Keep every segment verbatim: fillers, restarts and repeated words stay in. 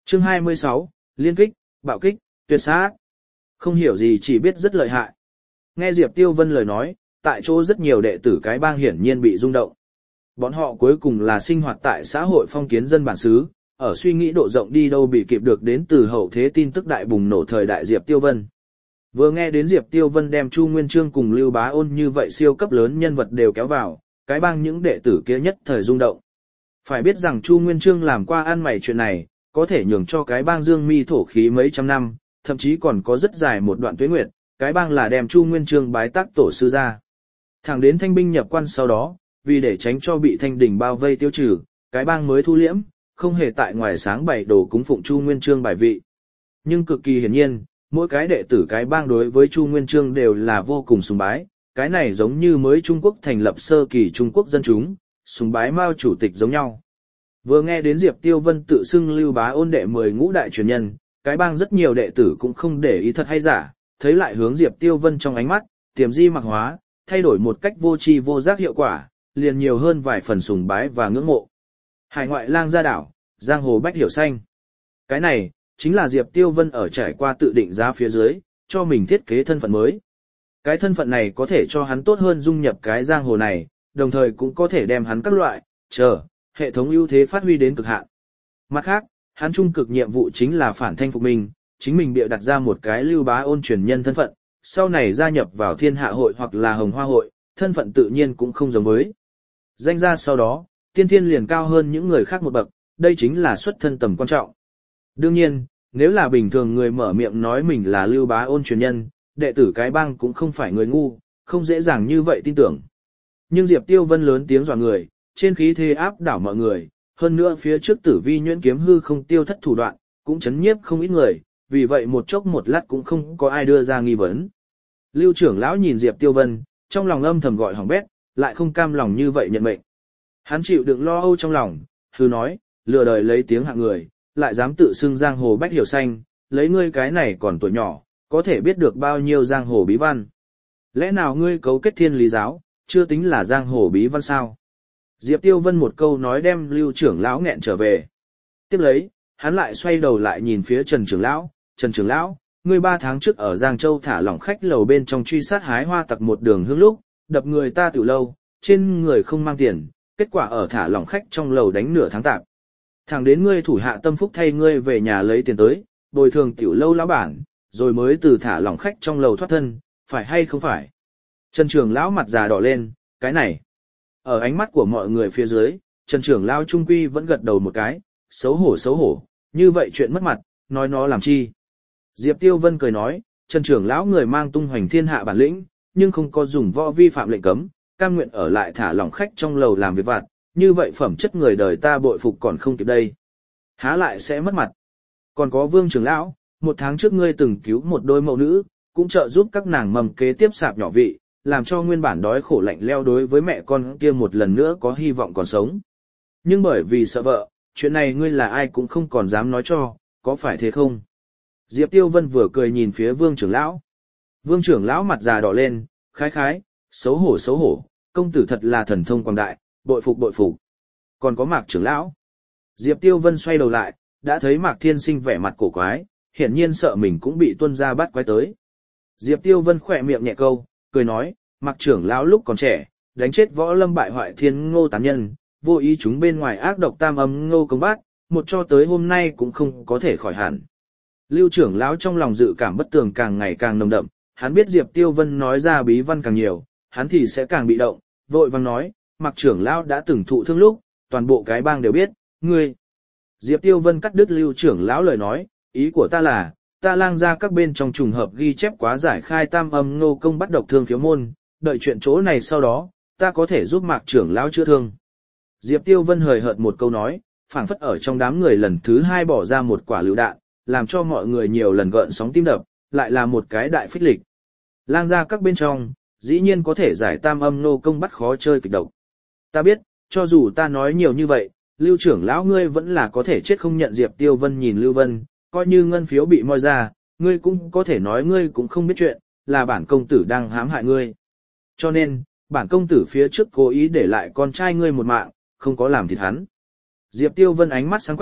Chương hai mươi sáu, liên kích, bạo kích, tuyệt sát. Không hiểu gì chỉ biết rất lợi hại. Nghe Diệp Tiêu Vân lời nói, tại chỗ rất nhiều đệ tử cái bang hiển nhiên bị rung động. Bọn họ cuối cùng là sinh hoạt tại xã hội phong kiến dân bản xứ, ở suy nghĩ độ rộng đi đâu bị kịp được đến từ hậu thế tin tức đại bùng nổ thời đại Diệp Tiêu Vân. Vừa nghe đến Diệp Tiêu Vân đem Chu Nguyên Chương cùng Lưu Bá Ôn như vậy siêu cấp lớn nhân vật đều kéo vào, cái bang những đệ tử kia nhất thời rung động. Phải biết rằng Chu Nguyên Chương làm qua ăn mày chuyện này, có thể nhường cho cái bang dương mi thổ khí mấy trăm năm, thậm chí còn có rất dài một đoạn tuế nguyệt, cái bang là đem Chu Nguyên Chương bái tác tổ sư ra. Thẳng đến thanh binh nhập quan sau đó, vì để tránh cho bị thanh đình bao vây tiêu trừ, cái bang mới thu liễm, không hề tại ngoài sáng bày đồ cúng phụng Chu Nguyên Chương bài vị. Nhưng cực kỳ hiển nhiên, mỗi cái đệ tử cái bang đối với Chu Nguyên Chương đều là vô cùng sùng bái, cái này giống như mới Trung Quốc thành lập sơ kỳ Trung Quốc dân chúng, sùng bái Mao chủ tịch giống nhau. Vừa nghe đến Diệp Tiêu Vân tự xưng Lưu Bá Ôn đệ mười ngũ đại truyền nhân, cái bang rất nhiều đệ tử cũng không để ý thật hay giả, thấy lại hướng Diệp Tiêu Vân trong ánh mắt, tiềm di mặc hóa, thay đổi một cách vô tri vô giác hiệu quả, liền nhiều hơn vài phần sùng bái và ngưỡng mộ. Hải ngoại lang gia đảo, giang hồ bách hiểu xanh. Cái này, chính là Diệp Tiêu Vân ở trải qua tự định giá phía dưới, cho mình thiết kế thân phận mới. Cái thân phận này có thể cho hắn tốt hơn dung nhập cái giang hồ này, đồng thời cũng có thể đem hắn các loại, chờ, hệ thống ưu thế phát huy đến cực hạn. Mặt khác, hắn trung cực nhiệm vụ chính là phản thanh phục minh, chính mình bịa đặt ra một cái Lưu Bá Ôn truyền nhân thân phận, sau này gia nhập vào Thiên Hạ hội hoặc là Hồng Hoa hội, thân phận tự nhiên cũng không giống với. Danh ra sau đó, tiên thiên liền cao hơn những người khác một bậc, đây chính là xuất thân tầm quan trọng. Đương nhiên, nếu là bình thường người mở miệng nói mình là Lưu Bá Ôn truyền nhân, đệ tử cái bang cũng không phải người ngu, không dễ dàng như vậy tin tưởng. Nhưng Diệp Tiêu Vân lớn tiếng dọa người, trên khí thế áp đảo mọi người, hơn nữa phía trước Tử Vi nhuyễn kiếm hư không tiêu thất thủ đoạn, cũng chấn nhiếp không ít người, vì vậy một chốc một lát cũng không có ai đưa ra nghi vấn. Lưu trưởng lão nhìn Diệp Tiêu Vân, trong lòng âm thầm gọi hỏng bét, lại không cam lòng như vậy nhận mệnh. Hắn chịu đựng lo âu trong lòng, hừ nói, lừa đời lấy tiếng hạng người, lại dám tự xưng giang hồ bách hiểu xanh, lấy ngươi cái này còn tuổi nhỏ, có thể biết được bao nhiêu giang hồ bí văn. Lẽ nào ngươi cấu kết thiên lý giáo, chưa tính là giang hồ bí văn sao? Diệp Tiêu Vân một câu nói đem Lưu trưởng lão nghẹn trở về. Tiếp lấy, hắn lại xoay đầu lại nhìn phía Trần trưởng lão, Trần trưởng lão, ngươi ba tháng trước ở Giang Châu thả lỏng khách lầu bên trong truy sát hái hoa tặc một đường hương lúc, đập người ta tiểu lâu, trên người không mang tiền, kết quả ở thả lỏng khách trong lầu đánh nửa tháng tạp. Thẳng đến ngươi thủ hạ tâm phúc thay ngươi về nhà lấy tiền tới, bồi thường tiểu lâu lão bản, rồi mới từ thả lỏng khách trong lầu thoát thân, phải hay không phải? Trần trưởng lão mặt già đỏ lên, cái này. Ở ánh mắt của mọi người phía dưới, Trần trưởng lão trung quy vẫn gật đầu một cái, xấu hổ xấu hổ, như vậy chuyện mất mặt, nói nó làm chi. Diệp Tiêu Vân cười nói, Trần trưởng lão người mang tung hoành thiên hạ bản lĩnh, nhưng không có dùng võ vi phạm lệnh cấm, cam nguyện ở lại thả lỏng khách trong lầu làm việc vặt, như vậy phẩm chất người đời ta bội phục còn không kịp đây. Há lại sẽ mất mặt. Còn có Vương trưởng lão, một tháng trước ngươi từng cứu một đôi mẫu nữ, cũng trợ giúp các nàng mầm kế tiếp sạp nhỏ vị, làm cho nguyên bản đói khổ lạnh leo đối với mẹ con kia một lần nữa có hy vọng còn sống. Nhưng bởi vì sợ vợ, chuyện này ngươi là ai cũng không còn dám nói cho, có phải thế không? Diệp Tiêu Vân vừa cười nhìn phía Vương trưởng lão. Vương trưởng lão mặt già đỏ lên, khái khái, xấu hổ xấu hổ, công tử thật là thần thông quảng đại, bội phục bội phục. Còn có Mạc trưởng lão. Diệp Tiêu Vân xoay đầu lại, đã thấy Mạc Thiên Sinh vẻ mặt cổ quái, hiển nhiên sợ mình cũng bị tuân ra bắt quái tới. Diệp Tiêu Vân khỏe miệng nhẹ câu, cười nói, Mạc trưởng lão lúc còn trẻ, đánh chết võ lâm bại hoại thiên ngô tán nhân, vô ý chúng bên ngoài ác độc tam âm ngô công bát, một cho tới hôm nay cũng không có thể khỏi hẳn. Lưu trưởng lão trong lòng dự cảm bất tường càng ngày càng nồng đậm, hắn biết Diệp Tiêu Vân nói ra bí văn càng nhiều, hắn thì sẽ càng bị động, vội vàng nói, Mạc trưởng lão đã từng thụ thương lúc, toàn bộ cái bang đều biết, ngươi. Diệp Tiêu Vân cắt đứt Lưu trưởng lão lời nói, ý của ta là, ta lang ra các bên trong trùng hợp ghi chép quá giải khai tam âm ngô công bắt độc thương khiếu môn, đợi chuyện chỗ này sau đó, ta có thể giúp Mạc trưởng lão chữa thương. Diệp Tiêu Vân hời hợt một câu nói, phảng phất ở trong đám người lần thứ hai bỏ ra một quả lựu đạn, làm cho mọi người nhiều lần gợn sóng tim đập, lại là một cái đại phích lịch. Lang ra các bên trong, dĩ nhiên có thể giải tam âm ngô công bắt khó chơi kịch độc. Ta biết, cho dù ta nói nhiều như vậy, Lưu trưởng lão ngươi vẫn là có thể chết không nhận. Diệp Tiêu Vân nhìn Lưu Vân, coi như ngân phiếu bị moi ra, ngươi cũng có thể nói ngươi cũng không biết chuyện, là bản công tử đang hãm hại ngươi. Cho nên, bản công tử phía trước cố ý để lại con trai ngươi một mạng, không có làm thịt hắn. Diệp Tiêu Vân ánh mắt sáng quắc,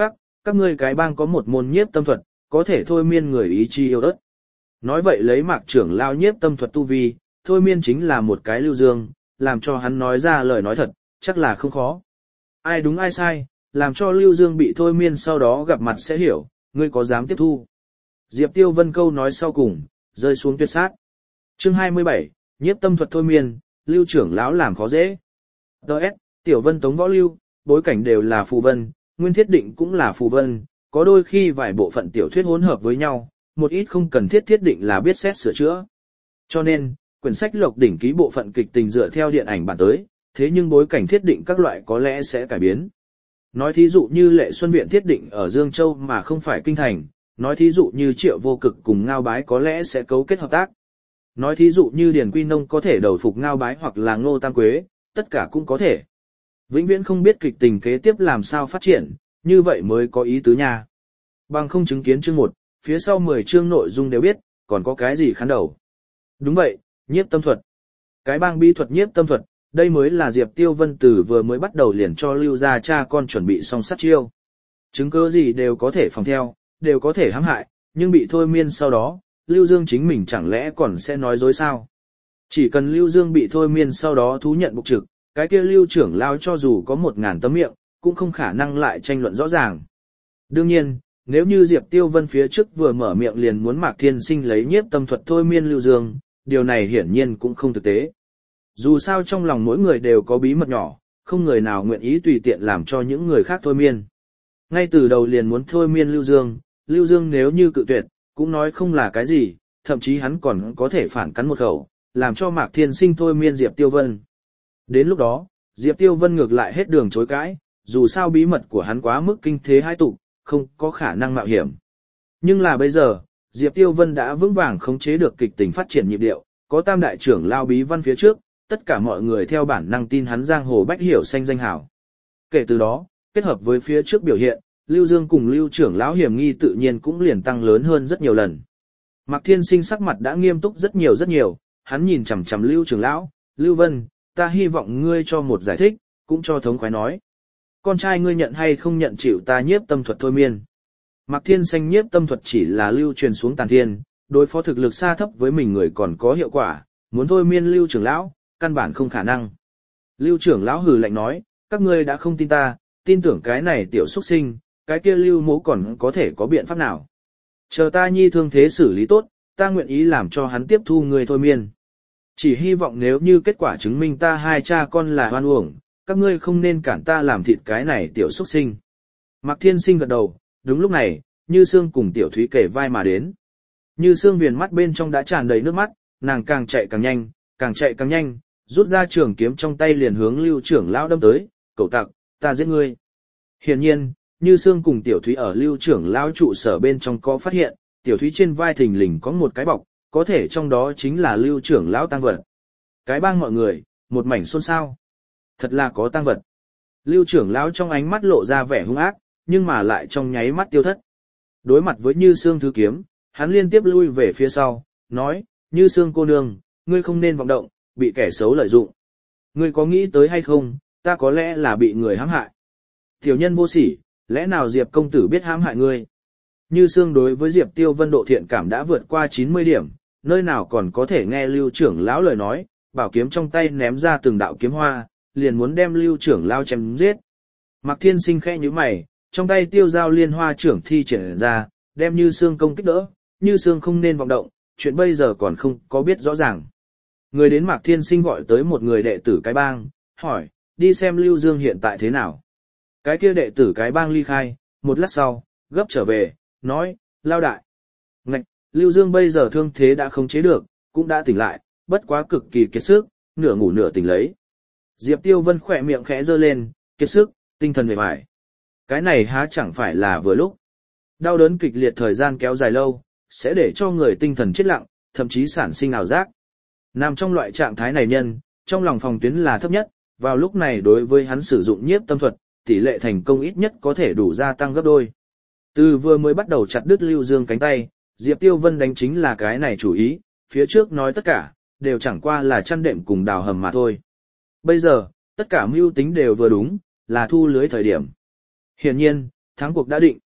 các ngươi cái bang có một môn nhiếp tâm thuật, có thể thôi miên người ý chi yêu ớt. Nói vậy lấy Mạc trưởng lao nhiếp tâm thuật tu vi, thôi miên chính là một cái Lưu Dương, làm cho hắn nói ra lời nói thật, chắc là không khó. Ai đúng ai sai, làm cho Lưu Dương bị thôi miên sau đó gặp mặt sẽ hiểu, ngươi có dám tiếp thu. Diệp Tiêu Vân câu nói sau cùng, rơi xuống tuyệt sát. Chương hai mươi bảy, nhiếp tâm thuật thôi miên, Lưu trưởng lão làm khó dễ. đê ét, Tiểu Vân Tống Võ Lưu, bối cảnh đều là phù vân, nguyên thiết định cũng là phù vân, có đôi khi vài bộ phận tiểu thuyết hỗn hợp với nhau, một ít không cần thiết thiết định là biết xét sửa chữa. Cho nên, quyển sách Lộc đỉnh ký bộ phận kịch tình dựa theo điện ảnh bản tới, thế nhưng bối cảnh thiết định các loại có lẽ sẽ cải biến. Nói thí dụ như Lệ Xuân Viện thiết định ở Dương Châu mà không phải Kinh Thành, nói thí dụ như Triệu Vô Cực cùng Ngao Bái có lẽ sẽ cấu kết hợp tác. Nói thí dụ như Điền Quy Nông có thể đầu phục Ngao Bái hoặc là Ngô Tam Quế, tất cả cũng có thể. Vĩnh viễn không biết kịch tình kế tiếp làm sao phát triển, như vậy mới có ý tứ nha. Bằng không chứng kiến chương một, phía sau mười chương nội dung đều biết, còn có cái gì khán đầu. Đúng vậy, nhiếp tâm thuật. Cái bang bí thuật nhiếp tâm thuật, đây mới là Diệp Tiêu Vân từ vừa mới bắt đầu liền cho Lưu gia cha con chuẩn bị xong sát chiêu. Chứng cứ gì đều có thể phòng theo, đều có thể hãm hại, nhưng bị thôi miên sau đó, Lưu Dương chính mình chẳng lẽ còn sẽ nói dối sao? Chỉ cần Lưu Dương bị thôi miên sau đó thú nhận bục trực, cái kia Lưu trưởng lao cho dù có một ngàn tấm miệng, cũng không khả năng lại tranh luận rõ ràng. Đương nhiên, nếu như Diệp Tiêu Vân phía trước vừa mở miệng liền muốn Mạc Thiên Sinh lấy nhiếp tâm thuật thôi miên Lưu Dương, điều này hiển nhiên cũng không thực tế. Dù sao trong lòng mỗi người đều có bí mật nhỏ, không người nào nguyện ý tùy tiện làm cho những người khác thôi miên. Ngay từ đầu liền muốn thôi miên Lưu Dương, Lưu Dương nếu như cự tuyệt, cũng nói không là cái gì, thậm chí hắn còn có thể phản cắn một khẩu, làm cho Mạc Thiên Sinh thôi miên Diệp Tiêu Vân. Đến lúc đó, Diệp Tiêu Vân ngược lại hết đường chối cãi, dù sao bí mật của hắn quá mức kinh thế hai tục, không có khả năng mạo hiểm. Nhưng là bây giờ, Diệp Tiêu Vân đã vững vàng khống chế được kịch tình phát triển nhịp điệu, có tam đại trưởng lao bí văn phía trước, tất cả mọi người theo bản năng tin hắn giang hồ bách hiểu xanh danh hảo. Kể từ đó, kết hợp với phía trước biểu hiện, Lưu Dương cùng Lưu trưởng lão hiểm nghi tự nhiên cũng liền tăng lớn hơn rất nhiều lần. Mạc Thiên Sinh sắc mặt đã nghiêm túc rất nhiều rất nhiều, hắn nhìn chằm chằm Lưu trưởng lão, Lưu Vân, ta hy vọng ngươi cho một giải thích, cũng cho thống khoái nói. Con trai ngươi nhận hay không nhận chịu ta nhiếp tâm thuật thôi miên. Mạc Thiên Sinh nhiếp tâm thuật chỉ là lưu truyền xuống tàn thiên, đối phó thực lực xa thấp với mình người còn có hiệu quả, muốn thôi miên Lưu trưởng lão, căn bản không khả năng. Lưu trưởng lão hừ lạnh nói, các ngươi đã không tin ta, tin tưởng cái này tiểu xuất sinh, cái kia Lưu mỗ còn có thể có biện pháp nào. Chờ ta nhi thương thế xử lý tốt, ta nguyện ý làm cho hắn tiếp thu người thôi miên. Chỉ hy vọng nếu như kết quả chứng minh ta hai cha con là hoan uổng, các ngươi không nên cản ta làm thịt cái này tiểu xuất sinh. Mạc Thiên Sinh gật đầu, đúng lúc này, Như Sương cùng Tiểu Thúy kể vai mà đến. Như Sương viền mắt bên trong đã tràn đầy nước mắt, nàng càng chạy càng nhanh, càng chạy càng nhanh, rút ra trường kiếm trong tay liền hướng Lưu trưởng lão đâm tới, cậu tặc, ta giết ngươi. Hiển nhiên, Như Sương cùng Tiểu Thúy ở Lưu trưởng lão trụ sở bên trong có phát hiện, Tiểu Thúy trên vai thình lình có một cái bọc, có thể trong đó chính là Lưu trưởng lão tang vật. Cái bang mọi người, một mảnh xôn xao. Thật là có tang vật. Lưu trưởng lão trong ánh mắt lộ ra vẻ hung ác, nhưng mà lại trong nháy mắt tiêu thất. Đối mặt với Như Sương thứ kiếm, hắn liên tiếp lui về phía sau, nói, Như Sương cô nương, ngươi không nên vọng động, bị kẻ xấu lợi dụng. Ngươi có nghĩ tới hay không, ta có lẽ là bị người hãm hại. Tiểu nhân vô sỉ, lẽ nào Diệp công tử biết hãm hại ngươi? Như Sương đối với Diệp Tiêu Vân độ thiện cảm đã vượt qua chín mươi điểm, nơi nào còn có thể nghe Lưu trưởng lão lời nói, bảo kiếm trong tay ném ra từng đạo kiếm hoa, liền muốn đem Lưu trưởng lão chém giết. Mạc Thiên Sinh khẽ nhíu mày, trong tay tiêu giao liên hoa trưởng thi triển ra, đem Như Sương công kích đỡ, Như Sương không nên vọng động, chuyện bây giờ còn không có biết rõ ràng. Người đến Mạc Thiên Sinh gọi tới một người đệ tử cái bang, hỏi, đi xem Lưu Dương hiện tại thế nào. Cái kia đệ tử cái bang ly khai, một lát sau, gấp trở về, nói, lao đại. Ngạch, Lưu Dương bây giờ thương thế đã không chế được, cũng đã tỉnh lại, bất quá cực kỳ kiệt sức, nửa ngủ nửa tỉnh lấy. Diệp Tiêu Vân khỏe miệng khẽ giơ lên, kiệt sức, tinh thần mệt mỏi. Cái này há chẳng phải là vừa lúc. Đau đớn kịch liệt thời gian kéo dài lâu, sẽ để cho người tinh thần chết lặng, thậm chí sản sinh ảo giác. Nằm trong loại trạng thái này nhân, trong lòng phòng tuyến là thấp nhất, vào lúc này đối với hắn sử dụng nhiếp tâm thuật, tỷ lệ thành công ít nhất có thể đủ gia tăng gấp đôi. Từ vừa mới bắt đầu chặt đứt Lưu Dương cánh tay, Diệp Tiêu Vân đánh chính là cái này chủ ý, phía trước nói tất cả, đều chẳng qua là chăn đệm cùng đào hầm mà thôi. Bây giờ, tất cả mưu tính đều vừa đúng, là thu lưới thời điểm. Hiển nhiên, thắng cuộc đã định,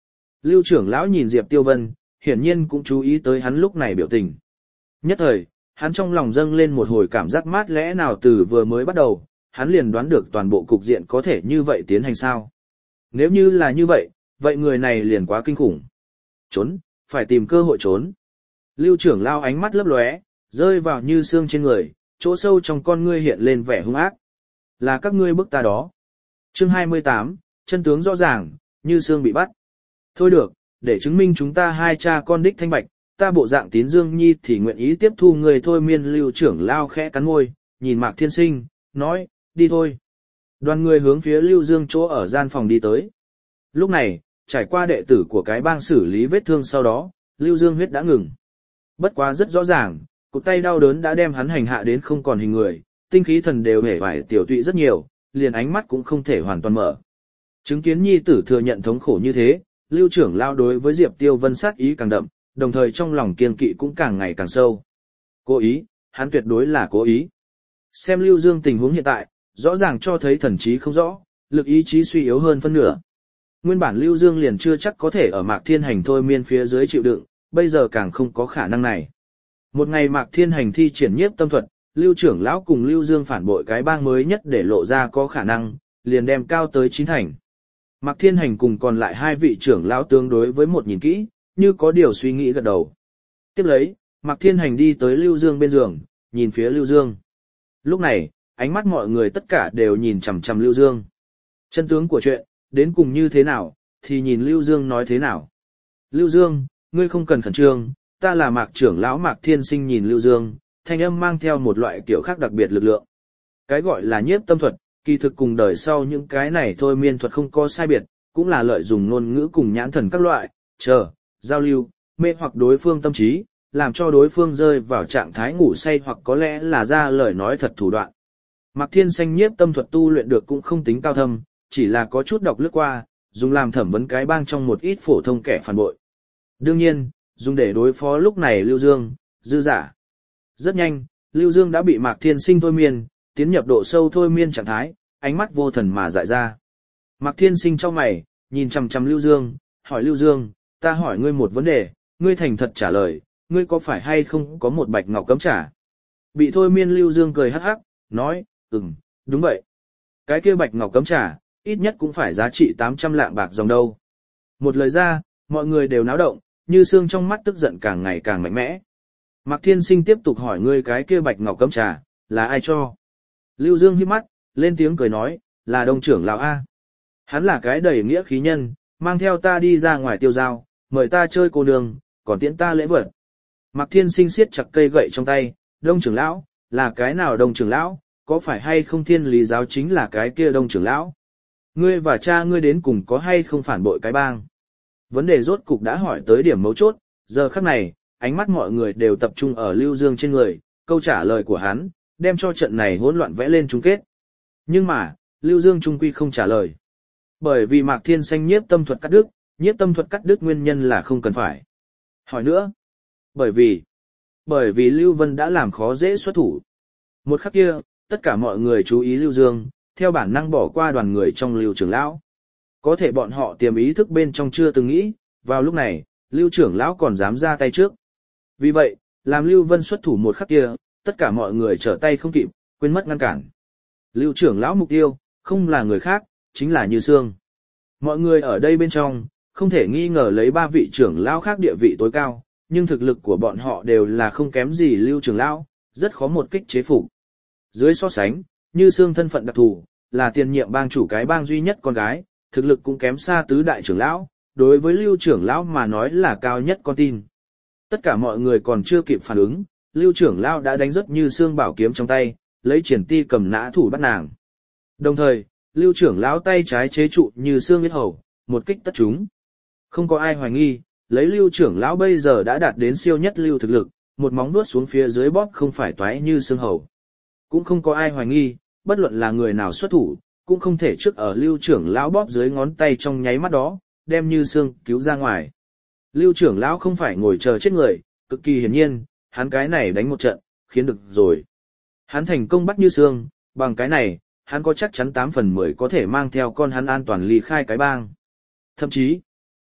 Lưu trưởng lão nhìn Diệp Tiêu Vân, hiển nhiên cũng chú ý tới hắn lúc này biểu tình. Nhất thời, hắn trong lòng dâng lên một hồi cảm giác mát lẽ nào từ vừa mới bắt đầu, hắn liền đoán được toàn bộ cục diện có thể như vậy tiến hành sao. Nếu như là như vậy, vậy người này liền quá kinh khủng. Trốn, phải tìm cơ hội trốn. Lưu trưởng lão ánh mắt lấp lóe, rơi vào Như Sương trên người, chỗ sâu trong con ngươi hiện lên vẻ hung ác. Là các ngươi bức ta đó. Chương hai mươi tám, chân tướng rõ ràng, Như Sương bị bắt. Thôi được, để chứng minh chúng ta hai cha con đích thanh bạch, ta bộ dạng tín dương nhi thì nguyện ý tiếp thu người thôi miên. Lưu trưởng lao khẽ cắn môi, nhìn Mạc Thiên Sinh, nói, đi thôi. Đoàn người hướng phía Lưu Dương chỗ ở gian phòng đi tới. Lúc này, trải qua đệ tử của cái bang xử lý vết thương sau đó, Lưu Dương huyết đã ngừng. Bất quá rất rõ ràng, cụt tay đau đớn đã đem hắn hành hạ đến không còn hình người, tinh khí thần đều hể vải tiểu tụy rất nhiều, liền ánh mắt cũng không thể hoàn toàn mở. Chứng kiến nhi tử thừa nhận thống khổ như thế, Lưu trưởng lao đối với Diệp Tiêu Vân sát ý càng đậm, đồng thời trong lòng kiên kỵ cũng càng ngày càng sâu. Cố ý, hắn tuyệt đối là cố ý. Xem Lưu Dương tình huống hiện tại, rõ ràng cho thấy thần trí không rõ, lực ý chí suy yếu hơn phân nửa. Nguyên bản Lưu Dương liền chưa chắc có thể ở Mạc Thiên Hành thôi miên phía dưới chịu đựng, bây giờ càng không có khả năng này. Một ngày Mạc Thiên Hành thi triển nhiếp tâm thuật, Lưu trưởng lão cùng Lưu Dương phản bội cái bang mới nhất để lộ ra có khả năng, liền đem cao tới chín thành. Mạc Thiên Hành cùng còn lại hai vị trưởng lão tương đối với một nhìn kỹ, như có điều suy nghĩ gật đầu. Tiếp lấy, Mạc Thiên Hành đi tới Lưu Dương bên giường, nhìn phía Lưu Dương. Lúc này, ánh mắt mọi người tất cả đều nhìn chằm chằm Lưu Dương. Chân tướng của chuyện, đến cùng như thế nào, thì nhìn Lưu Dương nói thế nào. Lưu Dương, ngươi không cần khẩn trương, ta là Mạc trưởng lão Mạc Thiên Sinh. Nhìn Lưu Dương, thanh âm mang theo một loại kiểu khác đặc biệt lực lượng. Cái gọi là nhiếp tâm thuật, kỳ thực cùng đời sau những cái này thôi miên thuật không có sai biệt, cũng là lợi dụng ngôn ngữ cùng nhãn thần các loại, chờ, giao lưu, mê hoặc đối phương tâm trí, làm cho đối phương rơi vào trạng thái ngủ say hoặc có lẽ là ra lời nói thật thủ đoạn. Mạc Thiên Xanh nhiếp tâm thuật tu luyện được cũng không tính cao thâm, chỉ là có chút đọc lướt qua, dùng làm thẩm vấn cái bang trong một ít phổ thông kẻ phản bội. Đương nhiên, dùng để đối phó lúc này Lưu Dương, dư giả. Rất nhanh, Lưu Dương đã bị Mạc Thiên Sinh thôi miên, tiến nhập độ sâu thôi miên trạng thái, ánh mắt vô thần mà dại ra. Mạc Thiên Sinh trong mày, nhìn chằm chằm Lưu Dương, hỏi Lưu Dương, ta hỏi ngươi một vấn đề, ngươi thành thật trả lời, ngươi có phải hay không có một bạch ngọc cấm trả? Bị thôi miên Lưu Dương cười hắc hắc, nói, ừm, đúng vậy. Cái kia bạch ngọc cấm trả, ít nhất cũng phải giá trị tám trăm lạng bạc dòng đâu. Một lời ra, mọi người đều náo động, Như Sương trong mắt tức giận càng ngày càng mạnh mẽ. Mạc Thiên Sinh tiếp tục hỏi ngươi cái kia bạch ngọc cấm trà, là ai cho? Lưu Dương híp mắt, lên tiếng cười nói, là Đông trưởng lão A. Hắn là cái đầy nghĩa khí nhân, mang theo ta đi ra ngoài tiêu giao, mời ta chơi cô nương, còn tiễn ta lễ vật. Mạc Thiên Sinh siết chặt cây gậy trong tay, Đông trưởng lão, là cái nào Đông trưởng lão, có phải hay không Thiên Lý giáo chính là cái kia Đông trưởng lão? Ngươi và cha ngươi đến cùng có hay không phản bội cái bang? Vấn đề rốt cục đã hỏi tới điểm mấu chốt, giờ khắc này, ánh mắt mọi người đều tập trung ở Lưu Dương trên người, câu trả lời của hắn, đem cho trận này hỗn loạn vẽ lên chung kết. Nhưng mà, Lưu Dương trung quy không trả lời. Bởi vì Mạc Thiên Xanh nhiếp tâm thuật cắt đứt, nhiếp tâm thuật cắt đứt nguyên nhân là không cần phải. Hỏi nữa. Bởi vì, bởi vì Lưu Vân đã làm khó dễ xuất thủ. Một khắc kia, tất cả mọi người chú ý Lưu Dương, theo bản năng bỏ qua đoàn người trong Lưu trưởng lão. Có thể bọn họ tiềm ý thức bên trong chưa từng nghĩ, vào lúc này, Lưu trưởng lão còn dám ra tay trước. Vì vậy, làm Lưu Vân xuất thủ một khắc kia, tất cả mọi người trở tay không kịp, quên mất ngăn cản. Lưu trưởng lão mục tiêu, không là người khác, chính là Như Sương. Mọi người ở đây bên trong, không thể nghi ngờ lấy ba vị trưởng lão khác địa vị tối cao, nhưng thực lực của bọn họ đều là không kém gì Lưu trưởng lão, rất khó một kích chế phục. Dưới so sánh, Như Sương thân phận đặc thù, là tiền nhiệm bang chủ cái bang duy nhất con gái, thực lực cũng kém xa tứ đại trưởng lão, đối với Lưu trưởng lão mà nói là cao nhất con tin. Tất cả mọi người còn chưa kịp phản ứng, Lưu trưởng lão đã đánh rất Như Sương bảo kiếm trong tay, lấy triển ti cầm nã thủ bắt nàng. Đồng thời, Lưu trưởng lão tay trái chế trụ Như Sương huyết hầu, một kích tất trúng. Không có ai hoài nghi, lấy Lưu trưởng lão bây giờ đã đạt đến siêu nhất lưu thực lực, một móng vuốt xuống phía dưới bóp không phải toái Như Sương hầu. Cũng không có ai hoài nghi, bất luận là người nào xuất thủ, cũng không thể trước ở Lưu trưởng lão bóp dưới ngón tay trong nháy mắt đó, đem Như Sương cứu ra ngoài. Lưu trưởng lão không phải ngồi chờ chết người, cực kỳ hiển nhiên, hắn cái này đánh một trận, khiến được rồi. Hắn thành công bắt Như Sương, bằng cái này, hắn có chắc chắn tám phần mười có thể mang theo con hắn an toàn ly khai cái bang. Thậm chí,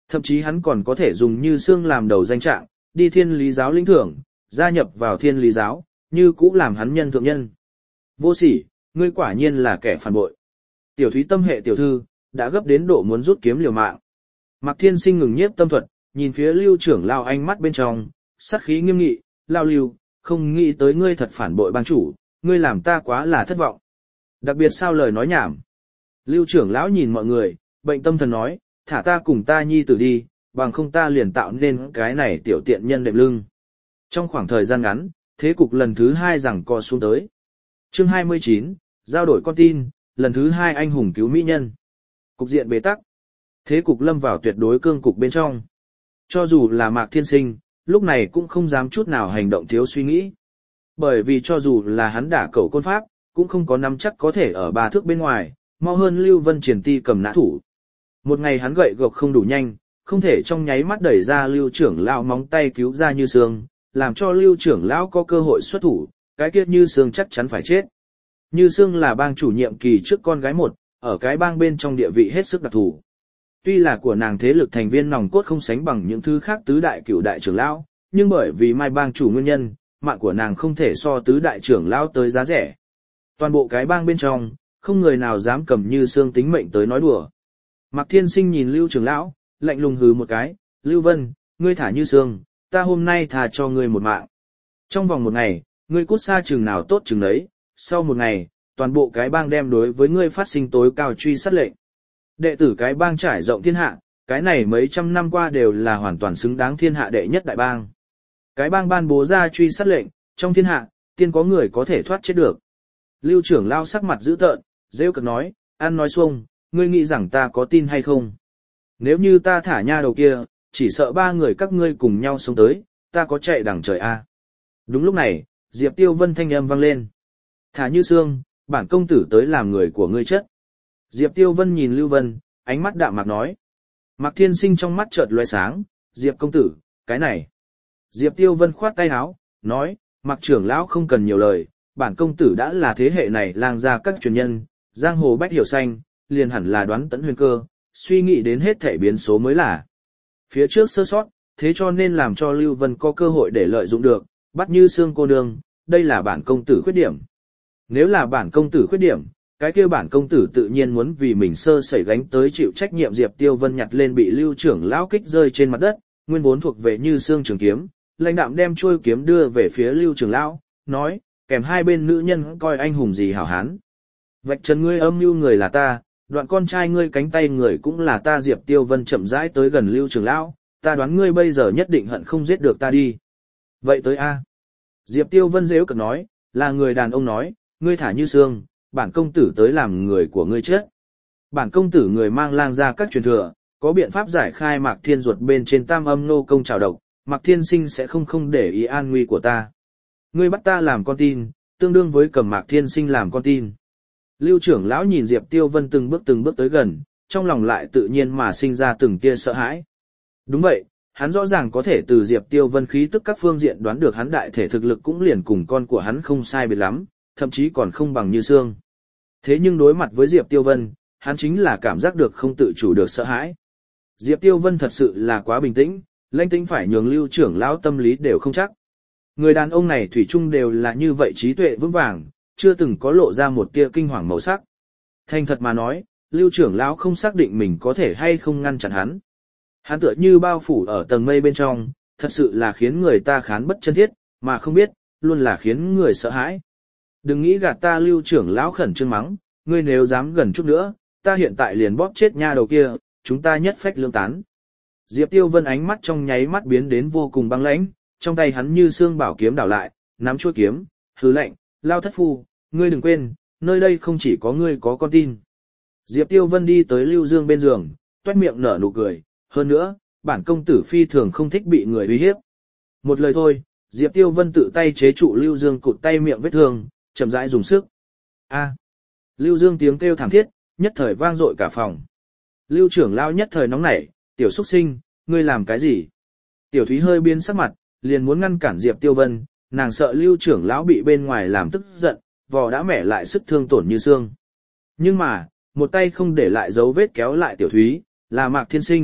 Thậm chí hắn còn có thể dùng Như Xương làm đầu danh trạng, đi thiên lý giáo lĩnh thưởng, gia nhập vào thiên lý giáo, như cũ làm hắn nhân thượng nhân. Vô sỉ, ngươi quả nhiên là kẻ phản bội. Tiểu Thúy tâm hệ tiểu thư, đã gấp đến độ muốn rút kiếm liều mạng. Mạc Thiên Sinh ngừng nhiếp tâm thuật, nhìn phía Lưu trưởng lão ánh mắt bên trong, sát khí nghiêm nghị, "Lão Lưu, không nghĩ tới ngươi thật phản bội bang chủ, ngươi làm ta quá là thất vọng." Đặc biệt sao lời nói nhảm. Lưu trưởng lão nhìn mọi người, bệnh tâm thần nói, "Thả ta cùng ta nhi tử đi, bằng không ta liền tạo nên cái này tiểu tiện nhân đệm lưng." Trong khoảng thời gian ngắn, thế cục lần thứ hai giằng co xuống tới. Chương hai mươi chín, giao đổi con tin, lần thứ hai anh hùng cứu mỹ nhân. Cục diện bế tắc. Thế cục lâm vào tuyệt đối cương cục bên trong. Cho dù là Mạc Thiên Sinh, lúc này cũng không dám chút nào hành động thiếu suy nghĩ. Bởi vì cho dù là hắn đả cẩu côn pháp, cũng không có nắm chắc có thể ở ba thước bên ngoài, mau hơn Lưu Vân Triển Ti cầm nã thủ. Một ngày hắn gậy gộc không đủ nhanh, không thể trong nháy mắt đẩy ra Lưu trưởng lão móng tay cứu ra Như Xương, làm cho Lưu trưởng lão có cơ hội xuất thủ, cái kia Như Xương chắc chắn phải chết. Như Xương là bang chủ nhiệm kỳ trước con gái một, ở cái bang bên trong địa vị hết sức đặc thù. Tuy là của nàng thế lực thành viên nòng cốt không sánh bằng những thứ khác tứ đại cửu đại trưởng lão, nhưng bởi vì mai bang chủ nguyên nhân, mạng của nàng không thể so tứ đại trưởng lão tới giá rẻ. Toàn bộ cái bang bên trong, không người nào dám cầm Như Xương tính mệnh tới nói đùa. Mạc Thiên Sinh nhìn Lưu trưởng lão, lạnh lùng hừ một cái, "Lưu Vân, ngươi thả Như Xương, ta hôm nay thà cho ngươi một mạng. Trong vòng một ngày, ngươi cút xa chừng nào tốt chừng đấy, sau một ngày, toàn bộ cái bang đem đối với ngươi phát sinh tối cao truy sát lệnh." Đệ tử cái bang trải rộng thiên hạ, cái này mấy trăm năm qua đều là hoàn toàn xứng đáng thiên hạ đệ nhất đại bang. Cái bang ban bố ra truy sát lệnh, trong thiên hạ, tiên có người có thể thoát chết được. Lưu trưởng lao sắc mặt dữ tợn, rêu cực nói, "Ăn nói xuông, ngươi nghĩ rằng ta có tin hay không? Nếu như ta thả nha đầu kia, chỉ sợ ba người các ngươi cùng nhau sống tới, ta có chạy đằng trời a." Đúng lúc này, Diệp Tiêu Vân thanh âm vang lên. "Thả Như Xương, bản công tử tới làm người của ngươi chất." Diệp Tiêu Vân nhìn Lưu Vân, ánh mắt đạm mạc nói. Mạc Thiên Sinh trong mắt chợt lóe sáng, "Diệp công tử, cái này." Diệp Tiêu Vân khoát tay áo, nói, "Mạc trưởng lão không cần nhiều lời, bản công tử đã là thế hệ này lang ra các truyền nhân, giang hồ bách hiểu xanh, liền hẳn là đoán tận huyền cơ, suy nghĩ đến hết thể biến số mới là. Phía trước sơ sót, thế cho nên làm cho Lưu Vân có cơ hội để lợi dụng được, bắt Như Xương cô nương, đây là bản công tử khuyết điểm. Nếu là bản công tử khuyết điểm, cái kia bản công tử tự nhiên muốn vì mình sơ sẩy gánh tới chịu trách nhiệm." Diệp Tiêu Vân nhặt lên bị Lưu trưởng lão kích rơi trên mặt đất, nguyên vốn thuộc về Như Xương trường kiếm, lãnh đạm đem chuôi kiếm đưa về phía Lưu trưởng lão, nói, "Kèm hai bên nữ nhân coi anh hùng gì hảo hán. Vạch trần ngươi âm mưu người là ta, đoạn con trai ngươi cánh tay người cũng là ta." Diệp Tiêu Vân chậm rãi tới gần Lưu trưởng lão, "Ta đoán ngươi bây giờ nhất định hận không giết được ta đi." "Vậy tới a." Diệp Tiêu Vân giễu cợt nói, "Là người đàn ông nói, ngươi thả Như Xương, bản công tử tới làm người của ngươi chết. Bản công tử người mang lang ra các truyền thừa, có biện pháp giải khai Mạc Thiên ruột bên trên tam âm nô công trào độc, Mạc Thiên Sinh sẽ không không để ý an nguy của ta. Ngươi bắt ta làm con tin, tương đương với cầm Mạc Thiên Sinh làm con tin." Lưu trưởng lão nhìn Diệp Tiêu Vân từng bước từng bước tới gần, trong lòng lại tự nhiên mà sinh ra từng tia sợ hãi. Đúng vậy, hắn rõ ràng có thể từ Diệp Tiêu Vân khí tức các phương diện đoán được hắn đại thể thực lực cũng liền cùng con của hắn không sai biệt lắm, thậm chí còn không bằng Như Xương. Thế nhưng đối mặt với Diệp Tiêu Vân, hắn chính là cảm giác được không tự chủ được sợ hãi. Diệp Tiêu Vân thật sự là quá bình tĩnh, lãnh tĩnh phải nhường Lưu trưởng lão tâm lý đều không chắc. Người đàn ông này thủy chung đều là như vậy trí tuệ vững vàng, chưa từng có lộ ra một tia kinh hoàng màu sắc. Thành thật mà nói, Lưu trưởng lão không xác định mình có thể hay không ngăn chặn hắn. Hắn tựa như bao phủ ở tầng mây bên trong, thật sự là khiến người ta khán bất chân thiết, mà không biết, luôn là khiến người sợ hãi. "Đừng nghĩ gạt ta." Lưu trưởng lão khẩn trương mắng, "Ngươi nếu dám gần chút nữa, ta hiện tại liền bóp chết nha đầu kia, chúng ta nhất phách lương tán." Diệp Tiêu Vân ánh mắt trong nháy mắt biến đến vô cùng băng lãnh, trong tay hắn Như Xương bảo kiếm đảo lại, nắm chuôi kiếm, hừ lạnh, "Lao thất phu, ngươi đừng quên, nơi đây không chỉ có ngươi có con tin." Diệp Tiêu Vân đi tới Lưu Dương bên giường, toét miệng nở nụ cười, "Hơn nữa, bản công tử phi thường không thích bị người uy hiếp." Một lời thôi, Diệp Tiêu Vân tự tay chế trụ Lưu Dương cụt tay miệng vết thương, chậm rãi dùng sức. A! Lưu Dương tiếng kêu thảm thiết, nhất thời vang dội cả phòng. Lưu trưởng lão nhất thời nóng nảy, "Tiểu xuất sinh, ngươi làm cái gì?" Tiểu Thúy hơi biến sắc mặt, liền muốn ngăn cản Diệp Tiêu Vân, nàng sợ Lưu trưởng lão bị bên ngoài làm tức giận, vò đã mẻ lại sức thương tổn Như Xương. Nhưng mà, một tay không để lại dấu vết kéo lại Tiểu Thúy, là Mạc Thiên Sinh,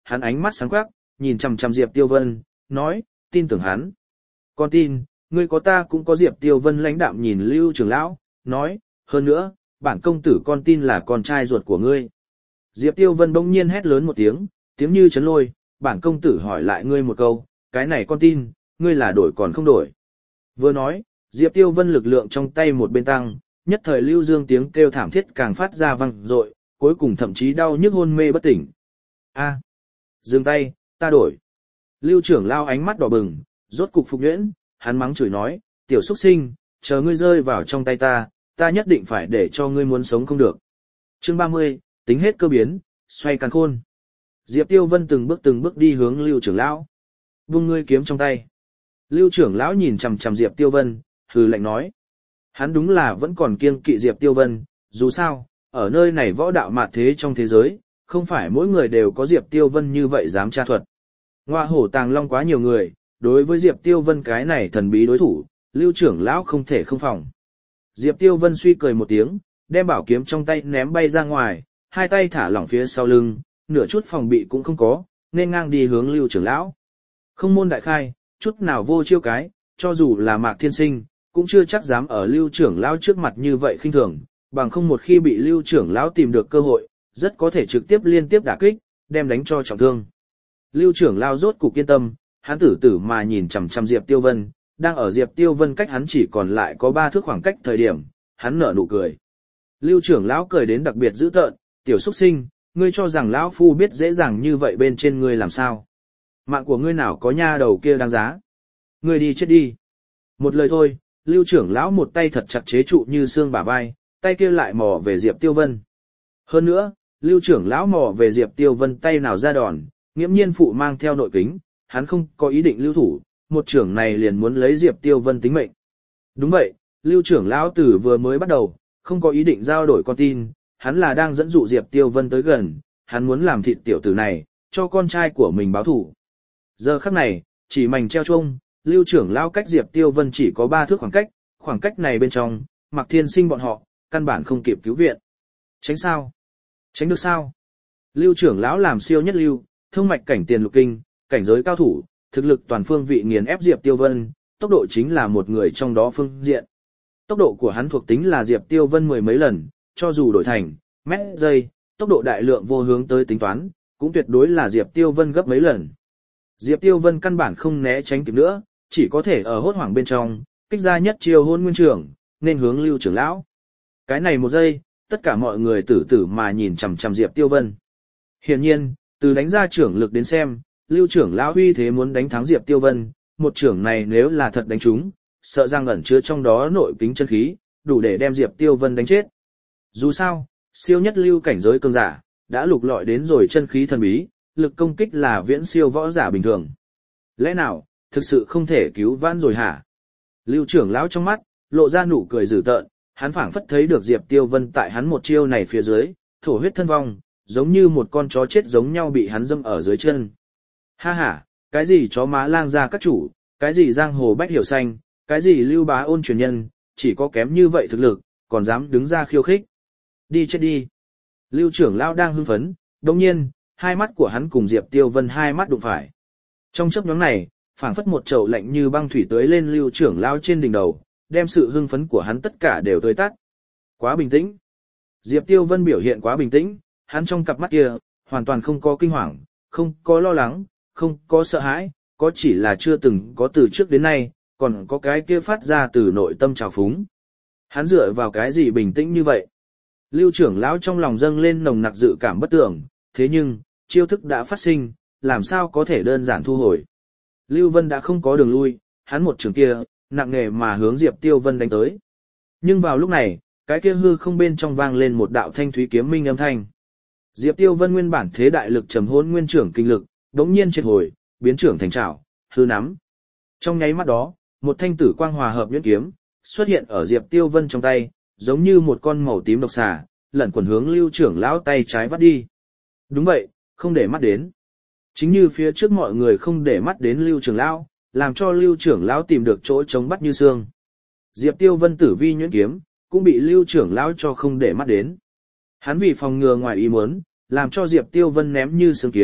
hắn ánh mắt sáng quắc, nhìn chằm chằm Diệp Tiêu Vân, nói, tin tưởng hắn. Con tin, ngươi có ta cũng có. Diệp Tiêu Vân lãnh đạm nhìn Lưu trưởng lão, nói, hơn nữa, bản công tử con tin là con trai ruột của ngươi. Diệp Tiêu Vân bỗng nhiên hét lớn một tiếng, tiếng như chấn lôi, bản công tử hỏi lại ngươi một câu, cái này con tin, ngươi là đổi còn không đổi. Vừa nói, Diệp Tiêu Vân lực lượng trong tay một bên tăng, nhất thời Lưu Dương tiếng kêu thảm thiết càng phát ra vang dội, cuối cùng thậm chí đau nhức hôn mê bất tỉnh. A, dừng tay, ta đổi. Lưu trưởng lao ánh mắt đỏ bừng, rốt cục phục nhuyễn, hắn mắng chửi nói, tiểu xuất sinh, chờ ngươi rơi vào trong tay ta, ta nhất định phải để cho ngươi muốn sống không được. Chương ba mươi, tính hết cơ biến, xoay càn khôn. Diệp Tiêu Vân từng bước từng bước đi hướng Lưu trưởng lão. Vung ngươi kiếm trong tay. Lưu trưởng lão nhìn chằm chằm Diệp Tiêu Vân, hừ lạnh nói. Hắn đúng là vẫn còn kiêng kỵ Diệp Tiêu Vân, dù sao, ở nơi này võ đạo mạt thế trong thế giới, không phải mỗi người đều có Diệp Tiêu Vân như vậy dám tra thuật. Ngoa hổ tàng long quá nhiều người, đối với Diệp Tiêu Vân cái này thần bí đối thủ, Lưu trưởng lão không thể không phòng. Diệp Tiêu Vân suy cười một tiếng, đem bảo kiếm trong tay ném bay ra ngoài, hai tay thả lỏng phía sau lưng, nửa chút phòng bị cũng không có, nên ngang đi hướng Lưu trưởng lão. Không môn đại khai, chút nào vô chiêu cái, cho dù là Mạc Thiên Sinh, cũng chưa chắc dám ở Lưu trưởng lão trước mặt như vậy khinh thường, bằng không một khi bị Lưu trưởng lão tìm được cơ hội, rất có thể trực tiếp liên tiếp đả kích, đem đánh cho trọng thương. Lưu trưởng lão rốt cục yên tâm, hắn tử tử mà nhìn chằm chằm Diệp Tiêu Vân, đang ở Diệp Tiêu Vân cách hắn chỉ còn lại có ba thước khoảng cách thời điểm, hắn nở nụ cười. Lưu trưởng lão cười đến đặc biệt dữ tợn, tiểu xuất sinh, ngươi cho rằng lão phu biết dễ dàng như vậy bên trên ngươi làm sao? Mạng của ngươi nào có nha đầu kia đáng giá? Ngươi đi chết đi. Một lời thôi, Lưu trưởng lão một tay thật chặt chế trụ như xương bả vai, tay kia lại mò về Diệp Tiêu Vân. Hơn nữa, Lưu trưởng lão mò về Diệp Tiêu Vân tay nào ra đòn, nghiễm nhiên phụ mang theo nội kính, hắn không có ý định lưu thủ, một trưởng này liền muốn lấy Diệp Tiêu Vân tính mệnh. Đúng vậy, Lưu trưởng lão tử vừa mới bắt đầu, không có ý định giao đổi con tin, hắn là đang dẫn dụ Diệp Tiêu Vân tới gần, hắn muốn làm thịt tiểu tử này, cho con trai của mình báo thủ. Giờ khắc này, chỉ mảnh treo chuông, Lưu trưởng lão cách Diệp Tiêu Vân chỉ có ba thước khoảng cách, khoảng cách này bên trong, Mạc Thiên Sinh bọn họ, căn bản không kịp cứu viện. Tránh sao? Tránh được sao? Lưu trưởng lão làm siêu nhất lưu, thông mạch cảnh tiền lục kinh, cảnh giới cao thủ, thực lực toàn phương vị nghiền ép Diệp Tiêu Vân, tốc độ chính là một người trong đó phương diện. Tốc độ của hắn thuộc tính là Diệp Tiêu Vân mười mấy lần, cho dù đổi thành mét giây, tốc độ đại lượng vô hướng tới tính toán, cũng tuyệt đối là Diệp Tiêu Vân gấp mấy lần. Diệp Tiêu Vân căn bản không né tránh kịp nữa, chỉ có thể ở hốt hoảng bên trong, kích ra nhất chiêu hôn nguyên trưởng, nên hướng Lưu trưởng lão. Cái này một giây, tất cả mọi người tử tử mà nhìn chằm chằm Diệp Tiêu Vân. Hiển nhiên, từ đánh ra trưởng lực đến xem, Lưu trưởng lão uy thế muốn đánh thắng Diệp Tiêu Vân, một trưởng này nếu là thật đánh trúng, sợ rằng ẩn chứa trong đó nội kính chân khí, đủ để đem Diệp Tiêu Vân đánh chết. Dù sao, siêu nhất lưu cảnh giới cường giả, đã lục lọi đến rồi chân khí thần bí, lực công kích là viễn siêu võ giả bình thường. Lẽ nào, thực sự không thể cứu vãn rồi hả? Lưu trưởng lão trong mắt, lộ ra nụ cười dữ tợn, hắn phảng phất thấy được Diệp Tiêu Vân tại hắn một chiêu này phía dưới, thổ huyết thân vong, giống như một con chó chết giống nhau bị hắn dâm ở dưới chân. Ha ha, cái gì chó má lang gia các chủ, cái gì giang hồ bách hiểu xanh, cái gì Lưu bá ôn truyền nhân, chỉ có kém như vậy thực lực, còn dám đứng ra khiêu khích. Đi chết đi. Lưu trưởng lão đang hưng phấn, đồng nhiên, hai mắt của hắn cùng Diệp Tiêu Vân hai mắt đụng phải. Trong chớp nhoáng này, phảng phất một chậu lạnh như băng thủy tưới lên Lưu trưởng lão trên đỉnh đầu, đem sự hưng phấn của hắn tất cả đều tươi tắt. Quá bình tĩnh. Diệp Tiêu Vân biểu hiện quá bình tĩnh, hắn trong cặp mắt kia, hoàn toàn không có kinh hoàng, không có lo lắng, không có sợ hãi, có chỉ là chưa từng có từ trước đến nay, còn có cái kia phát ra từ nội tâm trào phúng. Hắn dựa vào cái gì bình tĩnh như vậy? Lưu trưởng lão trong lòng dâng lên nồng nặc dự cảm bất tưởng, thế nhưng, chiêu thức đã phát sinh, làm sao có thể đơn giản thu hồi. Lưu Vân đã không có đường lui, hắn một trường kia, nặng nề mà hướng Diệp Tiêu Vân đánh tới. Nhưng vào lúc này, cái kia hư không bên trong vang lên một đạo thanh thúy kiếm minh âm thanh. Diệp Tiêu Vân nguyên bản thế đại lực trầm hỗn nguyên trưởng kinh lực, đống nhiên triệt hồi, biến trưởng thành trảo, hư nắm. Trong nháy mắt đó, một thanh tử quang hòa hợp nhuyễn kiếm, xuất hiện ở Diệp Tiêu Vân trong tay, giống như một con màu tím độc xà, lẩn quẩn hướng Lưu trưởng lão tay trái vắt đi. Đúng vậy, không để mắt đến. Chính như phía trước mọi người không để mắt đến Lưu trưởng lão, làm cho Lưu trưởng lão tìm được chỗ trống bắt như xương. Diệp Tiêu Vân tử vi nhuyễn kiếm, cũng bị Lưu trưởng lão cho không để mắt đến. Hắn vì phòng ngừa ngoài ý muốn, làm cho Diệp Tiêu Vân ném như xương kiếm,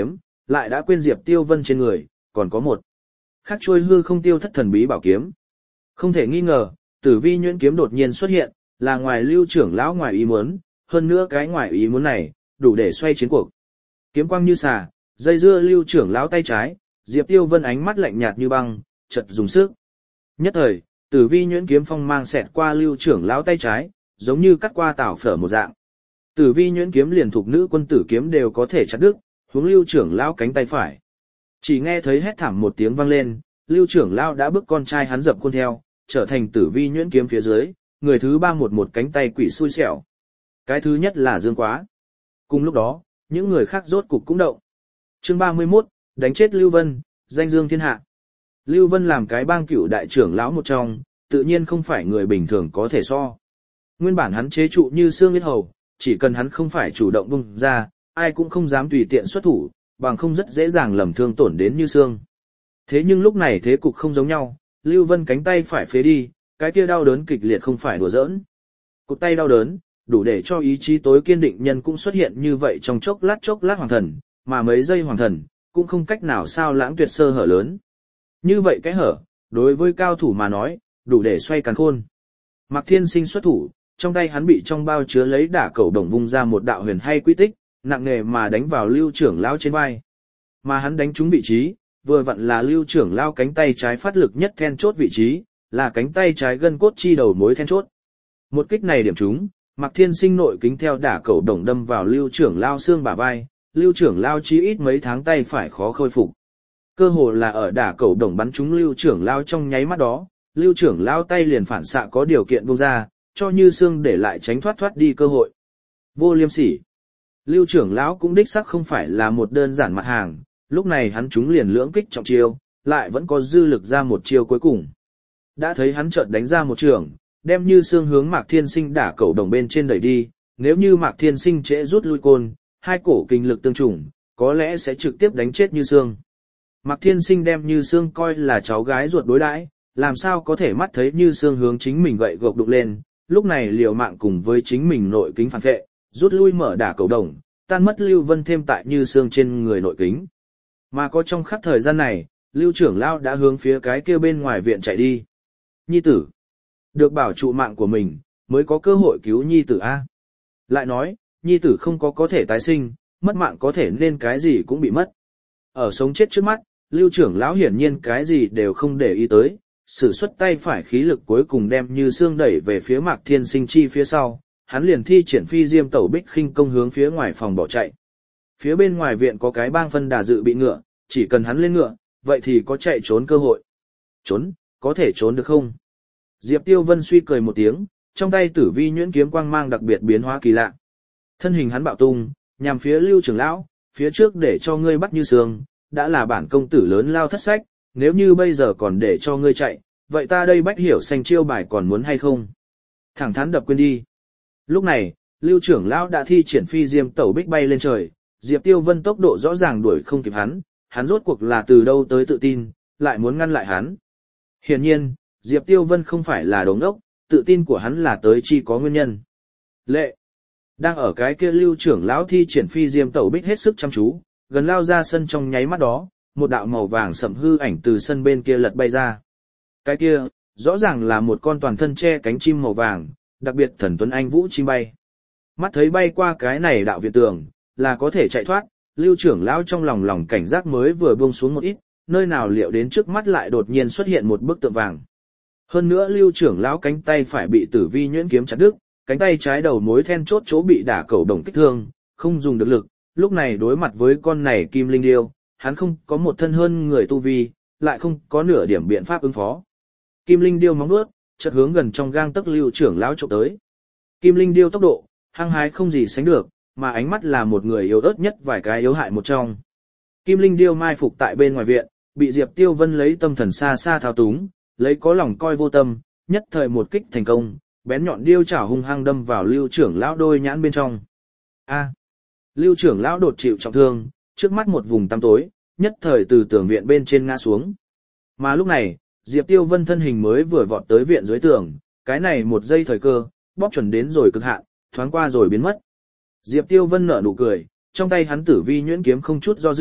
lại đã quên Diệp Tiêu Vân trên người, còn có một khắc trôi hư không tiêu thất thần bí bảo kiếm. Không thể nghi ngờ, Tử Vi nhuyễn kiếm đột nhiên xuất hiện, là ngoài Lưu trưởng lão ngoài ý muốn, hơn nữa cái ngoài ý muốn này, đủ để xoay chiến cuộc. Kiếm quang như xà, dây dưa Lưu trưởng lão tay trái, Diệp Tiêu Vân ánh mắt lạnh nhạt như băng, chợt dùng sức. Nhất thời, Tử Vi nhuyễn kiếm phong mang xẹt qua Lưu trưởng lão tay trái, giống như cắt qua tảo phở một dạng. Tử Vi nhuyễn kiếm liền thuộc nữ quân tử kiếm đều có thể chặt đứt, huống Lưu trưởng lão cánh tay phải. Chỉ nghe thấy hét thảm một tiếng vang lên, Lưu trưởng lão đã bước con trai hắn dập khuôn theo, trở thành Tử Vi nhuyễn kiếm phía dưới, người thứ ba một một cánh tay quỷ xui xẻo. Cái thứ nhất là Dương Quá. Cùng lúc đó, những người khác rốt cục cũng động. Chương ba mươi mốt, đánh chết Lưu Vân, danh dương thiên hạ. Lưu Vân làm cái bang cửu đại trưởng lão một trong, tự nhiên không phải người bình thường có thể so. Nguyên bản hắn chế trụ Như Xương Yết Hầu, chỉ cần hắn không phải chủ động bung ra, ai cũng không dám tùy tiện xuất thủ, bằng không rất dễ dàng lầm thương tổn đến Như Xương. Thế nhưng lúc này thế cục không giống nhau, Lưu Vân cánh tay phải phế đi, cái kia đau đớn kịch liệt không phải đùa giỡn. Cụt tay đau đớn, đủ để cho ý chí tối kiên định nhân cũng xuất hiện như vậy trong chốc lát chốc lát hoàng thần, mà mấy giây hoàng thần, cũng không cách nào sao lãng tuyệt sơ hở lớn. Như vậy cái hở, đối với cao thủ mà nói, đủ để xoay càn khôn. Mạc Thiên Sinh xuất thủ, trong tay hắn bị trong bao chứa lấy đả cẩu đồng vung ra một đạo huyền hay quy tích, nặng nề mà đánh vào Lưu trưởng lão trên vai. Mà hắn đánh trúng vị trí, vừa vặn là Lưu trưởng lão cánh tay trái phát lực nhất then chốt vị trí, là cánh tay trái gân cốt chi đầu mối then chốt. Một kích này điểm trúng, Mạc Thiên Sinh nội kính theo đả cẩu đồng đâm vào Lưu trưởng lão xương bả vai, Lưu trưởng lão chí ít mấy tháng tay phải khó khôi phục. Cơ hồ là ở đả cẩu đồng bắn trúng Lưu trưởng lão trong nháy mắt đó, Lưu trưởng lão tay liền phản xạ có điều kiện buông ra, cho Như Xương để lại tránh thoát thoát đi cơ hội. Vô liêm sỉ. Lưu trưởng lão cũng đích xác không phải là một đơn giản mặt hàng, lúc này hắn trúng liền lưỡng kích trọng chiêu, lại vẫn có dư lực ra một chiêu cuối cùng. Đã thấy hắn chợt đánh ra một trường, đem Như Xương hướng Mạc Thiên Sinh đả cẩu đồng bên trên đẩy đi, nếu như Mạc Thiên Sinh trễ rút lui côn, hai cổ kinh lực tương trùng, có lẽ sẽ trực tiếp đánh chết Như Xương. Mạc Thiên Sinh đem Như Xương coi là cháu gái ruột đối đãi, làm sao có thể mắt thấy Như Xương hướng chính mình gậy gộc đụng lên, lúc này liều mạng cùng với chính mình nội kính phản vệ, rút lui mở đả cẩu đồng, tan mất Lưu Vân thêm tại Như Xương trên người nội kính. Mà có trong khắc thời gian này, Lưu trưởng lão đã hướng phía cái kia bên ngoài viện chạy đi. Nhi tử, được bảo trụ mạng của mình, mới có cơ hội cứu Nhi tử A. Lại nói, Nhi tử không có có thể tái sinh, mất mạng có thể nên cái gì cũng bị mất. Ở sống chết trước mắt, Lưu trưởng lão hiển nhiên cái gì đều không để ý tới, sử xuất tay phải khí lực cuối cùng đem Như Xương đẩy về phía Mạc Thiên Sinh chi phía sau, hắn liền thi triển phi diêm tẩu bích khinh công hướng phía ngoài phòng bỏ chạy. Phía bên ngoài viện có cái bang phân đà dự bị ngựa, chỉ cần hắn lên ngựa, vậy thì có chạy trốn cơ hội. Trốn, có thể trốn được không? Diệp Tiêu Vân suy cười một tiếng, trong tay Tử Vi nhuyễn kiếm quang mang đặc biệt biến hóa kỳ lạ. Thân hình hắn bạo tung, nhằm phía Lưu trưởng lão, phía trước để cho ngươi bắt Như Xương, đã là bản công tử lớn lao thất sách, nếu như bây giờ còn để cho ngươi chạy, vậy ta đây bách hiểu xanh chiêu bài còn muốn hay không? Thẳng thắn đập quên đi. Lúc này, Lưu trưởng lão đã thi triển phi diêm tẩu bích bay lên trời, Diệp Tiêu Vân tốc độ rõ ràng đuổi không kịp hắn, hắn rốt cuộc là từ đâu tới tự tin, lại muốn ngăn lại hắn. Hiển nhiên, Diệp Tiêu Vân không phải là đồ ngốc, tự tin của hắn là tới chi có nguyên nhân. Lệ, đang ở cái kia Lưu trưởng lão thi triển phi diêm tẩu bích hết sức chăm chú, gần lao ra sân trong nháy mắt đó, một đạo màu vàng sẫm hư ảnh từ sân bên kia lật bay ra. Cái kia, rõ ràng là một con toàn thân che cánh chim màu vàng, đặc biệt thần tuấn anh vũ chim bay. Mắt thấy bay qua cái này đạo viện tường, là có thể chạy thoát, Lưu trưởng lão trong lòng lòng cảnh giác mới vừa buông xuống một ít, nơi nào liệu đến trước mắt lại đột nhiên xuất hiện một bức tượng vàng. Hơn nữa Lưu trưởng lão cánh tay phải bị Tử Vi nhuyễn kiếm chặt đứt, cánh tay trái đầu mối then chốt chỗ bị đả cẩu đồng kích thương, không dùng được lực, lúc này đối mặt với con này Kim Linh Điêu, hắn không có một thân hơn người tu vi, lại không có nửa điểm biện pháp ứng phó. Kim Linh Điêu móng vuốt, chợt hướng gần trong gang tấc Lưu trưởng lão chụp tới. Kim Linh Điêu tốc độ, hăng hái không gì sánh được, mà ánh mắt là một người yếu ớt nhất vài cái yếu hại một trong. Kim Linh Điêu mai phục tại bên ngoài viện, bị Diệp Tiêu Vân lấy tâm thần xa xa thao túng, lấy có lòng coi vô tâm, nhất thời một kích thành công, bén nhọn điêu chảo hung hăng đâm vào Lưu trưởng lão đôi nhãn bên trong. A! Lưu trưởng lão đột chịu trọng thương, trước mắt một vùng tăm tối, nhất thời từ tường viện bên trên ngã xuống. Mà lúc này, Diệp Tiêu Vân thân hình mới vừa vọt tới viện dưới tường, cái này một giây thời cơ, bóp chuẩn đến rồi cực hạn, thoáng qua rồi biến mất. Diệp Tiêu Vân nở nụ cười, trong tay hắn Tử Vi nhuyễn kiếm không chút do dự,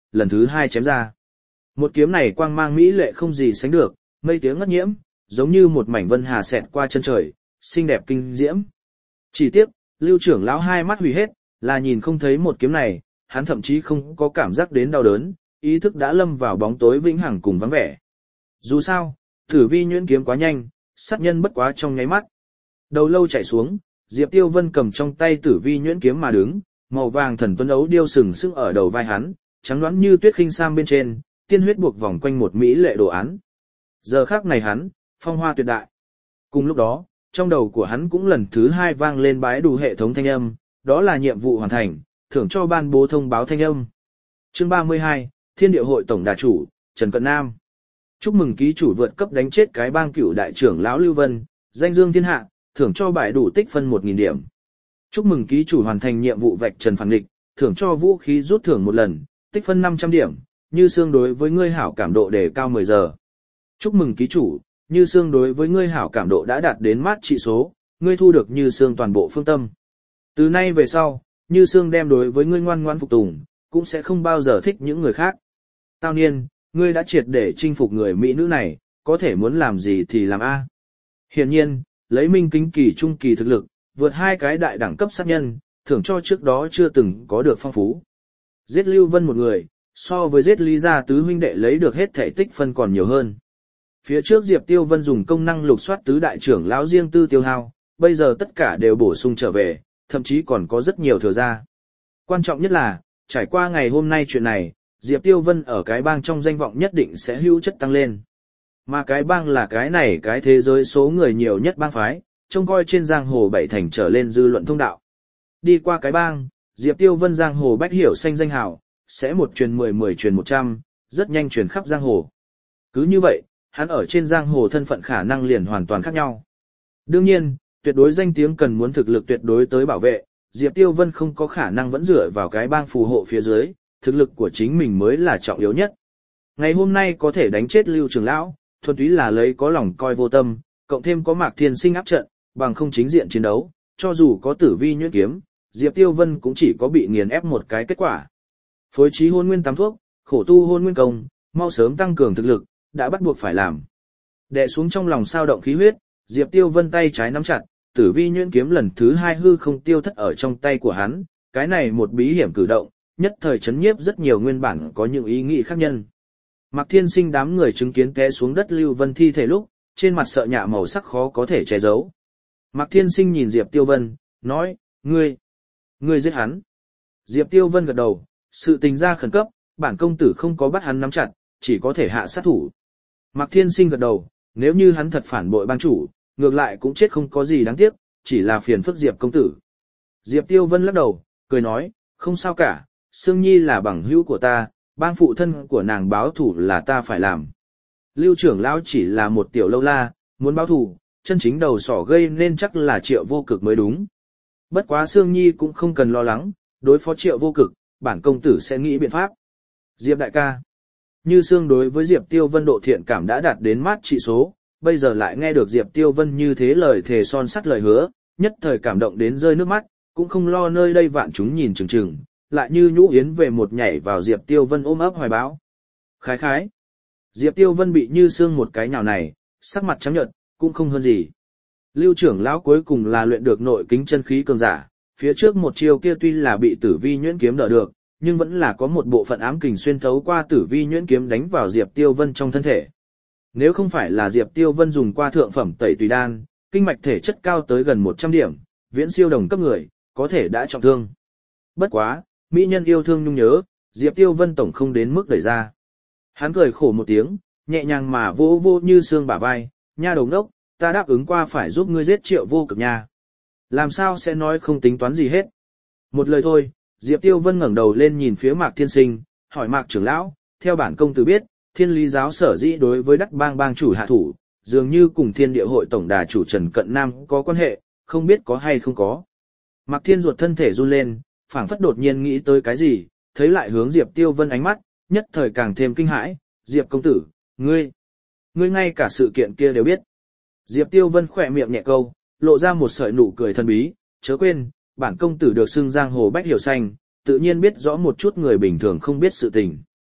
lần thứ hai chém ra. Một kiếm này quang mang mỹ lệ không gì sánh được, mây tiếng ngất nhiễm, giống như một mảnh vân hà xẹt qua chân trời, xinh đẹp kinh diễm. Chỉ tiếc, Lưu trưởng lão hai mắt hủy hết, là nhìn không thấy một kiếm này, hắn thậm chí không có cảm giác đến đau đớn, ý thức đã lâm vào bóng tối vĩnh hằng cùng vắng vẻ. Dù sao, Tử Vi nhuyễn kiếm quá nhanh, sát nhân bất quá trong nháy mắt. Đầu lâu chảy xuống, Diệp Tiêu Vân cầm trong tay Tử Vi nhuyễn kiếm mà đứng, màu vàng thần tuấn ấu điêu sừng sững ở đầu vai hắn, trắng nõn như tuyết khinh sam bên trên, tiên huyết buộc vòng quanh một mỹ lệ đồ án. Giờ khắc này hắn, phong hoa tuyệt đại. Cùng lúc đó, trong đầu của hắn cũng lần thứ hai vang lên bái đủ hệ thống thanh âm, đó là nhiệm vụ hoàn thành, thưởng cho ban bố thông báo thanh âm. Chương ba mươi hai, Thiên Địa Hội Tổng Đà Chủ, Trần Cận Nam. Chúc mừng ký chủ vượt cấp đánh chết cái bang cửu đại trưởng lão Lưu Vân, danh dương thiên hạ, thưởng cho bãi đủ tích phân một nghìn điểm. Chúc mừng ký chủ hoàn thành nhiệm vụ vạch trần phản địch, thưởng cho vũ khí rút thưởng một lần, tích phân năm trăm điểm, như xương đối với ngươi hảo cảm độ đề cao mười giờ. Chúc mừng ký chủ, như xương đối với ngươi hảo cảm độ đã đạt đến mát trị số, ngươi thu được như xương toàn bộ phương tâm. Từ nay về sau, như xương đem đối với ngươi ngoan ngoãn phục tùng, cũng sẽ không bao giờ thích những người khác. Tao niên, ngươi đã triệt để chinh phục người mỹ nữ này, có thể muốn làm gì thì làm a. Hiển nhiên, lấy minh kính kỳ trung kỳ thực lực, vượt hai cái đại đẳng cấp sát nhân, thưởng cho trước đó chưa từng có được phong phú. Giết Lưu Vân một người, so với giết Lý gia tứ huynh đệ lấy được hết thể tích phân còn nhiều hơn. Phía trước Diệp Tiêu Vân dùng công năng lục soát tứ đại trưởng lão riêng tư tiêu hao, bây giờ tất cả đều bổ sung trở về, thậm chí còn có rất nhiều thừa ra. Quan trọng nhất là, trải qua ngày hôm nay chuyện này, Diệp Tiêu Vân ở cái bang trong danh vọng nhất định sẽ hữu chất tăng lên. Mà cái bang là cái này cái thế giới số người nhiều nhất bang phái, trông coi trên giang hồ bảy thành trở lên dư luận thông đạo. Đi qua cái bang, Diệp Tiêu Vân giang hồ bách hiểu xanh danh hào, sẽ một truyền mười mười truyền một trăm, rất nhanh truyền khắp giang hồ. Cứ như vậy, hắn ở trên giang hồ thân phận khả năng liền hoàn toàn khác nhau. Đương nhiên, tuyệt đối danh tiếng cần muốn thực lực tuyệt đối tới bảo vệ, Diệp Tiêu Vân không có khả năng vẫn dựa vào cái bang phù hộ phía dưới, thực lực của chính mình mới là trọng yếu nhất. Ngày hôm nay có thể đánh chết Lưu trưởng lão, thuần túy là lấy có lòng coi vô tâm, cộng thêm có Mạc Thiên Sinh áp trận, bằng không chính diện chiến đấu, cho dù có Tử Vi nhuyễn kiếm, Diệp Tiêu Vân cũng chỉ có bị nghiền ép một cái kết quả. Phối trí hôn nguyên tám thuốc, khổ tu hôn nguyên công, mau sớm tăng cường thực lực, đã bắt buộc phải làm. Đè xuống trong lòng sao động khí huyết, Diệp Tiêu Vân tay trái nắm chặt, Tử Vi nhuyễn kiếm lần thứ hai hư không tiêu thất ở trong tay của hắn, cái này một bí hiểm cử động, nhất thời chấn nhiếp rất nhiều nguyên bản có những ý nghĩ khác nhân. Mạc Thiên Sinh đám người chứng kiến té xuống đất Lưu Vân thi thể lúc, trên mặt sợ nhạ màu sắc khó có thể che giấu. Mạc Thiên Sinh nhìn Diệp Tiêu Vân, nói, ngươi, ngươi giết hắn. Diệp Tiêu Vân gật đầu, sự tình ra khẩn cấp, bản công tử không có bắt hắn nắm chặt, chỉ có thể hạ sát thủ. Mạc Thiên Sinh gật đầu, nếu như hắn thật phản bội bang chủ, ngược lại cũng chết không có gì đáng tiếc, chỉ là phiền phức Diệp công tử. Diệp Tiêu Vân lắc đầu, cười nói, không sao cả, Sương Nhi là bằng hữu của ta, bang phụ thân của nàng báo thủ là ta phải làm. Lưu trưởng lão chỉ là một tiểu lâu la, muốn báo thủ, chân chính đầu sỏ gây nên chắc là Triệu Vô Cực mới đúng. Bất quá Sương Nhi cũng không cần lo lắng, đối phó Triệu Vô Cực, bản công tử sẽ nghĩ biện pháp. Diệp đại ca. Như Sương đối với Diệp Tiêu Vân độ thiện cảm đã đạt đến mát trị số, bây giờ lại nghe được Diệp Tiêu Vân như thế lời thề son sắt lời hứa, nhất thời cảm động đến rơi nước mắt, cũng không lo nơi đây vạn chúng nhìn chừng chừng, lại như nhũ yến về một nhảy vào Diệp Tiêu Vân ôm ấp hoài bão. Khái khái. Diệp Tiêu Vân bị Như Sương một cái nhào này, sắc mặt trắng nhợt, cũng không hơn gì. Lưu trưởng lão cuối cùng là luyện được nội kính chân khí cường giả, phía trước một chiêu kia tuy là bị Tử Vi nhuyễn kiếm đỡ được, nhưng vẫn là có một bộ phận ám kình xuyên thấu qua Tử Vi nhuyễn kiếm đánh vào Diệp Tiêu Vân trong thân thể. Nếu không phải là Diệp Tiêu Vân dùng qua thượng phẩm tẩy tùy đan, kinh mạch thể chất cao tới gần một trăm điểm, viễn siêu đồng cấp người, có thể đã trọng thương. Bất quá, mỹ nhân yêu thương nhung nhớ, Diệp Tiêu Vân tổng không đến mức đẩy ra. Hắn cười khổ một tiếng, nhẹ nhàng mà vỗ vỗ Như Sương bả vai, nha đầu ngốc, ta đáp ứng qua phải giúp ngươi giết Triệu Vô Cực nha. Làm sao sẽ nói không tính toán gì hết. Một lời thôi, Diệp Tiêu Vân ngẩng đầu lên nhìn phía Mạc Thiên Sinh, hỏi Mạc trưởng lão, theo bản công tử biết, Thiên Lý giáo sở dĩ đối với Đắc Bang bang chủ hạ thủ, dường như cùng Thiên Địa hội tổng đà chủ Trần Cận Nam có quan hệ, không biết có hay không có. Mạc Thiên ruột thân thể run lên, phảng phất đột nhiên nghĩ tới cái gì, thấy lại hướng Diệp Tiêu Vân ánh mắt, nhất thời càng thêm kinh hãi, Diệp công tử, ngươi, ngươi ngay cả sự kiện kia đều biết. Diệp Tiêu Vân khỏe miệng nhẹ câu, lộ ra một sợi nụ cười thần bí, chớ quên, bản công tử được xưng giang hồ bách hiểu xanh, tự nhiên biết rõ một chút người bình thường không biết sự tình.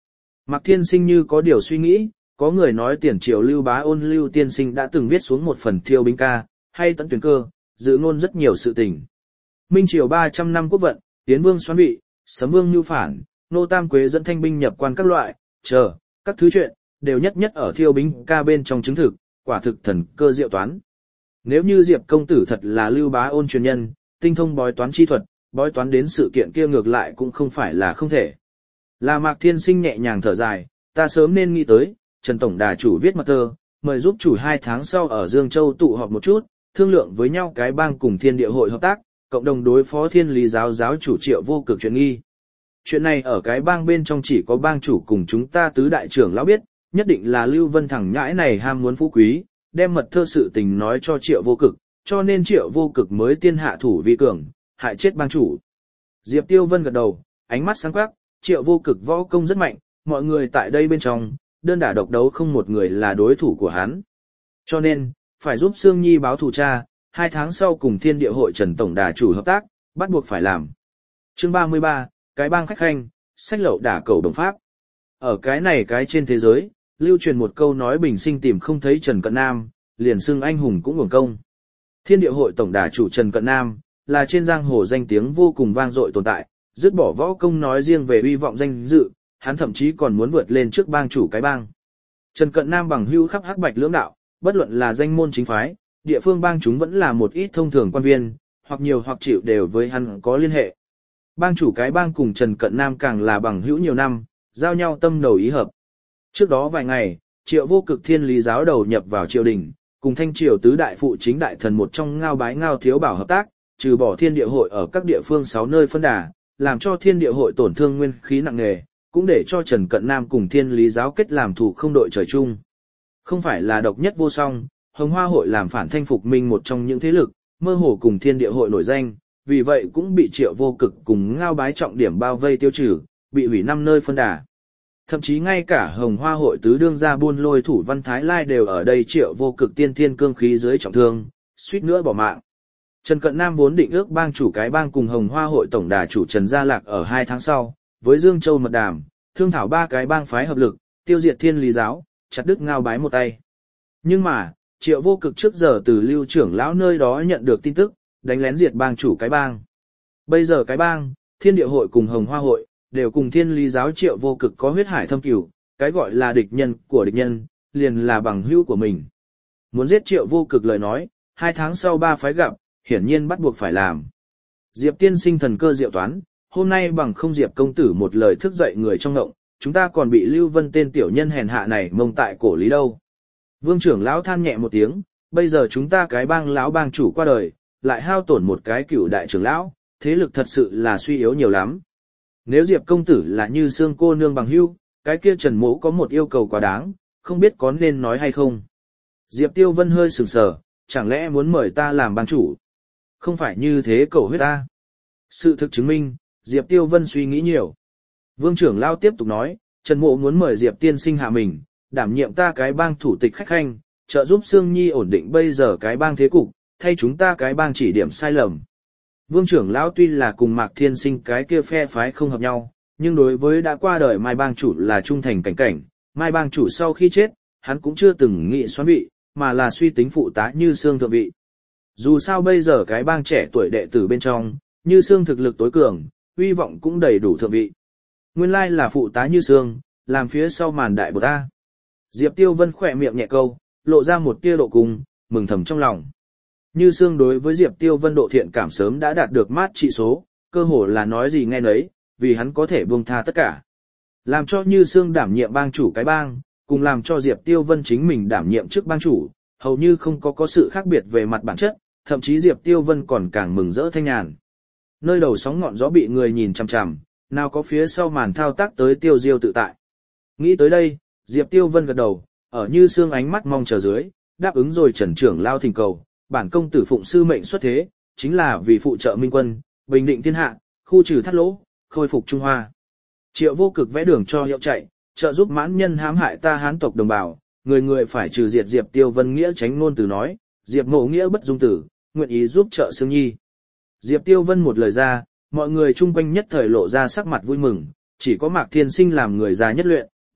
Mạc Thiên Sinh như có điều suy nghĩ, có người nói tiền triều Lưu Bá Ôn Lưu tiên sinh đã từng viết xuống một phần thiêu binh ca, hay tận tuyển cơ, dự ngôn rất nhiều sự tình. Minh triều ba trăm năm quốc vận, Tiến Vương xoán vị, Sấm Vương nhu phản, Nô Tam Quế dẫn thanh binh nhập quan các loại, chờ, các thứ chuyện, đều nhất nhất ở thiêu binh ca bên trong chứng thực, quả thực thần cơ diệu toán. Nếu như Diệp công tử thật là Lưu Bá Ôn truyền nhân, tinh thông bói toán chi thuật, bói toán đến sự kiện kia ngược lại cũng không phải là không thể. Là Mạc Thiên Sinh nhẹ nhàng thở dài, ta sớm nên nghĩ tới, Trần Tổng Đà chủ viết mật thơ, mời giúp chủ hai tháng sau ở Dương Châu tụ họp một chút, thương lượng với nhau cái bang cùng Thiên Địa hội hợp tác, cộng đồng đối phó Thiên Lý giáo giáo chủ Triệu Vô Cực chuyện nghi. Chuyện này ở cái bang bên trong chỉ có bang chủ cùng chúng ta tứ đại trưởng lão biết, nhất định là Lưu Vân thằng nhãi này ham muốn phú quý, đem mật thơ sự tình nói cho Triệu Vô Cực, cho nên Triệu Vô Cực mới tiên hạ thủ vi cường, hại chết bang chủ. Diệp Tiêu Vân gật đầu, ánh mắt sáng quắc, Triệu Vô Cực võ công rất mạnh, mọi người tại đây bên trong, đơn đả độc đấu không một người là đối thủ của hắn. Cho nên, phải giúp Sương Nhi báo thù cha, hai tháng sau cùng Thiên Địa hội Trần Tổng Đà chủ hợp tác, bắt buộc phải làm. Chương ba mươi ba, cái bang khách khanh, sách lậu đả cầu đồng pháp. Ở cái này cái trên thế giới, lưu truyền một câu nói bình sinh tìm không thấy Trần Cận Nam, liền xưng anh hùng cũng uổng công. Thiên Địa hội Tổng Đà chủ Trần Cận Nam, là trên giang hồ danh tiếng vô cùng vang dội tồn tại, dứt bỏ võ công nói riêng về uy vọng danh dự, hắn thậm chí còn muốn vượt lên trước bang chủ cái bang. Trần Cận Nam bằng hữu khắp hắc bạch lưỡng đạo, bất luận là danh môn chính phái, địa phương bang chúng vẫn là một ít thông thường quan viên, hoặc nhiều hoặc chịu đều với hắn có liên hệ. Bang chủ cái bang cùng Trần Cận Nam càng là bằng hữu nhiều năm, giao nhau tâm đầu ý hợp. Trước đó vài ngày, Triệu Vô Cực Thiên Lý giáo đầu nhập vào triều đình, cùng Thanh triều tứ đại phụ chính đại thần một trong Ngao Bái Ngao Thiếu Bảo hợp tác, trừ bỏ Thiên Địa hội ở các địa phương sáu nơi phân đà, làm cho Thiên Địa hội tổn thương nguyên khí nặng nề, cũng để cho Trần Cận Nam cùng Thiên Lý giáo kết làm thủ không đội trời chung. Không phải là độc nhất vô song, Hồng Hoa hội làm phản Thanh phục minh một trong những thế lực, mơ hồ cùng Thiên Địa hội nổi danh, vì vậy cũng bị Triệu Vô Cực cùng Ngao Bái trọng điểm bao vây tiêu trừ, bị hủy năm nơi phân đà. Thậm chí ngay cả Hồng Hoa hội tứ đương gia buôn lôi thủ Văn Thái Lai đều ở đây Triệu Vô Cực tiên thiên cương khí dưới trọng thương, suýt nữa bỏ mạng. Trần Cận Nam vốn định ước bang chủ cái bang cùng Hồng Hoa hội tổng đà chủ Trần Gia Lạc ở hai tháng sau, với Dương Châu mật đàm, thương thảo ba cái bang phái hợp lực, tiêu diệt Thiên Lý giáo, chặt đứt Ngao Bái một tay. Nhưng mà, Triệu Vô Cực trước giờ từ Lưu trưởng lão nơi đó nhận được tin tức, đánh lén diệt bang chủ cái bang. Bây giờ cái bang, Thiên Địa hội cùng Hồng Hoa hội, đều cùng Thiên Lý giáo Triệu Vô Cực có huyết hải thâm cửu, cái gọi là địch nhân của địch nhân, liền là bằng hữu của mình. Muốn giết Triệu Vô Cực lời nói, hai tháng sau ba phái gặp, hiển nhiên bắt buộc phải làm. Diệp tiên sinh thần cơ diệu toán, hôm nay bằng không Diệp công tử một lời thức dậy người trong ngộng, chúng ta còn bị Lưu Vân tên tiểu nhân hèn hạ này mông tại cổ lý đâu. Vương trưởng lão than nhẹ một tiếng, bây giờ chúng ta cái bang lão bang chủ qua đời, lại hao tổn một cái cửu đại trưởng lão, thế lực thật sự là suy yếu nhiều lắm. Nếu Diệp công tử là như xương cô nương bằng hữu, cái kia Trần Mỗ có một yêu cầu quá đáng, không biết có nên nói hay không. Diệp Tiêu Vân hơi sừng sờ, chẳng lẽ muốn mời ta làm bang chủ? Không phải như thế cầu huyết ta. Sự thực chứng minh, Diệp Tiêu Vân suy nghĩ nhiều. Vương trưởng lão tiếp tục nói, Trần Mộ muốn mời Diệp tiên sinh hạ mình, đảm nhiệm ta cái bang thủ tịch khách khanh, trợ giúp Sương Nhi ổn định bây giờ cái bang thế cục, thay chúng ta cái bang chỉ điểm sai lầm. Vương trưởng lão tuy là cùng Mạc Thiên Sinh cái kia phe phái không hợp nhau, nhưng đối với đã qua đời Mai bang chủ là trung thành cảnh cảnh, Mai bang chủ sau khi chết, hắn cũng chưa từng nghĩ xoán vị, mà là suy tính phụ tá Như Sương thượng vị. Dù sao bây giờ cái bang trẻ tuổi đệ tử bên trong, Như Sương thực lực tối cường, uy vọng cũng đầy đủ thượng vị. Nguyên lai là phụ tá Như Sương, làm phía sau màn đại bột ta. Diệp Tiêu Vân khỏe miệng nhẹ câu, lộ ra một tia độ cùng, mừng thầm trong lòng. Như Sương đối với Diệp Tiêu Vân độ thiện cảm sớm đã đạt được mát trị số, cơ hồ là nói gì nghe nấy, vì hắn có thể buông tha tất cả. Làm cho Như Sương đảm nhiệm bang chủ cái bang, cùng làm cho Diệp Tiêu Vân chính mình đảm nhiệm chức bang chủ, hầu như không có có sự khác biệt về mặt bản chất, thậm chí Diệp Tiêu Vân còn càng mừng rỡ thanh nhàn. Nơi đầu sóng ngọn gió bị người nhìn chằm chằm, nào có phía sau màn thao tác tới tiêu diêu tự tại. Nghĩ tới đây, Diệp Tiêu Vân gật đầu, ở Như Sương ánh mắt mong chờ dưới, đáp ứng rồi Trần trưởng lao thỉnh cầu, bản công tử phụng sư mệnh xuất thế, chính là vì phụ trợ minh quân, bình định thiên hạ, khu trừ thắt lỗ, khôi phục Trung Hoa. Triệu Vô Cực vẽ đường cho hiệu chạy, trợ giúp mãn nhân hãm hại ta Hán tộc đồng bào, người người phải trừ diệt. Diệp Tiêu Vân nghĩa tránh ngôn từ nói, Diệp Mộ nghĩa bất dung tử, nguyện ý giúp trợ Sương Nhi. Diệp Tiêu Vân một lời ra, mọi người chung quanh nhất thời lộ ra sắc mặt vui mừng, chỉ có Mạc Thiên Sinh làm người già nhất luyện,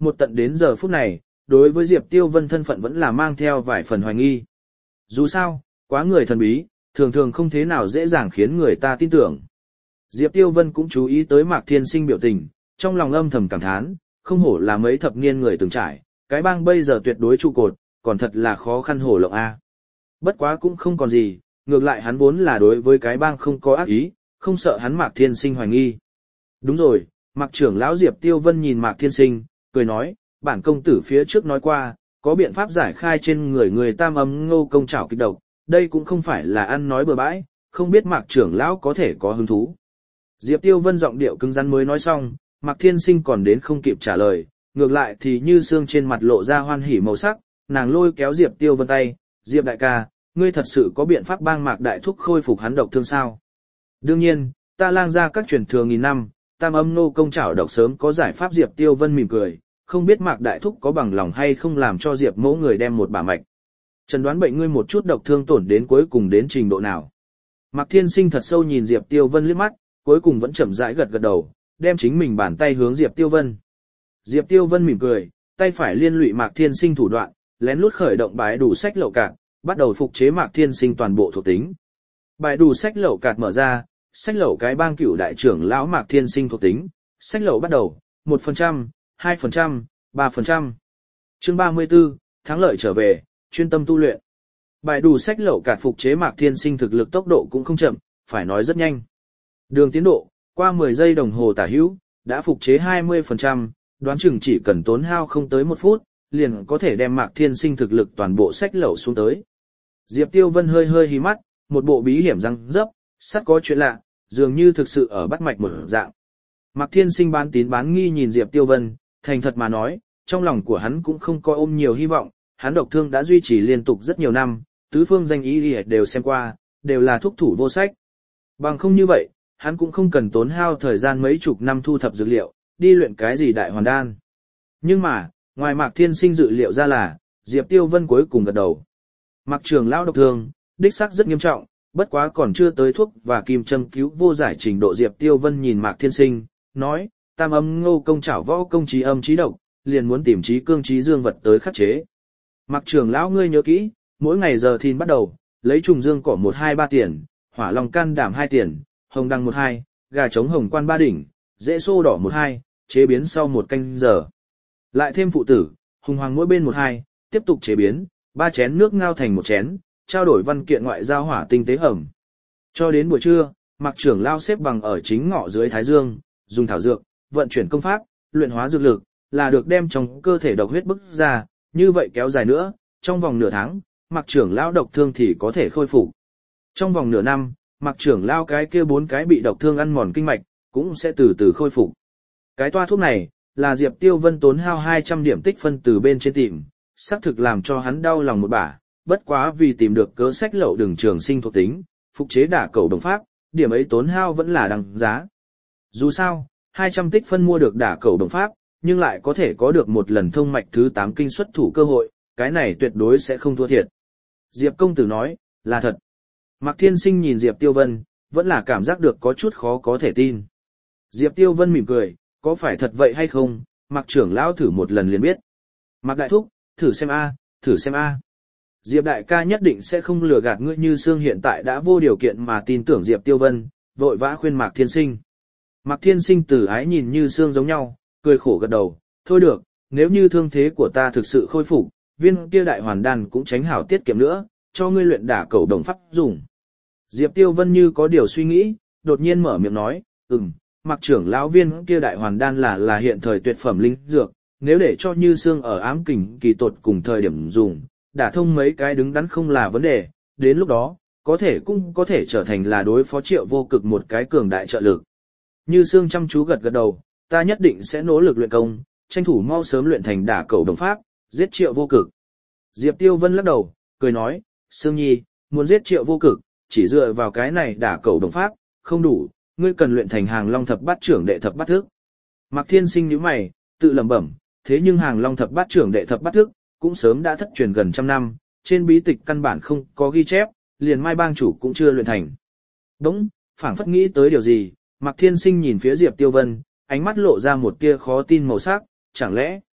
một tận đến giờ phút này, đối với Diệp Tiêu Vân thân phận vẫn là mang theo vài phần hoài nghi. Dù sao, quá người thần bí, thường thường không thế nào dễ dàng khiến người ta tin tưởng. Diệp Tiêu Vân cũng chú ý tới Mạc Thiên Sinh biểu tình, trong lòng âm thầm cảm thán, không hổ là mấy thập niên người từng trải, cái bang bây giờ tuyệt đối trụ cột, còn thật là khó khăn hổ lộng a. Bất quá cũng không còn gì, ngược lại hắn vốn là đối với cái bang không có ác ý, không sợ hắn Mạc Thiên Sinh hoài nghi. Đúng rồi, Mạc trưởng lão Diệp Tiêu Vân nhìn Mạc Thiên Sinh, cười nói, bản công tử phía trước nói qua, có biện pháp giải khai trên người người tam âm ngô công trảo kịch độc, đây cũng không phải là ăn nói bừa bãi, không biết Mạc trưởng lão có thể có hứng thú. Diệp Tiêu Vân giọng điệu cứng rắn mới nói xong, Mạc Thiên Sinh còn đến không kịp trả lời, ngược lại thì như xương trên mặt lộ ra hoan hỉ màu sắc, nàng lôi kéo Diệp Tiêu Vân tay, Diệp đại ca, ngươi thật sự có biện pháp bang Mạc đại thúc khôi phục hắn độc thương sao? Đương nhiên, ta lang ra các truyền thừa nghìn năm, tam âm nô công trảo độc sớm có giải pháp. Diệp Tiêu Vân mỉm cười, không biết Mạc đại thúc có bằng lòng hay không làm cho Diệp mẫu người đem một bả mạch. Trần đoán bệnh ngươi một chút độc thương tổn đến cuối cùng đến trình độ nào? Mạc Thiên Sinh thật sâu nhìn Diệp Tiêu Vân liếc mắt, cuối cùng vẫn chậm rãi gật gật đầu, đem chính mình bàn tay hướng Diệp Tiêu Vân. Diệp Tiêu Vân mỉm cười, tay phải liên lụy Mạc Thiên Sinh thủ đoạn, lén lút khởi động bài đủ sách lậu cạn, bắt đầu phục chế Mạc Thiên Sinh toàn bộ thuộc tính. Bài đủ sách lậu cạn mở ra, sách lậu cái bang cửu đại trưởng lão Mạc Thiên Sinh thuộc tính, sách lậu bắt đầu, một phần trăm, hai phần trăm, ba phần trăm. Chương ba mươi tư, thắng lợi trở về, chuyên tâm tu luyện. Bài đủ sách lậu cạn phục chế Mạc Thiên Sinh thực lực tốc độ cũng không chậm, phải nói rất nhanh. Đường tiến độ, qua mười giây đồng hồ tả hữu, đã phục chế hai mươi phần trăm, đoán chừng chỉ cần tốn hao không tới một phút, liền có thể đem Mạc Thiên Sinh thực lực toàn bộ sách lậu xuống tới. Diệp Tiêu Vân hơi hơi hí mắt, một bộ bí hiểm răng dấp, sắt có chuyện lạ, dường như thực sự ở bắt mạch một dạng. Mạc Thiên Sinh bán tín bán nghi nhìn Diệp Tiêu Vân, thành thật mà nói, trong lòng của hắn cũng không coi ôm nhiều hy vọng, hắn độc thương đã duy trì liên tục rất nhiều năm, tứ phương danh ý đều xem qua, đều là thuốc thủ vô sách. Bằng không như vậy, hắn cũng không cần tốn hao thời gian mấy chục năm thu thập dược liệu, đi luyện cái gì đại hoàn đan. Nhưng mà, ngoài Mạc Thiên Sinh dự liệu ra là, Diệp Tiêu Vân cuối cùng gật đầu. Mạc trưởng lão độc thương, đích xác rất nghiêm trọng, bất quá còn chưa tới thuốc và kim châm cứu vô giải trình độ. Diệp Tiêu Vân nhìn Mạc Thiên Sinh, nói, tam âm ngô công trảo võ công trí âm trí độc, liền muốn tìm trí cương trí dương vật tới khắc chế. Mạc trưởng lão ngươi nhớ kỹ, mỗi ngày giờ thìn bắt đầu, lấy trùng dương cỏ một hai ba tiền, hỏa long can đảm hai tiền, hồng đăng một hai, gà trống hồng quan ba đỉnh, dễ xô đỏ một hai, chế biến sau một canh giờ. Lại thêm phụ tử, hùng hoàng mỗi bên một hai, tiếp tục chế biến, ba chén nước ngao thành một chén, trao đổi văn kiện ngoại giao hỏa tinh tế hầm. Cho đến buổi trưa, Mạc trưởng lao xếp bằng ở chính ngọ dưới thái dương, dùng thảo dược, vận chuyển công pháp, luyện hóa dược lực, là được đem trong cơ thể độc huyết bức ra, như vậy kéo dài nữa, trong vòng nửa tháng, Mạc trưởng lao độc thương thì có thể khôi phục. Trong vòng nửa năm, Mạc trưởng lao cái kia bốn cái bị độc thương ăn mòn kinh mạch, cũng sẽ từ từ khôi phục. Cái toa thuốc này, là Diệp Tiêu Vân tốn hao hai trăm điểm tích phân từ bên trên tìm, xác thực làm cho hắn đau lòng một bả, bất quá vì tìm được cớ sách lậu đường trường sinh thuộc tính, phục chế đả cầu đồng pháp, điểm ấy tốn hao vẫn là đằng giá. Dù sao, hai trăm tích phân mua được đả cầu đồng pháp, nhưng lại có thể có được một lần thông mạch thứ tám kinh xuất thủ cơ hội, cái này tuyệt đối sẽ không thua thiệt. Diệp công tử nói, là thật. Mạc Thiên Sinh nhìn Diệp Tiêu Vân, vẫn là cảm giác được có chút khó có thể tin. Diệp Tiêu Vân mỉm cười, có phải thật vậy hay không, Mạc trưởng lão thử một lần liền biết. Mạc đại thúc, thử xem a, thử xem a. Diệp đại ca nhất định sẽ không lừa gạt ngươi. Như Sương hiện tại đã vô điều kiện mà tin tưởng Diệp Tiêu Vân, vội vã khuyên Mạc Thiên Sinh. Mạc Thiên Sinh từ ái nhìn Như Sương giống nhau, cười khổ gật đầu, thôi được, nếu như thương thế của ta thực sự khôi phục, viên kia đại hoàn đan cũng tránh hảo tiết kiệm nữa, cho ngươi luyện đả cầu đồng pháp dùng. Diệp Tiêu Vân như có điều suy nghĩ, đột nhiên mở miệng nói, ừm, Mạc trưởng lão viên kia đại hoàn đan là là hiện thời tuyệt phẩm linh dược, nếu để cho Như Sương ở ám kình kỳ tột cùng thời điểm dùng, đả thông mấy cái đứng đắn không là vấn đề, đến lúc đó, có thể cũng có thể trở thành là đối phó Triệu Vô Cực một cái cường đại trợ lực. Như Sương chăm chú gật gật đầu, ta nhất định sẽ nỗ lực luyện công, tranh thủ mau sớm luyện thành đả cầu đồng pháp, giết Triệu Vô Cực. Diệp Tiêu Vân lắc đầu, cười nói, Sương Nhi, muốn giết Triệu Vô Cực, chỉ dựa vào cái này đả cầu đồng pháp, không đủ, ngươi cần luyện thành Hàng Long thập bát trưởng đệ thập bát thức. Mạc Thiên Sinh nhíu mày, tự lẩm bẩm, thế nhưng Hàng Long thập bát trưởng đệ thập bát thức cũng sớm đã thất truyền gần trăm năm, trên bí tịch căn bản không có ghi chép, liền Mai bang chủ cũng chưa luyện thành. Đúng, phảng phất nghĩ tới điều gì, Mạc Thiên Sinh nhìn phía Diệp Tiêu Vân, ánh mắt lộ ra một tia khó tin màu sắc, chẳng lẽ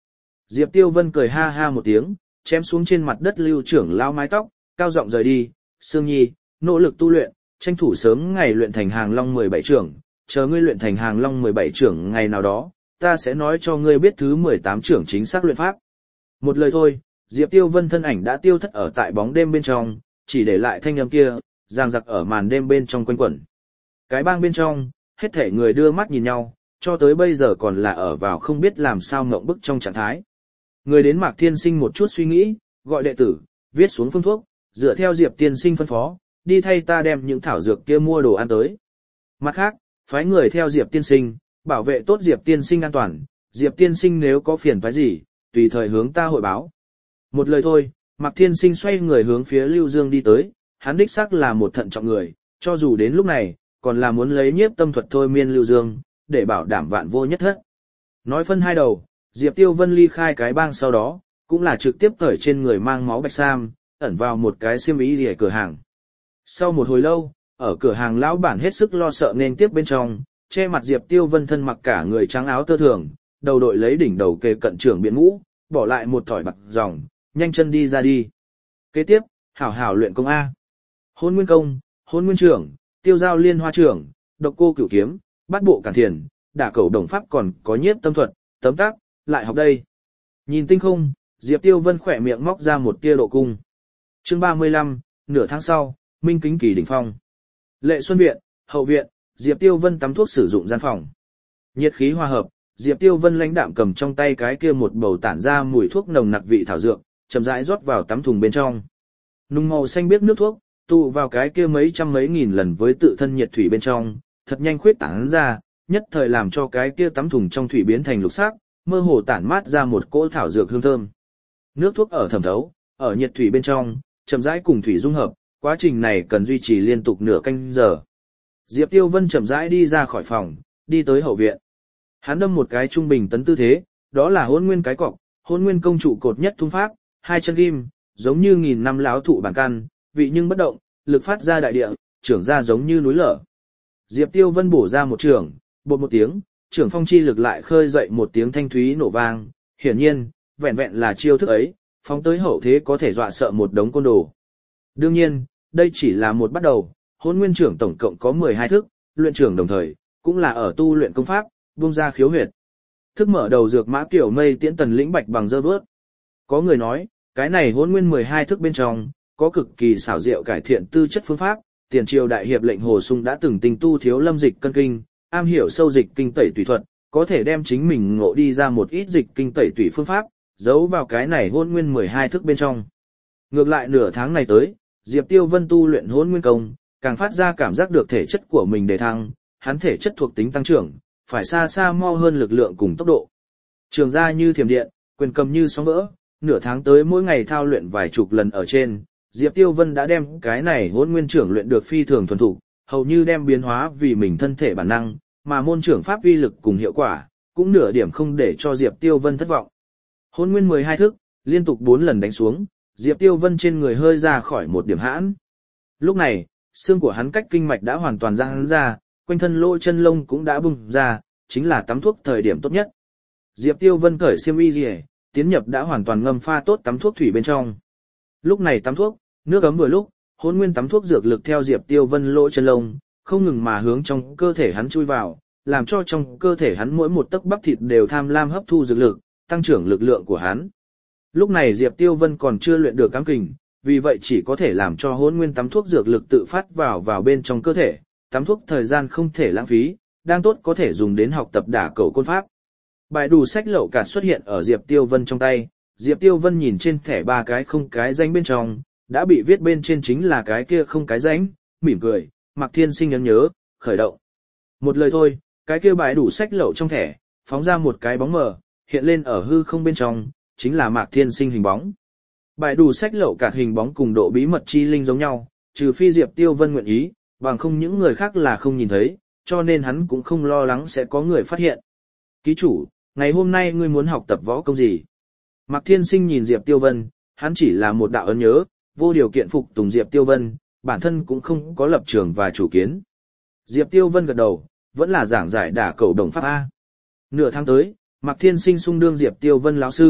Diệp Tiêu Vân cười ha ha một tiếng, chém xuống trên mặt đất Lưu trưởng lão mái tóc, cao giọng rời đi, Sương Nhi, nỗ lực tu luyện, tranh thủ sớm ngày luyện thành hàng long mười bảy trưởng, chờ ngươi luyện thành hàng long mười bảy trưởng ngày nào đó, ta sẽ nói cho ngươi biết thứ mười tám trưởng chính xác luyện pháp. Một lời thôi, Diệp Tiêu Vân thân ảnh đã tiêu thất ở tại bóng đêm bên trong, chỉ để lại thanh âm kia, giằng giặc ở màn đêm bên trong quanh quẩn. Cái bang bên trong, hết thể người đưa mắt nhìn nhau, cho tới bây giờ còn là ở vào không biết làm sao ngộng bức trong trạng thái. Người đến Mạc Thiên Sinh một chút suy nghĩ, gọi đệ tử, viết xuống phương thuốc, dựa theo Diệp Tiên Sinh phân phó, đi thay ta đem những thảo dược kia mua đồ ăn tới. Mặt khác, phái người theo Diệp Tiên Sinh, bảo vệ tốt Diệp Tiên Sinh an toàn, Diệp Tiên Sinh nếu có phiền phức gì, tùy thời hướng ta hội báo. Một lời thôi, Mạc Thiên Sinh xoay người hướng phía Lưu Dương đi tới, hắn đích xác là một thận trọng người, cho dù đến lúc này, còn là muốn lấy nhiếp tâm thuật thôi miên Lưu Dương, để bảo đảm vạn vô nhất thất. Nói phân hai đầu, Diệp Tiêu Vân ly khai cái bang sau đó, cũng là trực tiếp cởi trên người mang máu bạch sam, ẩn vào một cái xiêm y lìa cửa hàng. Sau một hồi lâu, ở cửa hàng lão bản hết sức lo sợ nên tiếp bên trong, che mặt Diệp Tiêu Vân thân mặc cả người trắng áo tơ thường, đầu đội lấy đỉnh đầu kề cận trưởng biện ngũ, bỏ lại một thỏi bạc dòng, nhanh chân đi ra đi. Kế tiếp, hảo hảo luyện công A. Hôn nguyên công, hôn nguyên trưởng, tiêu giao liên hoa trưởng, độc cô cửu kiếm, bát bộ cản thiền, đả cẩu đồng pháp còn có nhiếp tâm thuật, tấm tác, lại học đây. Nhìn tinh không, Diệp Tiêu Vân khỏe miệng móc ra một tia độ cung. Chương ba mươi lăm, nửa tháng sau, Minh Kính Kỳ đỉnh phong. Lệ Xuân viện, hậu viện, Diệp Tiêu Vân tắm thuốc sử dụng gian phòng. Nhiệt khí hòa hợp, Diệp Tiêu Vân lãnh đạm cầm trong tay cái kia một bầu tản ra mùi thuốc nồng nặc vị thảo dược, chậm rãi rót vào tắm thùng bên trong. Nung màu xanh biếc nước thuốc, tụ vào cái kia mấy trăm mấy nghìn lần với tự thân nhiệt thủy bên trong, thật nhanh khuyết tán ra, nhất thời làm cho cái kia tắm thùng trong thủy biến thành lục sắc, mơ hồ tản mát ra một cỗ thảo dược hương thơm. Nước thuốc ở thẩm thấu, ở nhiệt thủy bên trong, chậm rãi cùng thủy dung hợp, quá trình này cần duy trì liên tục nửa canh giờ. Diệp Tiêu Vân chậm rãi đi ra khỏi phòng, đi tới hậu viện. Hắn đâm một cái trung bình tấn tư thế, đó là hôn nguyên cái cọc, hôn nguyên công trụ cột nhất thung pháp, hai chân ghim, giống như nghìn năm láo thụ bản căn, vị nhưng bất động, lực phát ra đại địa, trưởng ra giống như núi lở. Diệp Tiêu Vân bổ ra một trường, bột một tiếng, trưởng phong chi lực lại khơi dậy một tiếng thanh thúy nổ vang, hiển nhiên, vẹn vẹn là chiêu thức ấy, phóng tới hậu thế có thể dọa sợ một đống côn đồ. Đương nhiên, đây chỉ là một bắt đầu, hôn nguyên trưởng tổng cộng có mười hai thức, luyện trưởng đồng thời, cũng là ở tu luyện công pháp, buông ra khiếu huyệt. Thức mở đầu dược mã kiểu mây tiễn tần lĩnh bạch bằng dơ vớt. Có người nói, cái này hôn nguyên mười hai thức bên trong, có cực kỳ xảo diệu cải thiện tư chất phương pháp, tiền triều đại hiệp lệnh Hồ Sung đã từng tinh tu thiếu lâm dịch cân kinh, am hiểu sâu dịch kinh tẩy tùy thuật, có thể đem chính mình ngộ đi ra một ít dịch kinh tẩy tùy phương pháp, giấu vào cái này hôn nguyên mười hai thức bên trong. Ngược lại nửa tháng này tới, Diệp Tiêu Vân tu luyện hôn nguyên công, càng phát ra cảm giác được thể chất của mình đề thăng, hắn thể chất thuộc tính tăng trưởng, phải xa xa mau hơn lực lượng cùng tốc độ. Trường ra như thiểm điện, quyền cầm như sóng vỡ, nửa tháng tới mỗi ngày thao luyện vài chục lần ở trên, Diệp Tiêu Vân đã đem cái này hôn nguyên trưởng luyện được phi thường thuần thục, hầu như đem biến hóa vì mình thân thể bản năng, mà môn trưởng pháp uy lực cùng hiệu quả, cũng nửa điểm không để cho Diệp Tiêu Vân thất vọng. Hôn nguyên mười hai thức, liên tục bốn lần đánh xuống, Diệp Tiêu Vân trên người hơi ra khỏi một điểm hãn. Lúc này, xương của hắn cách kinh mạch đã hoàn toàn ra hắn ra, quanh thân lỗ chân lông cũng đã bung ra, chính là tắm thuốc thời điểm tốt nhất. Diệp Tiêu Vân cởi xiêm y liề, tiến nhập đã hoàn toàn ngâm pha tốt tắm thuốc thủy bên trong. Lúc này tắm thuốc, nước ấm vừa lúc, hôn nguyên tắm thuốc dược lực theo Diệp Tiêu Vân lỗ chân lông, không ngừng mà hướng trong cơ thể hắn chui vào, làm cho trong cơ thể hắn mỗi một tấc bắp thịt đều tham lam hấp thu dược lực, tăng trưởng lực lượng của hắn. Lúc này Diệp Tiêu Vân còn chưa luyện được cám kình, vì vậy chỉ có thể làm cho hôn nguyên tắm thuốc dược lực tự phát vào vào bên trong cơ thể, tắm thuốc thời gian không thể lãng phí, đang tốt có thể dùng đến học tập đả cẩu côn pháp. Bài đủ sách lậu cả xuất hiện ở Diệp Tiêu Vân trong tay, Diệp Tiêu Vân nhìn trên thẻ ba cái không cái danh bên trong, đã bị viết bên trên chính là cái kia không cái danh, mỉm cười, Mạc Thiên Sinh nhớ nhớ, khởi động. Một lời thôi, cái kia bài đủ sách lậu trong thẻ, phóng ra một cái bóng mờ, hiện lên ở hư không bên trong, chính là Mạc Thiên Sinh hình bóng. Bài đủ sách lậu cả hình bóng cùng độ bí mật chi linh giống nhau, trừ phi Diệp Tiêu Vân nguyện ý, bằng không những người khác là không nhìn thấy, cho nên hắn cũng không lo lắng sẽ có người phát hiện. Ký chủ, ngày hôm nay ngươi muốn học tập võ công gì? Mạc Thiên Sinh nhìn Diệp Tiêu Vân, hắn chỉ là một đạo ấn nhớ, vô điều kiện phục tùng Diệp Tiêu Vân, bản thân cũng không có lập trường và chủ kiến. Diệp Tiêu Vân gật đầu, vẫn là giảng giải đả cẩu đồng pháp A. Nửa tháng tới, Mạc Thiên Sinh xung đương Diệp Tiêu Vân lão sư,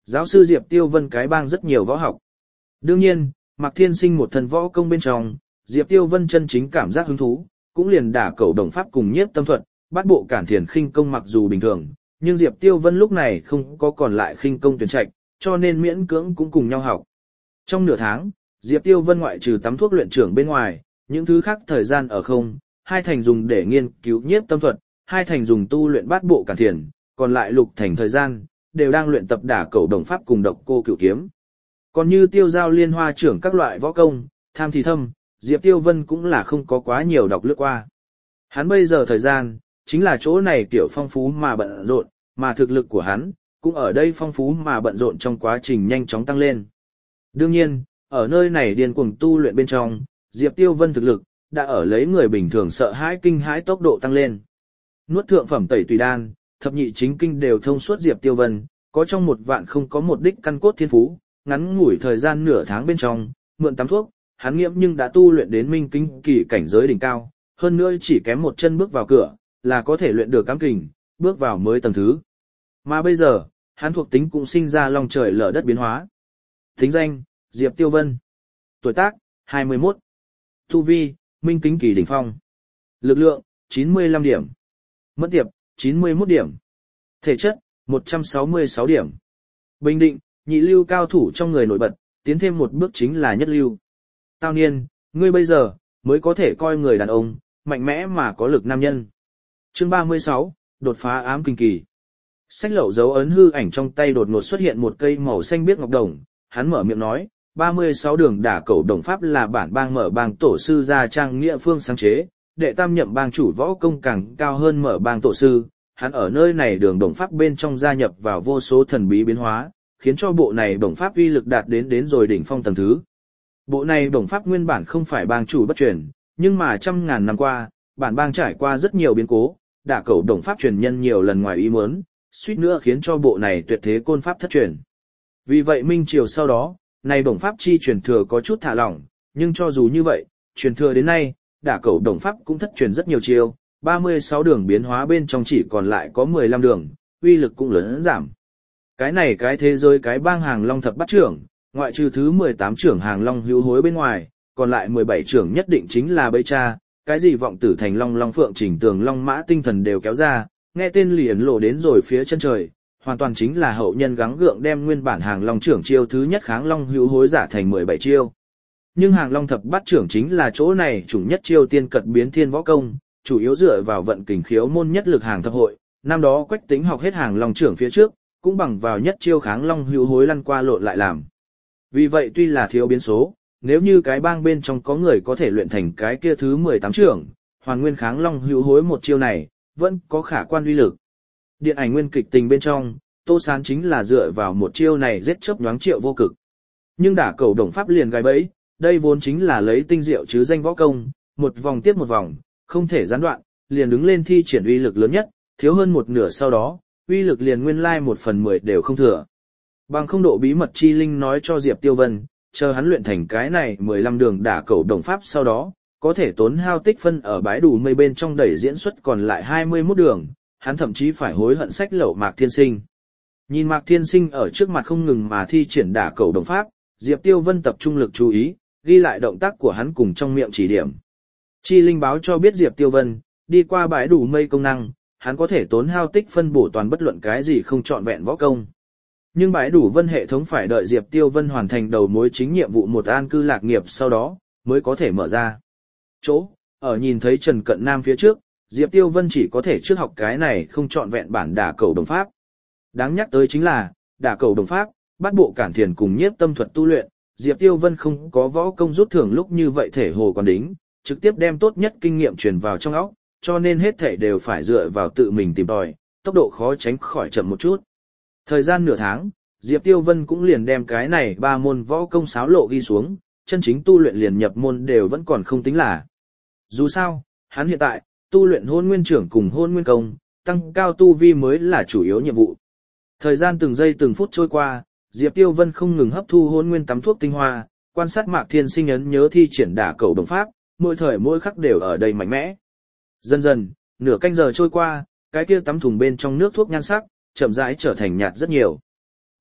Giáo sư Diệp Tiêu Vân cái bang rất nhiều võ học. Đương nhiên, Mạc Thiên Sinh một thần võ công bên trong, Diệp Tiêu Vân chân chính cảm giác hứng thú, cũng liền đả cẩu đồng pháp cùng nhiếp tâm thuật, bát bộ cản thiền khinh công mặc dù bình thường, nhưng Diệp Tiêu Vân lúc này không có còn lại khinh công tuyển trạch, cho nên miễn cưỡng cũng cùng nhau học. Trong nửa tháng, Diệp Tiêu Vân ngoại trừ tắm thuốc luyện trưởng bên ngoài, những thứ khác thời gian ở không, hai thành dùng để nghiên cứu nhiếp tâm thuật, hai thành dùng tu luyện bát bộ cản thiền, còn lại lục thành thời gian, đều đang luyện tập đả cẩu đồng pháp cùng độc cô cửu kiếm. Còn như tiêu giao liên hoa trưởng các loại võ công, tham thì thâm, Diệp Tiêu Vân cũng là không có quá nhiều đọc lướt qua. Hắn bây giờ thời gian, chính là chỗ này kiểu phong phú mà bận rộn, mà thực lực của hắn, cũng ở đây phong phú mà bận rộn trong quá trình nhanh chóng tăng lên. Đương nhiên, ở nơi này điên cuồng tu luyện bên trong, Diệp Tiêu Vân thực lực, đã ở lấy người bình thường sợ hãi kinh hãi tốc độ tăng lên. Nuốt thượng phẩm tẩy tùy đan, thập nhị chính kinh đều thông suốt Diệp Tiêu Vân, có trong một vạn không có một đích căn cốt thiên phú, ngắn ngủi thời gian nửa tháng bên trong, mượn tắm thuốc, hắn nghiễm nhưng đã tu luyện đến minh kinh kỳ cảnh giới đỉnh cao, hơn nữa chỉ kém một chân bước vào cửa, là có thể luyện được cám kình, bước vào mới tầng thứ. Mà bây giờ, hắn thuộc tính cũng sinh ra long trời lở đất biến hóa. Tính danh, Diệp Tiêu Vân. Tuổi tác, hai mươi mốt. Tu vi, minh kính kỳ đỉnh phong. Lực lượng, chín mươi lăm điểm. Mẫn tiệp, chín mươi mốt điểm. Thể chất, một trăm sáu mươi sáu điểm. Bình định, nhị lưu cao thủ trong người nổi bật, tiến thêm một bước chính là nhất lưu. Tao niên, ngươi bây giờ, mới có thể coi người đàn ông, mạnh mẽ mà có lực nam nhân. Chương ba mươi sáu, đột phá ám kinh kỳ. Sách lậu dấu ấn hư ảnh trong tay đột ngột xuất hiện một cây màu xanh biếc ngọc đồng, hắn mở miệng nói, ba mươi sáu đường đả cẩu đồng pháp là bản bang mở bang tổ sư gia trang nghĩa phương sáng chế, đệ tam nhậm bang chủ võ công càng cao hơn mở bang tổ sư, hắn ở nơi này đường đồng pháp bên trong gia nhập vào vô số thần bí biến hóa, khiến cho bộ này đồng pháp uy lực đạt đến đến rồi đỉnh phong tầng thứ. Bộ này đồng pháp nguyên bản không phải bang chủ bất truyền, nhưng mà trăm ngàn năm qua, bản bang trải qua rất nhiều biến cố, đả cẩu đồng pháp truyền nhân nhiều lần ngoài ý muốn, suýt nữa khiến cho bộ này tuyệt thế côn pháp thất truyền. Vì vậy Minh Triều sau đó, này đồng pháp chi truyền thừa có chút thả lỏng, nhưng cho dù như vậy, truyền thừa đến nay, đả cẩu đồng pháp cũng thất truyền rất nhiều chiêu, ba mươi sáu đường biến hóa bên trong chỉ còn lại có mười lăm đường, uy lực cũng lớn giảm. Cái này cái thế giới cái bang hàng long thập bát trưởng, ngoại trừ thứ mười tám trưởng hàng long hữu hối bên ngoài, còn lại mười bảy trưởng nhất định chính là bấy cha, cái gì vọng tử thành long long phượng chỉnh tường long mã tinh thần đều kéo ra, nghe tên liền lộ đến rồi phía chân trời, hoàn toàn chính là hậu nhân gắng gượng đem nguyên bản hàng long trưởng chiêu thứ nhất kháng long hữu hối giả thành mười bảy chiêu. Nhưng hàng long thập bát trưởng chính là chỗ này chủng nhất chiêu tiên cật biến thiên võ công, chủ yếu dựa vào vận kình khiếu môn nhất lực hàng thập hội, năm đó Quách Tĩnh học hết hàng long trưởng phía trước, cũng bằng vào nhất chiêu kháng long hữu hối lăn qua lộn lại làm. Vì vậy tuy là thiếu biến số, nếu như cái bang bên trong có người có thể luyện thành cái kia thứ mười tám trưởng, hoàn nguyên kháng long hữu hối một chiêu này, vẫn có khả quan uy lực. Điện ảnh nguyên kịch tình bên trong, Tô Sán chính là dựa vào một chiêu này giết chớp nhoáng triệu vô cực. Nhưng đả cẩu đồng pháp liền gai bẫy, đây vốn chính là lấy tinh diệu chứ danh võ công, một vòng tiếp một vòng, không thể gián đoạn, liền đứng lên thi triển uy lực lớn nhất, thiếu hơn một nửa sau đó, uy lực liền nguyên lai một phần mười đều không thừa. Bằng không độ bí mật chi linh nói cho Diệp Tiêu Vân, chờ hắn luyện thành cái này mười lăm đường đả cẩu đồng pháp sau đó, có thể tốn hao tích phân ở bãi đủ mây bên trong đẩy diễn xuất còn lại hai mươi mốt đường, hắn thậm chí phải hối hận sách lậu Mạc Thiên Sinh. Nhìn Mạc Thiên Sinh ở trước mặt không ngừng mà thi triển đả cẩu đồng pháp, Diệp Tiêu Vân tập trung lực chú ý, ghi lại động tác của hắn cùng trong miệng chỉ điểm. Chi linh báo cho biết Diệp Tiêu Vân, đi qua bãi đủ mây công năng, hắn có thể tốn hao tích phân bổ toàn bất luận cái gì không trọn vẹn võ công. Nhưng bãi đủ vân hệ thống phải đợi Diệp Tiêu Vân hoàn thành đầu mối chính nhiệm vụ một an cư lạc nghiệp sau đó, mới có thể mở ra. Chỗ, ở nhìn thấy Trần Cận Nam phía trước, Diệp Tiêu Vân chỉ có thể trước học cái này không trọn vẹn bản đả cẩu đồng pháp. Đáng nhắc tới chính là, đả cẩu đồng pháp, bắt bộ cản thiền cùng nhiếp tâm thuật tu luyện, Diệp Tiêu Vân không có võ công rút thưởng lúc như vậy thể hồ còn đính, trực tiếp đem tốt nhất kinh nghiệm truyền vào trong óc, cho nên hết thể đều phải dựa vào tự mình tìm tòi, tốc độ khó tránh khỏi chậm một chút. Thời gian nửa tháng, Diệp Tiêu Vân cũng liền đem cái này ba môn võ công sáo lộ ghi xuống, chân chính tu luyện liền nhập môn đều vẫn còn không tính là. Dù sao, hắn hiện tại, tu luyện hôn nguyên trưởng cùng hôn nguyên công, tăng cao tu vi mới là chủ yếu nhiệm vụ. Thời gian từng giây từng phút trôi qua, Diệp Tiêu Vân không ngừng hấp thu hôn nguyên tắm thuốc tinh hoa, quan sát Mạc Thiên Sinh ấn nhớ thi triển đả cẩu đồng pháp, mỗi thời mỗi khắc đều ở đây mạnh mẽ. Dần dần, nửa canh giờ trôi qua, cái kia tắm thùng bên trong nước thuốc nhan sắc, chậm rãi trở thành nhạt rất nhiều.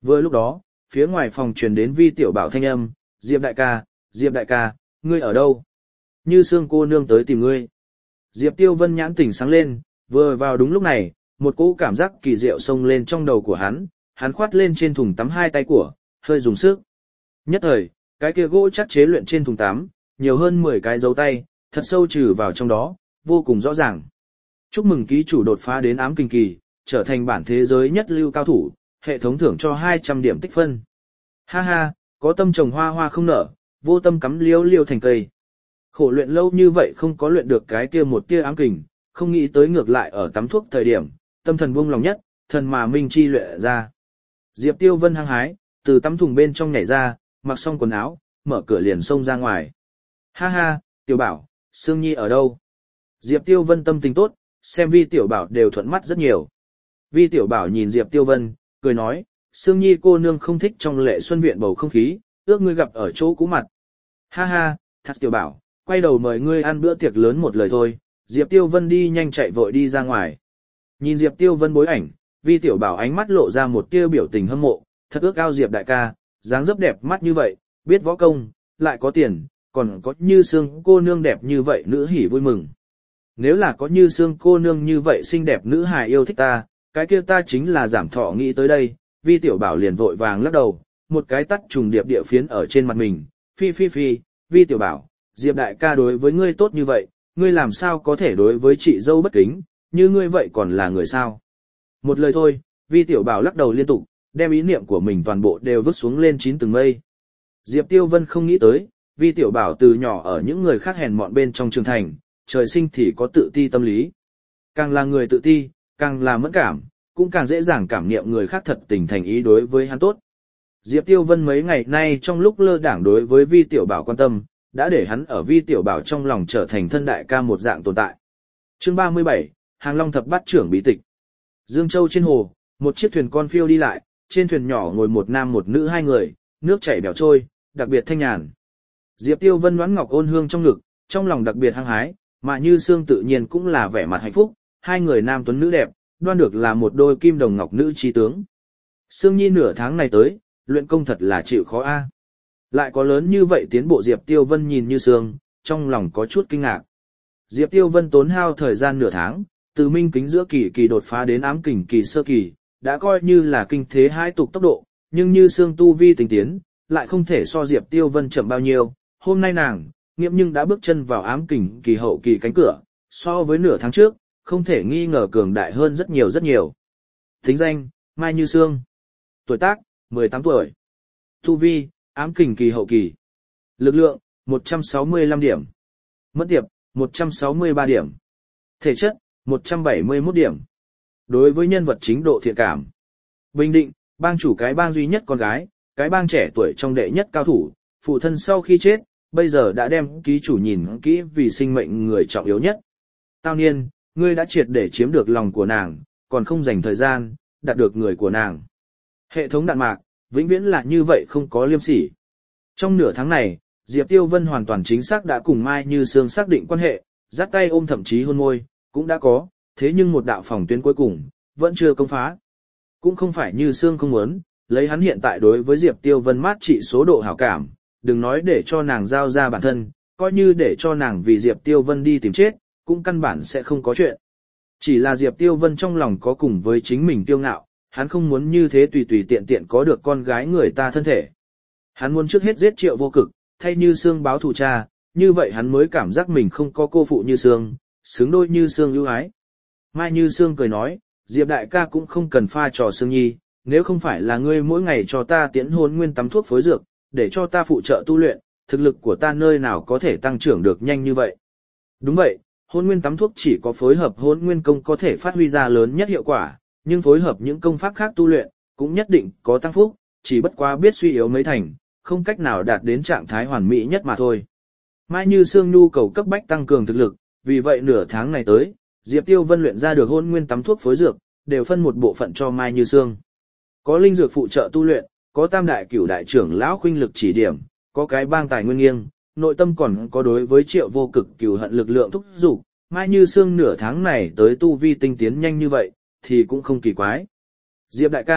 Vừa lúc đó, phía ngoài phòng truyền đến Vi Tiểu Bảo thanh âm, Diệp đại ca, Diệp đại ca, ngươi ở đâu? Như Sương cô nương tới tìm ngươi. Diệp Tiêu Vân nhãn tỉnh sáng lên, vừa vào đúng lúc này, một cỗ cảm giác kỳ diệu xông lên trong đầu của hắn, hắn khoát lên trên thùng tắm hai tay của, hơi dùng sức. Nhất thời, cái kia gỗ chắc chế luyện trên thùng tắm, nhiều hơn mười cái dấu tay, thật sâu trừ vào trong đó, vô cùng rõ ràng. Chúc mừng ký chủ đột phá đến ám kinh kỳ, trở thành bản thế giới nhất lưu cao thủ, hệ thống thưởng cho hai trăm điểm tích phân. Ha ha, có tâm trồng hoa hoa không nở, vô tâm cắm liêu liêu thành cây. Khổ luyện lâu như vậy không có luyện được cái kia một tia ám kình, không nghĩ tới ngược lại ở tắm thuốc thời điểm, tâm thần buông lòng nhất, thần mà minh chi luyện ra. Diệp Tiêu Vân hăng hái, từ tắm thùng bên trong nhảy ra, mặc xong quần áo, mở cửa liền xông ra ngoài. Ha ha, Tiểu Bảo, Sương Nhi ở đâu? Diệp Tiêu Vân tâm tình tốt, xem Vi Tiểu Bảo đều thuận mắt rất nhiều. Vi Tiểu Bảo nhìn Diệp Tiêu Vân, cười nói, Sương Nhi cô nương không thích trong lệ xuân viện bầu không khí, ước ngươi gặp ở chỗ cũ mặt. Ha ha, thật Tiểu Bảo, quay đầu mời ngươi ăn bữa tiệc lớn một lời thôi. Diệp Tiêu Vân đi nhanh chạy vội đi ra ngoài. Nhìn Diệp Tiêu Vân bối ảnh, Vi Tiểu Bảo ánh mắt lộ ra một tia biểu tình hâm mộ, thật ước ao Diệp đại ca, dáng dấp đẹp mắt như vậy, biết võ công, lại có tiền, còn có Như Sương cô nương đẹp như vậy nữ hỉ vui mừng. Nếu là có Như Sương cô nương như vậy xinh đẹp nữ hài yêu thích ta, cái kia ta chính là giảm thọ nghĩ tới đây. Vi Tiểu Bảo liền vội vàng lắc đầu, một cái tắt trùng điệp địa phiến ở trên mặt mình, phi phi phi, Vi Tiểu Bảo, Diệp đại ca đối với ngươi tốt như vậy, ngươi làm sao có thể đối với chị dâu bất kính, như ngươi vậy còn là người sao? Một lời thôi, Vi Tiểu Bảo lắc đầu liên tục, đem ý niệm của mình toàn bộ đều vứt xuống lên chín tầng mây. Diệp Tiêu Vân không nghĩ tới, Vi Tiểu Bảo từ nhỏ ở những người khác hèn mọn bên trong trường thành, trời sinh thì có tự ti tâm lý. Càng là người tự ti, càng là mẫn cảm, cũng càng dễ dàng cảm niệm người khác thật tình thành ý đối với hắn tốt. Diệp Tiêu Vân mấy ngày nay trong lúc lơ đảng đối với Vi Tiểu Bảo quan tâm, đã để hắn ở Vi Tiểu Bảo trong lòng trở thành thân đại ca một dạng tồn tại. Chương ba mươi bảy, Hàng Long thập bát trưởng bí tịch. Dương Châu trên hồ, một chiếc thuyền con phiêu đi lại, trên thuyền nhỏ ngồi một nam một nữ hai người, nước chảy bèo trôi, đặc biệt thanh nhàn. Diệp Tiêu Vân đoán ngọc ôn hương trong ngực, trong lòng đặc biệt hăng hái, mà Như Sương tự nhiên cũng là vẻ mặt hạnh phúc, hai người nam tuấn nữ đẹp, đoan được là một đôi kim đồng ngọc nữ chi tướng. Sương Nhi nửa tháng này tới, luyện công thật là chịu khó a. Lại có lớn như vậy tiến bộ. Diệp Tiêu Vân nhìn Như Sương, trong lòng có chút kinh ngạc. Diệp Tiêu Vân tốn hao thời gian nửa tháng, từ minh kính giữa kỳ kỳ đột phá đến ám kình kỳ sơ kỳ, đã coi như là kinh thế hai tục tốc độ, nhưng Như Sương tu vi tinh tiến, lại không thể so Diệp Tiêu Vân chậm bao nhiêu. Hôm nay nàng, nghiệm nhưng đã bước chân vào ám kình kỳ hậu kỳ cánh cửa, so với nửa tháng trước, không thể nghi ngờ cường đại hơn rất nhiều rất nhiều. Thính danh, Mai Như Sương. Tuổi tác, mười tám tuổi. Tu vi, ám kình kỳ hậu kỳ. Lực lượng, một trăm sáu mươi lăm điểm. Mất tiệp, một trăm sáu mươi ba điểm. Thể chất, một trăm bảy mươi mốt điểm. Đối với nhân vật chính độ thiện cảm. Bình Định, bang chủ cái bang duy nhất con gái, cái bang trẻ tuổi trong đệ nhất cao thủ, phụ thân sau khi chết, bây giờ đã đem ký chủ nhìn kỹ vì sinh mệnh người trọng yếu nhất. Tao niên, ngươi đã triệt để chiếm được lòng của nàng, còn không dành thời gian, đạt được người của nàng. Hệ thống đạn mạc, vĩnh viễn là như vậy không có liêm sỉ. Trong nửa tháng này, Diệp Tiêu Vân hoàn toàn chính xác đã cùng Mai Như Sương xác định quan hệ, dắt tay ôm thậm chí hôn môi, cũng đã có, thế nhưng một đạo phòng tuyến cuối cùng, vẫn chưa công phá. Cũng không phải Như Sương không muốn, lấy hắn hiện tại đối với Diệp Tiêu Vân mát trị số độ hảo cảm, đừng nói để cho nàng giao ra bản thân, coi như để cho nàng vì Diệp Tiêu Vân đi tìm chết, cũng căn bản sẽ không có chuyện. Chỉ là Diệp Tiêu Vân trong lòng có cùng với chính mình kiêu ngạo, hắn không muốn như thế tùy tùy tiện tiện có được con gái người ta thân thể. Hắn muốn trước hết giết Triệu Vô Cực, thay Như Sương báo thù cha, như vậy hắn mới cảm giác mình không có cô phụ Như Sương, xứng đôi Như Sương ưu ái. Mai Như Sương cười nói, Diệp đại ca cũng không cần pha trò Sương Nhi, nếu không phải là ngươi mỗi ngày cho ta tiễn hôn nguyên tắm thuốc phối dược, để cho ta phụ trợ tu luyện, thực lực của ta nơi nào có thể tăng trưởng được nhanh như vậy. Đúng vậy, hôn nguyên tắm thuốc chỉ có phối hợp hôn nguyên công có thể phát huy ra lớn nhất hiệu quả, nhưng phối hợp những công pháp khác tu luyện, cũng nhất định có tăng phúc, chỉ bất quá biết suy yếu mấy thành, không cách nào đạt đến trạng thái hoàn mỹ nhất mà thôi. Mai Như Sương nhu cầu cấp bách tăng cường thực lực, vì vậy nửa tháng này tới, Diệp Tiêu Vân luyện ra được hôn nguyên tắm thuốc phối dược, đều phân một bộ phận cho Mai Như Sương. Có linh dược phụ trợ tu luyện, có tam đại cửu đại trưởng lão khuynh lực chỉ điểm, có cái bang tài nguyên nghiêng, nội tâm còn có đối với Triệu Vô Cực cửu hận lực lượng thúc giục. Mai Như Sương nửa tháng này tới tu vi tinh tiến nhanh như vậy, thì cũng không kỳ quái. Diệp đại ca,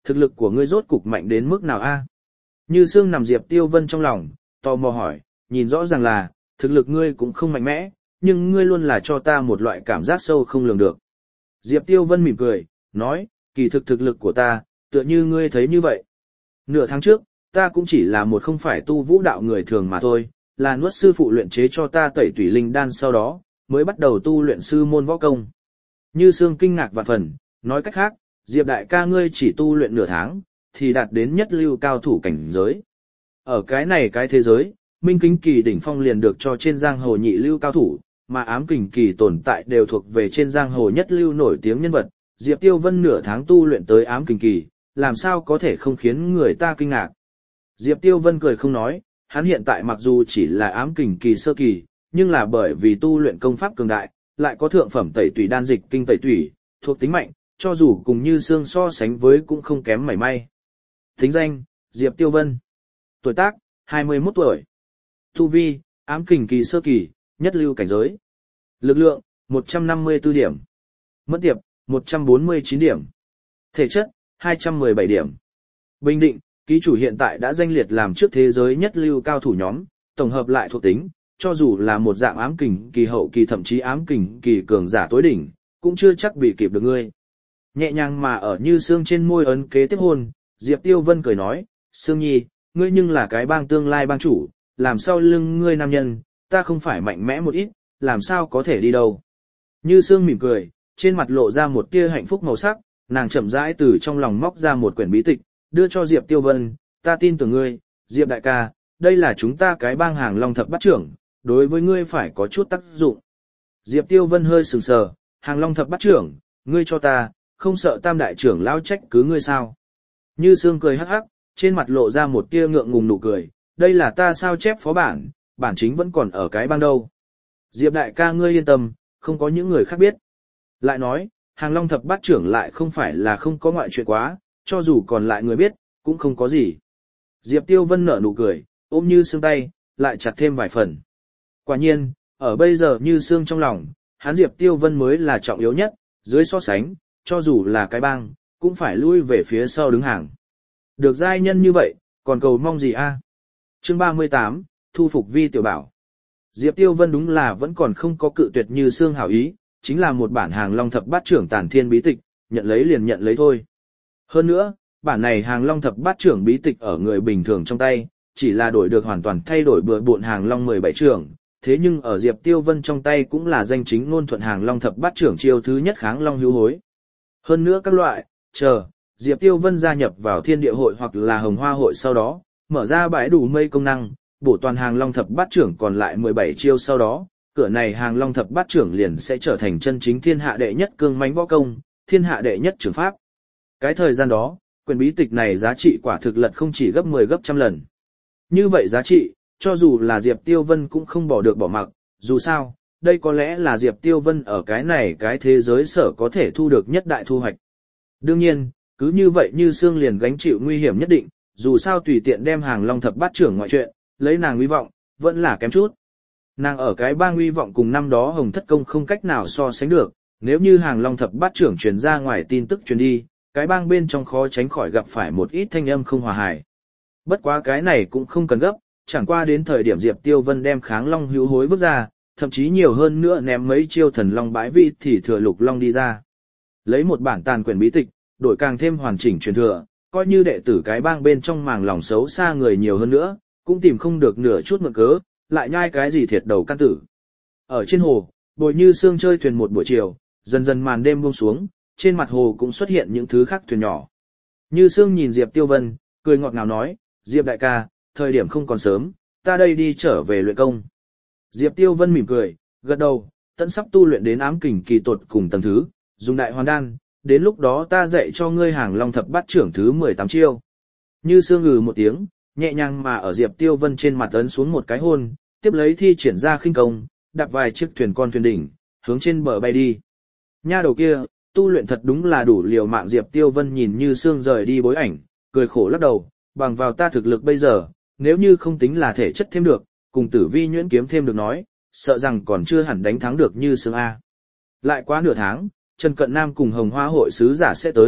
thực lực của ngươi rốt cục mạnh đến mức nào a? Như Sương nằm Diệp Tiêu Vân trong lòng, tò mò hỏi, nhìn rõ ràng là, thực lực ngươi cũng không mạnh mẽ, nhưng ngươi luôn là cho ta một loại cảm giác sâu không lường được. Diệp Tiêu Vân mỉm cười, nói, kỳ thực thực lực của ta, tựa như ngươi thấy như vậy. Nửa tháng trước, ta cũng chỉ là một không phải tu vũ đạo người thường mà thôi, là nuốt sư phụ luyện chế cho ta tẩy tủy linh đan sau đó, mới bắt đầu tu luyện sư môn võ công. Như Sương kinh ngạc vạn phần, nói cách khác, Diệp đại ca ngươi chỉ tu luyện nửa tháng, thì đạt đến nhất lưu cao thủ cảnh giới. Ở cái này cái thế giới, Minh Kính Kỳ đỉnh phong liền được cho trên giang hồ nhị lưu cao thủ, mà Ám Kình Kỳ tồn tại đều thuộc về trên giang hồ nhất lưu nổi tiếng nhân vật. Diệp Tiêu Vân nửa tháng tu luyện tới Ám Kình Kỳ, làm sao có thể không khiến người ta kinh ngạc. Diệp Tiêu Vân cười không nói, hắn hiện tại mặc dù chỉ là Ám Kình Kỳ sơ kỳ, nhưng là bởi vì tu luyện công pháp cường đại, lại có thượng phẩm tẩy tủy đan dịch kinh tẩy tủy, thuộc tính mạnh, cho dù cùng Như Sương so sánh với cũng không kém mảy may. Thính danh, Diệp Tiêu Vân. Tuổi tác, hai mươi mốt tuổi. Tu vi, Ám Kình Kỳ sơ kỳ, nhất lưu cảnh giới. Lực lượng, một trăm năm mươi tư điểm. Mất tiệp, một trăm bốn mươi chín điểm. Thể chất, hai trăm mười bảy điểm. Bình định, ký chủ hiện tại đã danh liệt làm trước thế giới nhất lưu cao thủ nhóm, tổng hợp lại thuộc tính, cho dù là một dạng Ám Kình Kỳ hậu kỳ thậm chí Ám Kình Kỳ cường giả tối đỉnh, cũng chưa chắc bị kịp được ngươi. Nhẹ nhàng mà ở Như Sương trên môi ấn kế tiếp hôn, Diệp Tiêu Vân cười nói, Sương Nhi, ngươi nhưng là cái bang tương lai bang chủ, làm sao lưng ngươi nam nhân, ta không phải mạnh mẽ một ít, làm sao có thể đi đâu. Như Sương mỉm cười, trên mặt lộ ra một tia hạnh phúc màu sắc, nàng chậm rãi từ trong lòng móc ra một quyển bí tịch, đưa cho Diệp Tiêu Vân, ta tin tưởng ngươi, Diệp đại ca, đây là chúng ta cái bang Hàng Long thập bát trưởng, đối với ngươi phải có chút tác dụng. Diệp Tiêu Vân hơi sừng sờ, Hàng Long thập bát trưởng, ngươi cho ta, không sợ tam đại trưởng lão trách cứ ngươi sao? Như Sương cười hắc hắc, trên mặt lộ ra một tia ngượng ngùng nụ cười, đây là ta sao chép phó bản, bản chính vẫn còn ở cái bang đâu. Diệp đại ca ngươi yên tâm, không có những người khác biết. Lại nói, Hàng Long thập bát trưởng lại không phải là không có ngoại chuyện quá, cho dù còn lại người biết, cũng không có gì. Diệp Tiêu Vân nở nụ cười, ôm Như Sương tay, lại chặt thêm vài phần. Quả nhiên, ở bây giờ Như Sương trong lòng, hắn Diệp Tiêu Vân mới là trọng yếu nhất, dưới so sánh, cho dù là cái bang, cũng phải lui về phía sau đứng hàng. Được giai nhân như vậy, còn cầu mong gì a? Chương ba mươi tám, thu phục Vi tiểu bảo. Diệp Tiêu Vân đúng là vẫn còn không có cự tuyệt Như Sương hảo ý, chính là một bản Hàng Long thập bát trưởng tản thiên bí tịch, nhận lấy liền nhận lấy thôi. Hơn nữa, bản này Hàng Long thập bát trưởng bí tịch ở người bình thường trong tay, chỉ là đổi được hoàn toàn thay đổi bừa bộn Hàng Long mười bảy trưởng, thế nhưng ở Diệp Tiêu Vân trong tay cũng là danh chính ngôn thuận Hàng Long thập bát trưởng chiêu thứ nhất kháng long hữu hối. Hơn nữa các loại, chờ, Diệp Tiêu Vân gia nhập vào Thiên Địa hội hoặc là Hồng Hoa hội sau đó, mở ra bãi đủ mây công năng, bổ toàn Hàng Long thập bát trưởng còn lại mười bảy chiêu sau đó, cửa này Hàng Long thập bát trưởng liền sẽ trở thành chân chính thiên hạ đệ nhất cương mãnh võ công, thiên hạ đệ nhất trưởng pháp. Cái thời gian đó, quyền bí tịch này giá trị quả thực lật không chỉ gấp mười gấp trăm lần. Như vậy giá trị, cho dù là Diệp Tiêu Vân cũng không bỏ được bỏ mặc, dù sao, đây có lẽ là Diệp Tiêu Vân ở cái này cái thế giới sở có thể thu được nhất đại thu hoạch. Đương nhiên, cứ như vậy Như Sương liền gánh chịu nguy hiểm nhất định, dù sao tùy tiện đem Hàng Long thập bát trưởng ngoại chuyện, lấy nàng uy vọng, vẫn là kém chút. Nàng ở cái bang uy vọng cùng năm đó Hồng Thất Công không cách nào so sánh được, nếu như Hàng Long thập bát trưởng truyền ra ngoài tin tức truyền đi, cái bang bên trong khó tránh khỏi gặp phải một ít thanh âm không hòa hài. Bất quá cái này cũng không cần gấp, chẳng qua đến thời điểm Diệp Tiêu Vân đem kháng long hữu hối vứt ra, thậm chí nhiều hơn nữa ném mấy chiêu thần long bãi vị thì thừa lục long đi ra. Lấy một bản tàn quyển bí tịch, đổi càng thêm hoàn chỉnh truyền thừa, coi như đệ tử cái bang bên trong màng lòng xấu xa người nhiều hơn nữa, cũng tìm không được nửa chút mượn cớ, lại nhai cái gì thiệt đầu căn tử. Ở trên hồ, Bồi Như Sương chơi thuyền một buổi chiều, dần dần màn đêm buông xuống, trên mặt hồ cũng xuất hiện những thứ khác thuyền nhỏ. Như Sương nhìn Diệp Tiêu Vân, cười ngọt ngào nói, Diệp đại ca, thời điểm không còn sớm, ta đây đi trở về luyện công. Diệp Tiêu Vân mỉm cười, gật đầu, tận sắp tu luyện đến ám kình kỳ tột cùng tầng thứ, dùng đại hoàn đan, đến lúc đó ta dạy cho ngươi Hàng Long thập bát trưởng thứ mười tám chiêu. Như Sương ngừ một tiếng, nhẹ nhàng mà ở Diệp Tiêu Vân trên mặt ấn xuống một cái hôn, tiếp lấy thi triển ra khinh công, đạp vài chiếc thuyền con thuyền đỉnh, hướng trên bờ bay đi. Nha đầu kia, tu luyện thật đúng là đủ liều mạng. Diệp Tiêu Vân nhìn Như Sương rời đi bối ảnh, cười khổ lắc đầu, bằng vào ta thực lực bây giờ, nếu như không tính là thể chất thêm được, cùng Tử Vi nhuyễn kiếm thêm được nói, sợ rằng còn chưa hẳn đánh thắng được Như Sương a. Lại quá nửa tháng, Trần Cận Nam cùng Hồng Hoa hội sứ giả sẽ tới,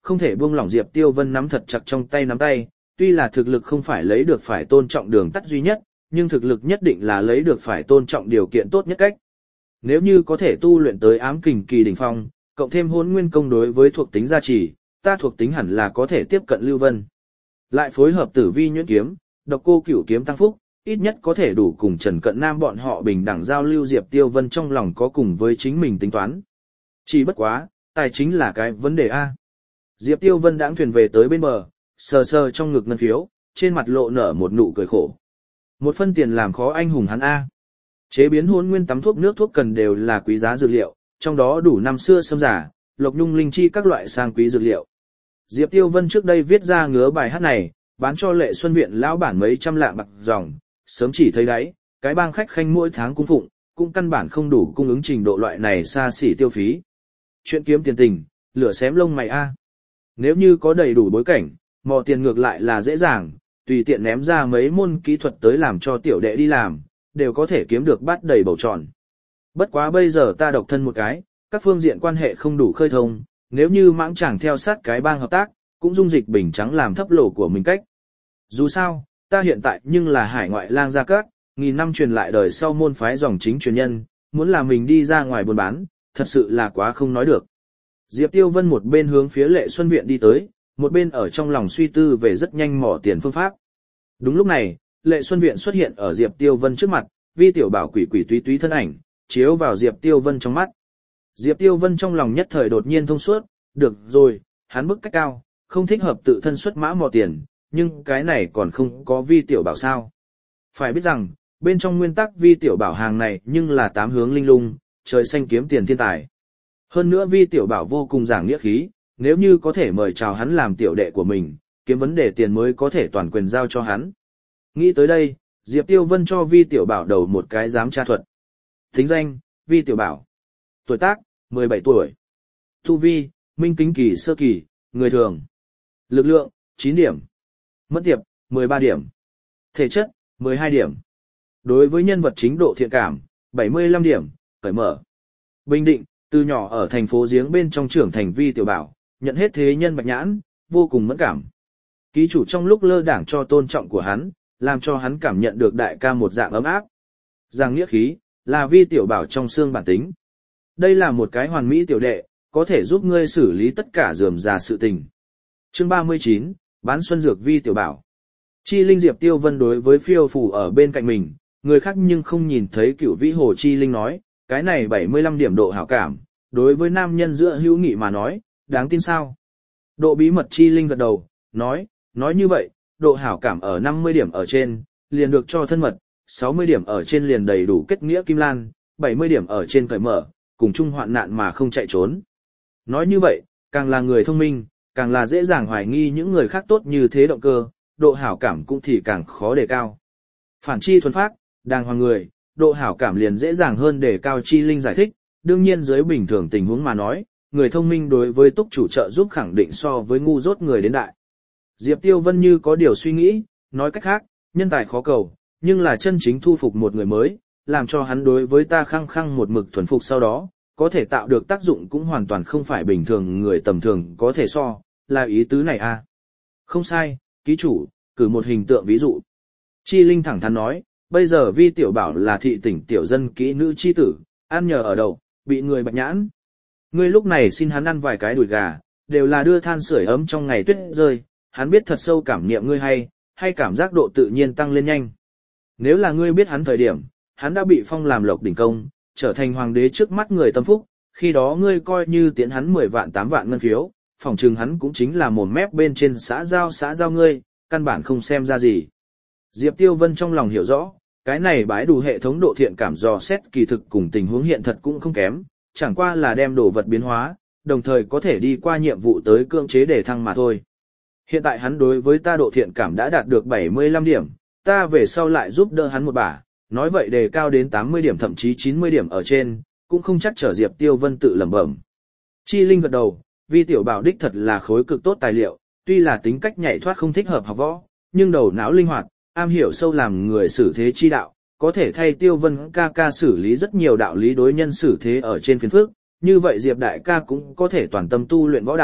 không thể buông lỏng Diệp Tiêu Vân nắm thật chặt trong tay nắm tay, tuy là thực lực không phải lấy được phải tôn trọng đường tắt duy nhất, nhưng thực lực nhất định là lấy được phải tôn trọng điều kiện tốt nhất cách. Nếu như có thể tu luyện tới ám kình kỳ đỉnh phong, cộng thêm hỗn nguyên công đối với thuộc tính gia trì, ta thuộc tính hẳn là có thể tiếp cận Lưu Vân. Lại phối hợp Tử Vi nhuyễn kiếm, Độc Cô Cửu kiếm tăng phúc, ít nhất có thể đủ cùng Trần Cận Nam bọn họ bình đẳng giao lưu. Diệp Tiêu Vân trong lòng có cùng với chính mình tính toán. Chỉ bất quá, tài chính là cái vấn đề a. Diệp Tiêu Vân đãng thuyền về tới bên bờ, sờ sờ trong ngực ngân phiếu, trên mặt lộ nở một nụ cười khổ. Một phân tiền làm khó anh hùng hắn a. Chế biến hỗn nguyên tắm thuốc nước thuốc cần đều là quý giá dược liệu, trong đó đủ năm xưa sâm giả, lộc nhung linh chi các loại sang quý dược liệu. Diệp Tiêu Vân trước đây viết ra ngứa bài hát này, bán cho Lệ Xuân Viện lão bản mấy trăm lạng bạc dòng, sớm chỉ thấy đấy, cái bang khách khanh mỗi tháng cung phụng, cũng căn bản không đủ cung ứng trình độ loại này xa xỉ tiêu phí. Chuyện kiếm tiền tình, lửa xém lông mày a. Nếu như có đầy đủ bối cảnh, mò tiền ngược lại là dễ dàng, tùy tiện ném ra mấy môn kỹ thuật tới làm cho tiểu đệ đi làm, đều có thể kiếm được bát đầy bầu tròn. Bất quá bây giờ ta độc thân một cái, các phương diện quan hệ không đủ khơi thông, nếu như mãng chẳng theo sát cái bang hợp tác, cũng dung dịch bình trắng làm thấp lỗ của mình cách. Dù sao, ta hiện tại nhưng là hải ngoại lang gia các, nghìn năm truyền lại đời sau môn phái dòng chính truyền nhân, muốn là mình đi ra ngoài buôn bán, thật sự là quá không nói được. Diệp Tiêu Vân một bên hướng phía Lệ Xuân Viện đi tới, một bên ở trong lòng suy tư về rất nhanh mỏ tiền phương pháp. Đúng lúc này, Lệ Xuân Viện xuất hiện ở Diệp Tiêu Vân trước mặt, Vi Tiểu Bảo quỷ quỷ túy túy thân ảnh, chiếu vào Diệp Tiêu Vân trong mắt. Diệp Tiêu Vân trong lòng nhất thời đột nhiên thông suốt, được rồi, hắn bức cách cao, không thích hợp tự thân xuất mã mò tiền, nhưng cái này còn không có Vi Tiểu Bảo sao. Phải biết rằng, bên trong nguyên tắc Vi Tiểu Bảo hàng này nhưng là tám hướng linh lung, trời xanh kiếm tiền thiên tài. Hơn nữa Vi Tiểu Bảo vô cùng giảng nghĩa khí, nếu như có thể mời chào hắn làm tiểu đệ của mình, kiếm vấn đề tiền mới có thể toàn quyền giao cho hắn. Nghĩ tới đây, Diệp Tiêu Vân cho Vi Tiểu Bảo đầu một cái giám tra thuật. Thính danh, Vi Tiểu Bảo. Tuổi tác, mười bảy tuổi. Tu vi, minh kính kỳ sơ kỳ, người thường. Lực lượng, chín điểm. Mất tiệp, mười ba điểm. Thể chất, mười hai điểm. Đối với nhân vật chính độ thiện cảm, bảy mươi lăm điểm, cởi mở. Bình định, từ nhỏ ở thành phố giếng bên trong trưởng thành Vi Tiểu Bảo, nhận hết thế nhân bạch nhãn, vô cùng mẫn cảm. Ký chủ trong lúc lơ đảng cho tôn trọng của hắn, làm cho hắn cảm nhận được đại ca một dạng ấm áp. Giang nghĩa khí, là Vi Tiểu Bảo trong xương bản tính. Đây là một cái hoàn mỹ tiểu đệ, có thể giúp ngươi xử lý tất cả rườm rà sự tình. Chương ba mươi chín, bán xuân dược Vi Tiểu Bảo. Chi Linh Diệp Tiêu Vân đối với phiêu phù ở bên cạnh mình, người khác nhưng không nhìn thấy Cửu Vĩ Hồ Chi Linh nói, cái này bảy mươi lăm điểm độ hảo cảm, đối với nam nhân giữa hữu nghị mà nói, đáng tin sao? Độ bí mật Chi Linh gật đầu, nói, nói như vậy, độ hảo cảm ở năm mươi điểm ở trên, liền được cho thân mật, sáu mươi điểm ở trên liền đầy đủ kết nghĩa kim lan, bảy mươi điểm ở trên cởi mở, cùng chung hoạn nạn mà không chạy trốn. Nói như vậy, càng là người thông minh, càng là dễ dàng hoài nghi những người khác tốt như thế động cơ, độ hảo cảm cũng thì càng khó đề cao. Phản chi thuần phác, đàng hoàng người, độ hảo cảm liền dễ dàng hơn đề cao. Chi Linh giải thích, đương nhiên dưới bình thường tình huống mà nói, người thông minh đối với túc chủ trợ giúp khẳng định so với ngu dốt người đến đại. Diệp Tiêu Vân như có điều suy nghĩ, nói cách khác, nhân tài khó cầu, nhưng là chân chính thu phục một người mới, làm cho hắn đối với ta khăng khăng một mực thuần phục sau đó, có thể tạo được tác dụng cũng hoàn toàn không phải bình thường người tầm thường có thể so, là ý tứ này à. Không sai, ký chủ, cử một hình tượng ví dụ. Chi Linh thẳng thắn nói, bây giờ Vi Tiểu Bảo là thị tỉnh tiểu dân kỹ nữ chi tử, ăn nhờ ở đậu, bị người bạch nhãn. Ngươi lúc này xin hắn ăn vài cái đùi gà, đều là đưa than sưởi ấm trong ngày tuyết rơi, hắn biết thật sâu cảm niệm ngươi hay, hay cảm giác độ tự nhiên tăng lên nhanh. Nếu là ngươi biết hắn thời điểm, hắn đã bị phong làm lộc đỉnh công, trở thành hoàng đế trước mắt người tâm phúc, khi đó ngươi coi như tiến hắn mười vạn tám vạn ngân phiếu, phỏng chừng hắn cũng chính là một mép bên trên xã giao xã giao ngươi, căn bản không xem ra gì. Diệp Tiêu Vân trong lòng hiểu rõ, cái này bái đủ hệ thống độ thiện cảm dò xét kỳ thực cùng tình huống hiện thật cũng không kém, chẳng qua là đem đồ vật biến hóa, đồng thời có thể đi qua nhiệm vụ tới cưỡng chế để thăng mà thôi. Hiện tại hắn đối với ta độ thiện cảm đã đạt được bảy mươi lăm điểm, ta về sau lại giúp đỡ hắn một bả, nói vậy đề cao đến tám mươi điểm thậm chí chín mươi điểm ở trên, cũng không chắc trở. Diệp Tiêu Vân tự lẩm bẩm. Chi Linh gật đầu, Vi Tiểu Bảo đích thật là khối cực tốt tài liệu, tuy là tính cách nhảy thoát không thích hợp học võ, nhưng đầu não linh hoạt, am hiểu sâu làm người xử thế chi đạo, có thể thay Tiêu Vân ca ca xử lý rất nhiều đạo lý đối nhân xử thế ở trên phiền phức, như vậy Diệp đại ca cũng có thể toàn tâm tu luyện võ đạo,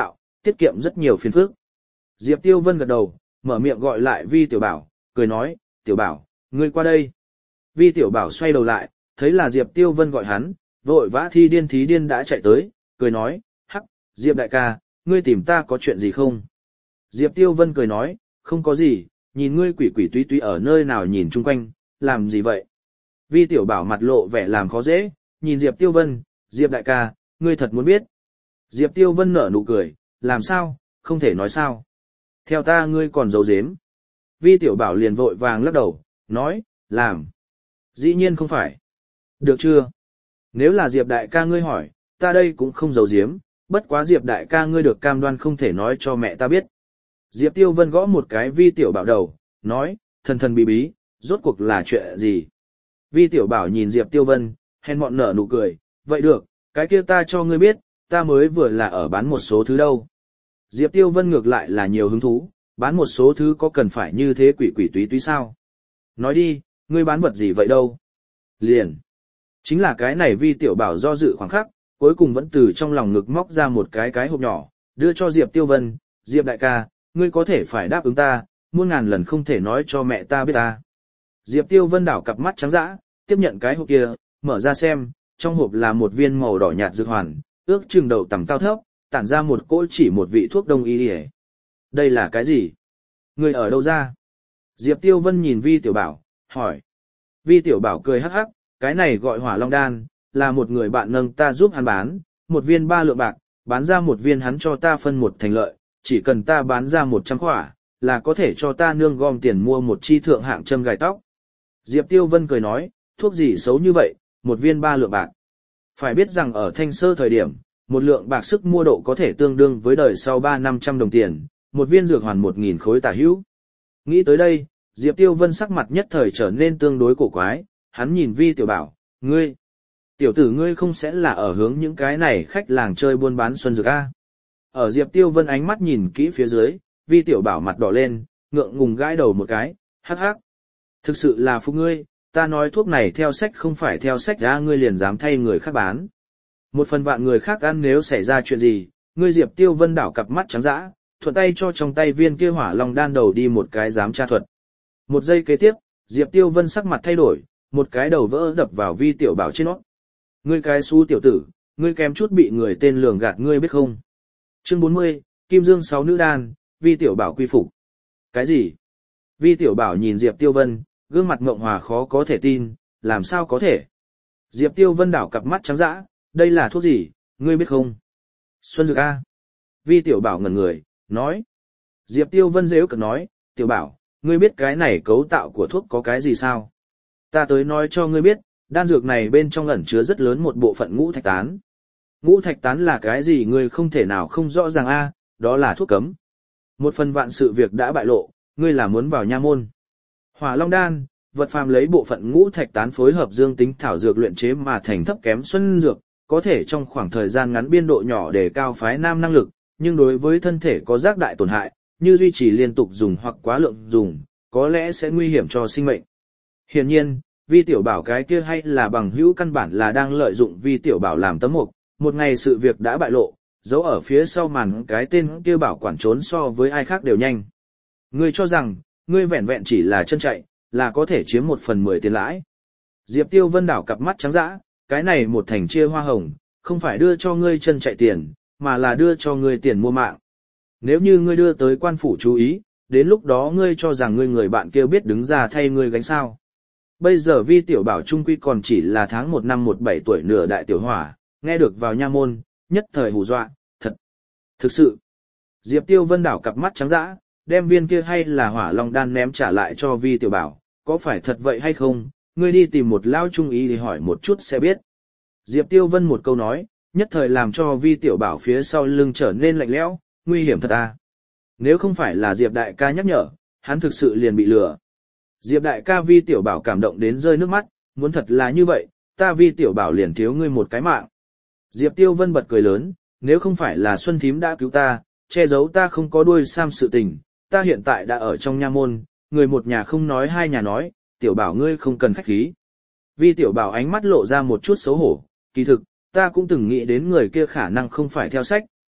tiết kiệm rất nhiều phiền phức. Diệp Tiêu Vân gật đầu, mở miệng gọi lại Vi Tiểu Bảo, cười nói, Tiểu Bảo, ngươi qua đây. Vi Tiểu Bảo xoay đầu lại, thấy là Diệp Tiêu Vân gọi hắn, vội vã thi điên thí điên đã chạy tới, cười nói, hắc, Diệp đại ca, ngươi tìm ta có chuyện gì không? Diệp Tiêu Vân cười nói, không có gì, nhìn ngươi quỷ quỷ túy túy ở nơi nào nhìn chung quanh, làm gì vậy? Vi Tiểu Bảo mặt lộ vẻ làm khó dễ, nhìn Diệp Tiêu Vân, Diệp đại ca, ngươi thật muốn biết. Diệp Tiêu Vân nở nụ cười, làm sao, không thể nói sao. Theo ta ngươi còn giấu giếm. Vi Tiểu Bảo liền vội vàng lắc đầu, nói, làm. Dĩ nhiên không phải. Được chưa? Nếu là Diệp đại ca ngươi hỏi, ta đây cũng không giấu giếm, bất quá Diệp đại ca ngươi được cam đoan không thể nói cho mẹ ta biết. Diệp Tiêu Vân gõ một cái Vi Tiểu Bảo đầu, nói, thần thần bí bí, rốt cuộc là chuyện gì? Vi Tiểu Bảo nhìn Diệp Tiêu Vân, hèn mọn nở nụ cười, vậy được, cái kia ta cho ngươi biết, ta mới vừa là ở bán một số thứ đâu. Diệp Tiêu Vân ngược lại là nhiều hứng thú, bán một số thứ có cần phải như thế quỷ quỷ túy túy sao? Nói đi, ngươi bán vật gì vậy đâu? Liền. Chính là cái này Vi Tiểu Bảo do dự khoảng khắc, cuối cùng vẫn từ trong lòng ngực móc ra một cái cái hộp nhỏ, đưa cho Diệp Tiêu Vân, Diệp đại ca, ngươi có thể phải đáp ứng ta, muôn ngàn lần không thể nói cho mẹ ta biết ta. Diệp Tiêu Vân đảo cặp mắt trắng dã, tiếp nhận cái hộp kia, mở ra xem, trong hộp là một viên màu đỏ nhạt dược hoàn, ước chừng đầu tầm cao thấp, tản ra một cỗ chỉ một vị thuốc đông y đi. Đây là cái gì? Ngươi ở đâu ra? Diệp Tiêu Vân nhìn Vi Tiểu Bảo, hỏi. Vi Tiểu Bảo cười hắc hắc, cái này gọi Hỏa Long Đan, là một người bạn nâng ta giúp hắn bán, một viên ba lượng bạc, bán ra một viên hắn cho ta phân một thành lợi, chỉ cần ta bán ra một trăm khỏa, là có thể cho ta nương gom tiền mua một chi thượng hạng châm gài tóc. Diệp Tiêu Vân cười nói, thuốc gì xấu như vậy, một viên ba lượng bạc. Phải biết rằng ở Thanh Sơ thời điểm, một lượng bạc sức mua độ có thể tương đương với đời sau ba năm trăm đồng tiền, một viên dược hoàn một nghìn khối tả hữu. Nghĩ tới đây, Diệp Tiêu Vân sắc mặt nhất thời trở nên tương đối cổ quái, hắn nhìn Vi Tiểu Bảo, ngươi, tiểu tử ngươi không sẽ là ở hướng những cái này khách làng chơi buôn bán xuân dược a? Ở Diệp Tiêu Vân ánh mắt nhìn kỹ phía dưới, Vi Tiểu Bảo mặt đỏ lên, ngượng ngùng gãi đầu một cái, hắc hắc. Thực sự là phụ ngươi, ta nói thuốc này theo sách không phải theo sách ra ngươi liền dám thay người khác bán. Một phần vạn người khác ăn nếu xảy ra chuyện gì, ngươi Diệp Tiêu Vân đảo cặp mắt trắng dã, thuận tay cho trong tay viên kia Hỏa Long Đan đầu đi một cái giám tra thuật. Một giây kế tiếp, Diệp Tiêu Vân sắc mặt thay đổi, một cái đầu vỡ đập vào Vi Tiểu Bảo trên nó. Ngươi cái xú tiểu tử, ngươi kém chút bị người tên lường gạt ngươi biết không? Chương bốn mươi, Kim Dương sáu nữ đan, Vi Tiểu Bảo quy phục. Cái gì? Vi Tiểu Bảo nhìn Diệp Tiêu Vân, gương mặt ngượng hòa khó có thể tin, làm sao có thể? Diệp Tiêu Vân đảo cặp mắt trắng dã, đây là thuốc gì, ngươi biết không? Xuân dược A. Vi Tiểu Bảo ngẩn người, nói. Diệp Tiêu Vân giễu cợt nói, Tiểu Bảo, ngươi biết cái này cấu tạo của thuốc có cái gì sao? Ta tới nói cho ngươi biết, đan dược này bên trong ẩn chứa rất lớn một bộ phận ngũ thạch tán. Ngũ thạch tán là cái gì ngươi không thể nào không rõ ràng a, đó là thuốc cấm. Một phần vạn sự việc đã bại lộ, ngươi là muốn vào nha môn. Hỏa Long Đan, vật phàm lấy bộ phận ngũ thạch tán phối hợp dương tính thảo dược luyện chế mà thành thấp kém xuân dược, có thể trong khoảng thời gian ngắn biên độ nhỏ để cao phái nam năng lực, nhưng đối với thân thể có giác đại tổn hại, như duy trì liên tục dùng hoặc quá lượng dùng, có lẽ sẽ nguy hiểm cho sinh mệnh. Hiển nhiên, Vi Tiểu Bảo cái kia hay là bằng hữu căn bản là đang lợi dụng Vi Tiểu Bảo làm tấm mục, một ngày sự việc đã bại lộ, giấu ở phía sau màn cái tên kia bảo quản trốn so với ai khác đều nhanh. Ngươi cho rằng, ngươi vẹn vẹn chỉ là chân chạy, là có thể chiếm một phần mười tiền lãi. Diệp Tiêu Vân đảo cặp mắt trắng dã, cái này một thành chia hoa hồng, không phải đưa cho ngươi chân chạy tiền, mà là đưa cho ngươi tiền mua mạng. Nếu như ngươi đưa tới quan phủ chú ý, đến lúc đó ngươi cho rằng ngươi người bạn kia biết đứng ra thay ngươi gánh sao. Bây giờ Vi Tiểu Bảo trung quy còn chỉ là tháng một năm một bảy tuổi nửa đại tiểu hỏa, nghe được vào nha môn, nhất thời hù dọa, thật. Thực sự, Diệp Tiêu Vân đảo cặp mắt trắng dã, đem viên kia hay là Hỏa Long Đan ném trả lại cho Vi Tiểu Bảo, có phải thật vậy hay không, ngươi đi tìm một lao trung ý thì hỏi một chút sẽ biết. Diệp Tiêu Vân một câu nói, nhất thời làm cho Vi Tiểu Bảo phía sau lưng trở nên lạnh lẽo, nguy hiểm thật à. Nếu không phải là Diệp đại ca nhắc nhở, hắn thực sự liền bị lừa. Diệp đại ca Vi Tiểu Bảo cảm động đến rơi nước mắt, muốn thật là như vậy, ta Vi Tiểu Bảo liền thiếu ngươi một cái mạng. Diệp Tiêu Vân bật cười lớn, nếu không phải là Xuân Thím đã cứu ta, che giấu ta không có đuôi sam sự tình, ta hiện tại đã ở trong nha môn, người một nhà không nói hai nhà nói, Tiểu Bảo ngươi không cần khách khí. Vi Tiểu Bảo ánh mắt lộ ra một chút xấu hổ, kỳ thực, ta cũng từng nghĩ đến người kia khả năng không phải theo sách,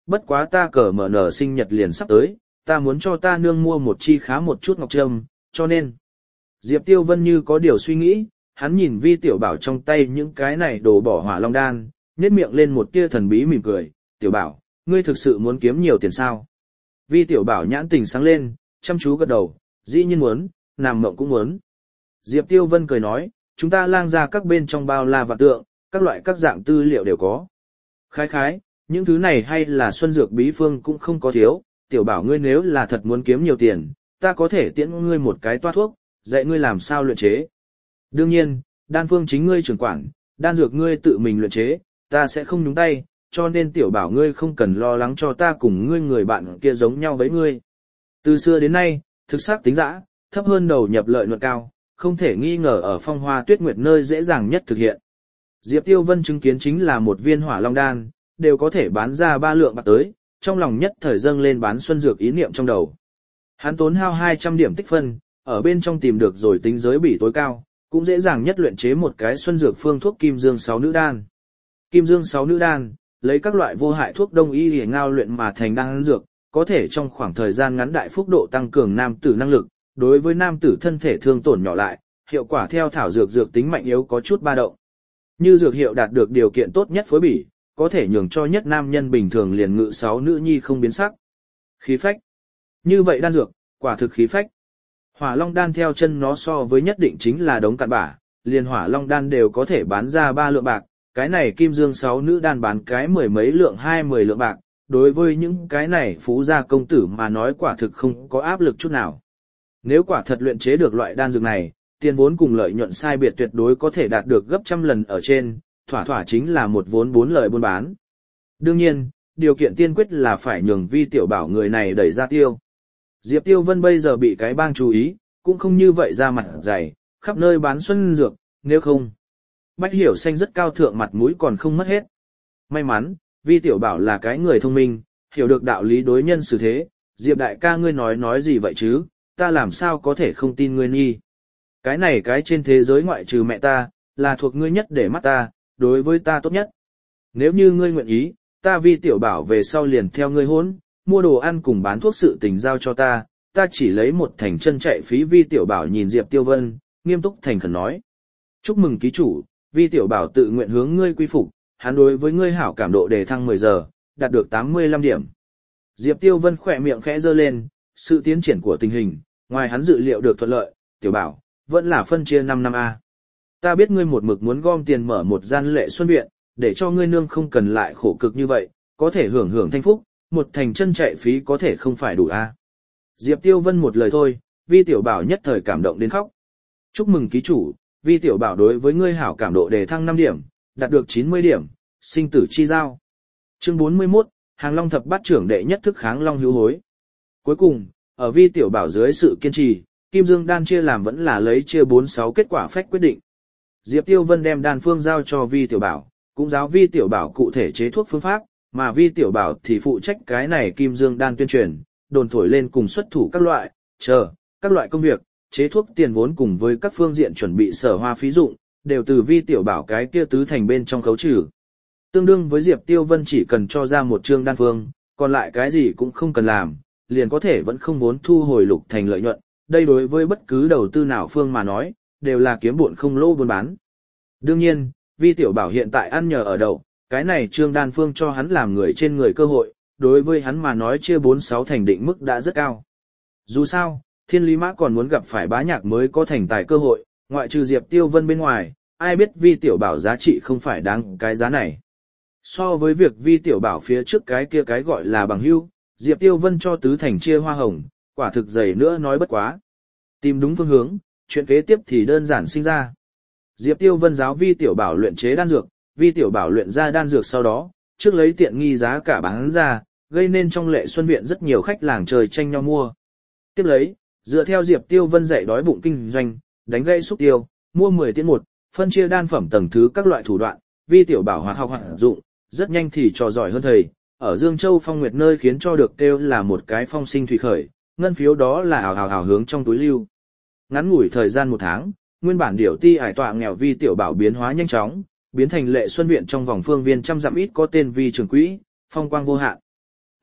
bất quá ta cờ mở nở sinh nhật liền sắp tới, ta muốn cho ta nương mua một chi khá một chút ngọc trâm, cho nên. Diệp Tiêu Vân như có điều suy nghĩ, hắn nhìn Vi Tiểu Bảo trong tay những cái này đồ bỏ hỏa long đan, nhếch miệng lên một tia thần bí mỉm cười, Tiểu Bảo, ngươi thực sự muốn kiếm nhiều tiền sao? Vi Tiểu Bảo nhãn tình sáng lên, chăm chú gật đầu, dĩ nhiên muốn, nằm mộng cũng muốn. Diệp Tiêu Vân cười nói, chúng ta lang ra các bên trong bao la và tượng, các loại các dạng tư liệu đều có. Khái khái, những thứ này hay là xuân dược bí phương cũng không có thiếu, Tiểu Bảo ngươi nếu là thật muốn kiếm nhiều tiền, ta có thể tiễn ngươi một cái toa thuốc, dạy ngươi làm sao luyện chế. Đương nhiên, đan phương chính ngươi trưởng quản, đan dược ngươi tự mình luyện chế, ta sẽ không nhúng tay, cho nên Tiểu Bảo ngươi không cần lo lắng cho ta cùng ngươi người bạn kia giống nhau với ngươi. Từ xưa đến nay, thực xác tính dã, thấp hơn đầu nhập lợi nhuận cao, không thể nghi ngờ ở Phong Hoa Tuyết Nguyệt nơi dễ dàng nhất thực hiện. Diệp Tiêu Vân chứng kiến chính là một viên hỏa long đan, đều có thể bán ra ba lượng bạc tới, trong lòng nhất thời dâng lên bán xuân dược ý niệm trong đầu. Hắn tốn hao hai trăm điểm tích phân, ở bên trong tìm được rồi tính giới bỉ tối cao, cũng dễ dàng nhất luyện chế một cái xuân dược phương thuốc Kim Dương sáu nữ đan. Kim Dương sáu nữ đan, lấy các loại vô hại thuốc đông y để ngao luyện mà thành đan dược, có thể trong khoảng thời gian ngắn đại phúc độ tăng cường nam tử năng lực, đối với nam tử thân thể thương tổn nhỏ lại, hiệu quả theo thảo dược dược tính mạnh yếu có chút ba động. Như dược hiệu đạt được điều kiện tốt nhất phối bỉ, có thể nhường cho nhất nam nhân bình thường liền ngự sáu nữ nhi không biến sắc. Khí phách. Như vậy đan dược, quả thực khí phách. Hỏa long đan theo chân nó so với nhất định chính là đống cặn bã, liền hỏa long đan đều có thể bán ra ba lượng bạc, cái này kim dương sáu nữ đan bán cái mười mấy lượng hai mười lượng bạc, đối với những cái này phú gia công tử mà nói quả thực không có áp lực chút nào. Nếu quả thật luyện chế được loại đan dược này, tiền vốn cùng lợi nhuận sai biệt tuyệt đối có thể đạt được gấp trăm lần ở trên, thỏa thỏa chính là một vốn bốn lợi buôn bán. Đương nhiên, điều kiện tiên quyết là phải nhường Vi Tiểu Bảo người này đẩy ra tiêu. Diệp Tiêu Vân bây giờ bị cái bang chú ý, cũng không như vậy ra mặt dày, khắp nơi bán xuân dược, nếu không. Bách Hiểu Xanh rất cao thượng mặt mũi còn không mất hết. May mắn, Vi Tiểu Bảo là cái người thông minh, hiểu được đạo lý đối nhân xử thế, Diệp đại ca ngươi nói nói gì vậy chứ, ta làm sao có thể không tin ngươi nghi. Cái này cái trên thế giới ngoại trừ mẹ ta, là thuộc ngươi nhất để mắt ta, đối với ta tốt nhất. Nếu như ngươi nguyện ý, ta Vi Tiểu Bảo về sau liền theo ngươi hôn, mua đồ ăn cùng bán thuốc sự tình giao cho ta, ta chỉ lấy một thành chân chạy phí. Vi Tiểu Bảo nhìn Diệp Tiêu Vân, nghiêm túc thành khẩn nói. Chúc mừng ký chủ, Vi Tiểu Bảo tự nguyện hướng ngươi quy phục, hắn đối với ngươi hảo cảm độ đề thăng mười giờ, đạt được tám mươi lăm điểm. Diệp Tiêu Vân khỏe miệng khẽ giơ lên, sự tiến triển của tình hình, ngoài hắn dự liệu được thuận lợi, Tiểu Bảo, vẫn là phân chia năm năm A. Ta biết ngươi một mực muốn gom tiền mở một gian lệ xuân viện, để cho ngươi nương không cần lại khổ cực như vậy, có thể hưởng hưởng thanh phúc, một thành chân chạy phí có thể không phải đủ A. Diệp Tiêu Vân một lời thôi, Vi Tiểu Bảo nhất thời cảm động đến khóc. Chúc mừng ký chủ, Vi Tiểu Bảo đối với ngươi hảo cảm độ đề thăng năm điểm, đạt được chín mươi điểm, sinh tử chi giao. Chương bốn mươi mốt, Hàng Long thập bát trưởng đệ nhất thức kháng long hữu hối. Cuối cùng, ở Vi Tiểu Bảo dưới sự kiên trì, Kim Dương đan chia làm vẫn là lấy chia bốn sáu kết quả phách quyết định. Diệp Tiêu Vân đem đan phương giao cho Vi Tiểu Bảo, cũng giáo Vi Tiểu Bảo cụ thể chế thuốc phương pháp, mà Vi Tiểu Bảo thì phụ trách cái này Kim Dương đan tuyên truyền, đồn thổi lên cùng xuất thủ các loại, chờ, các loại công việc, chế thuốc tiền vốn cùng với các phương diện chuẩn bị sở hoa phí dụng, đều từ Vi Tiểu Bảo cái kia tứ thành bên trong khấu trừ. Tương đương với Diệp Tiêu Vân chỉ cần cho ra một chương đan phương, còn lại cái gì cũng không cần làm, liền có thể vẫn không vốn thu hồi lục thành lợi nhuận, đây đối với bất cứ đầu tư nào phương mà nói, đều là kiếm bộn không lỗ buôn bán. Đương nhiên, Vi Tiểu Bảo hiện tại ăn nhờ ở đậu, cái này trương đan phương cho hắn làm người trên người cơ hội, đối với hắn mà nói chia bốn sáu thành định mức đã rất cao. Dù sao, Thiên Lý Mã còn muốn gặp phải bá nhạc mới có thành tài cơ hội, ngoại trừ Diệp Tiêu Vân bên ngoài, ai biết Vi Tiểu Bảo giá trị không phải đáng cái giá này. So với việc Vi Tiểu Bảo phía trước cái kia cái gọi là bằng hữu, Diệp Tiêu Vân cho tứ thành chia hoa hồng, quả thực dày nữa nói bất quá. Tìm đúng phương hướng, chuyện kế tiếp thì đơn giản sinh ra. Diệp Tiêu Vân giáo Vi Tiểu Bảo luyện chế đan dược, Vi Tiểu Bảo luyện ra đan dược sau đó, trước lấy tiện nghi giá cả bán ra, gây nên trong lệ xuân viện rất nhiều khách làng trời tranh nhau mua. Tiếp lấy, dựa theo Diệp Tiêu Vân dạy đói bụng kinh doanh, đánh gây xúc tiêu, mua mười tiễn một, phân chia đan phẩm tầng thứ các loại thủ đoạn, Vi Tiểu Bảo hoạt học hoạt dụng, rất nhanh thì trò giỏi hơn thầy, ở Dương Châu Phong Nguyệt nơi khiến cho được kêu là một cái phong sinh thủy khởi, ngân phiếu đó là ảo ảo ảo hướng trong túi lưu. Ngắn ngủi thời gian một tháng, nguyên bản điểu ti ải tọa nghèo Vi Tiểu Bảo biến hóa nhanh chóng, biến thành lệ xuân viện trong vòng phương viên trăm dặm ít có tên Vi trưởng quỹ, phong quang vô hạn.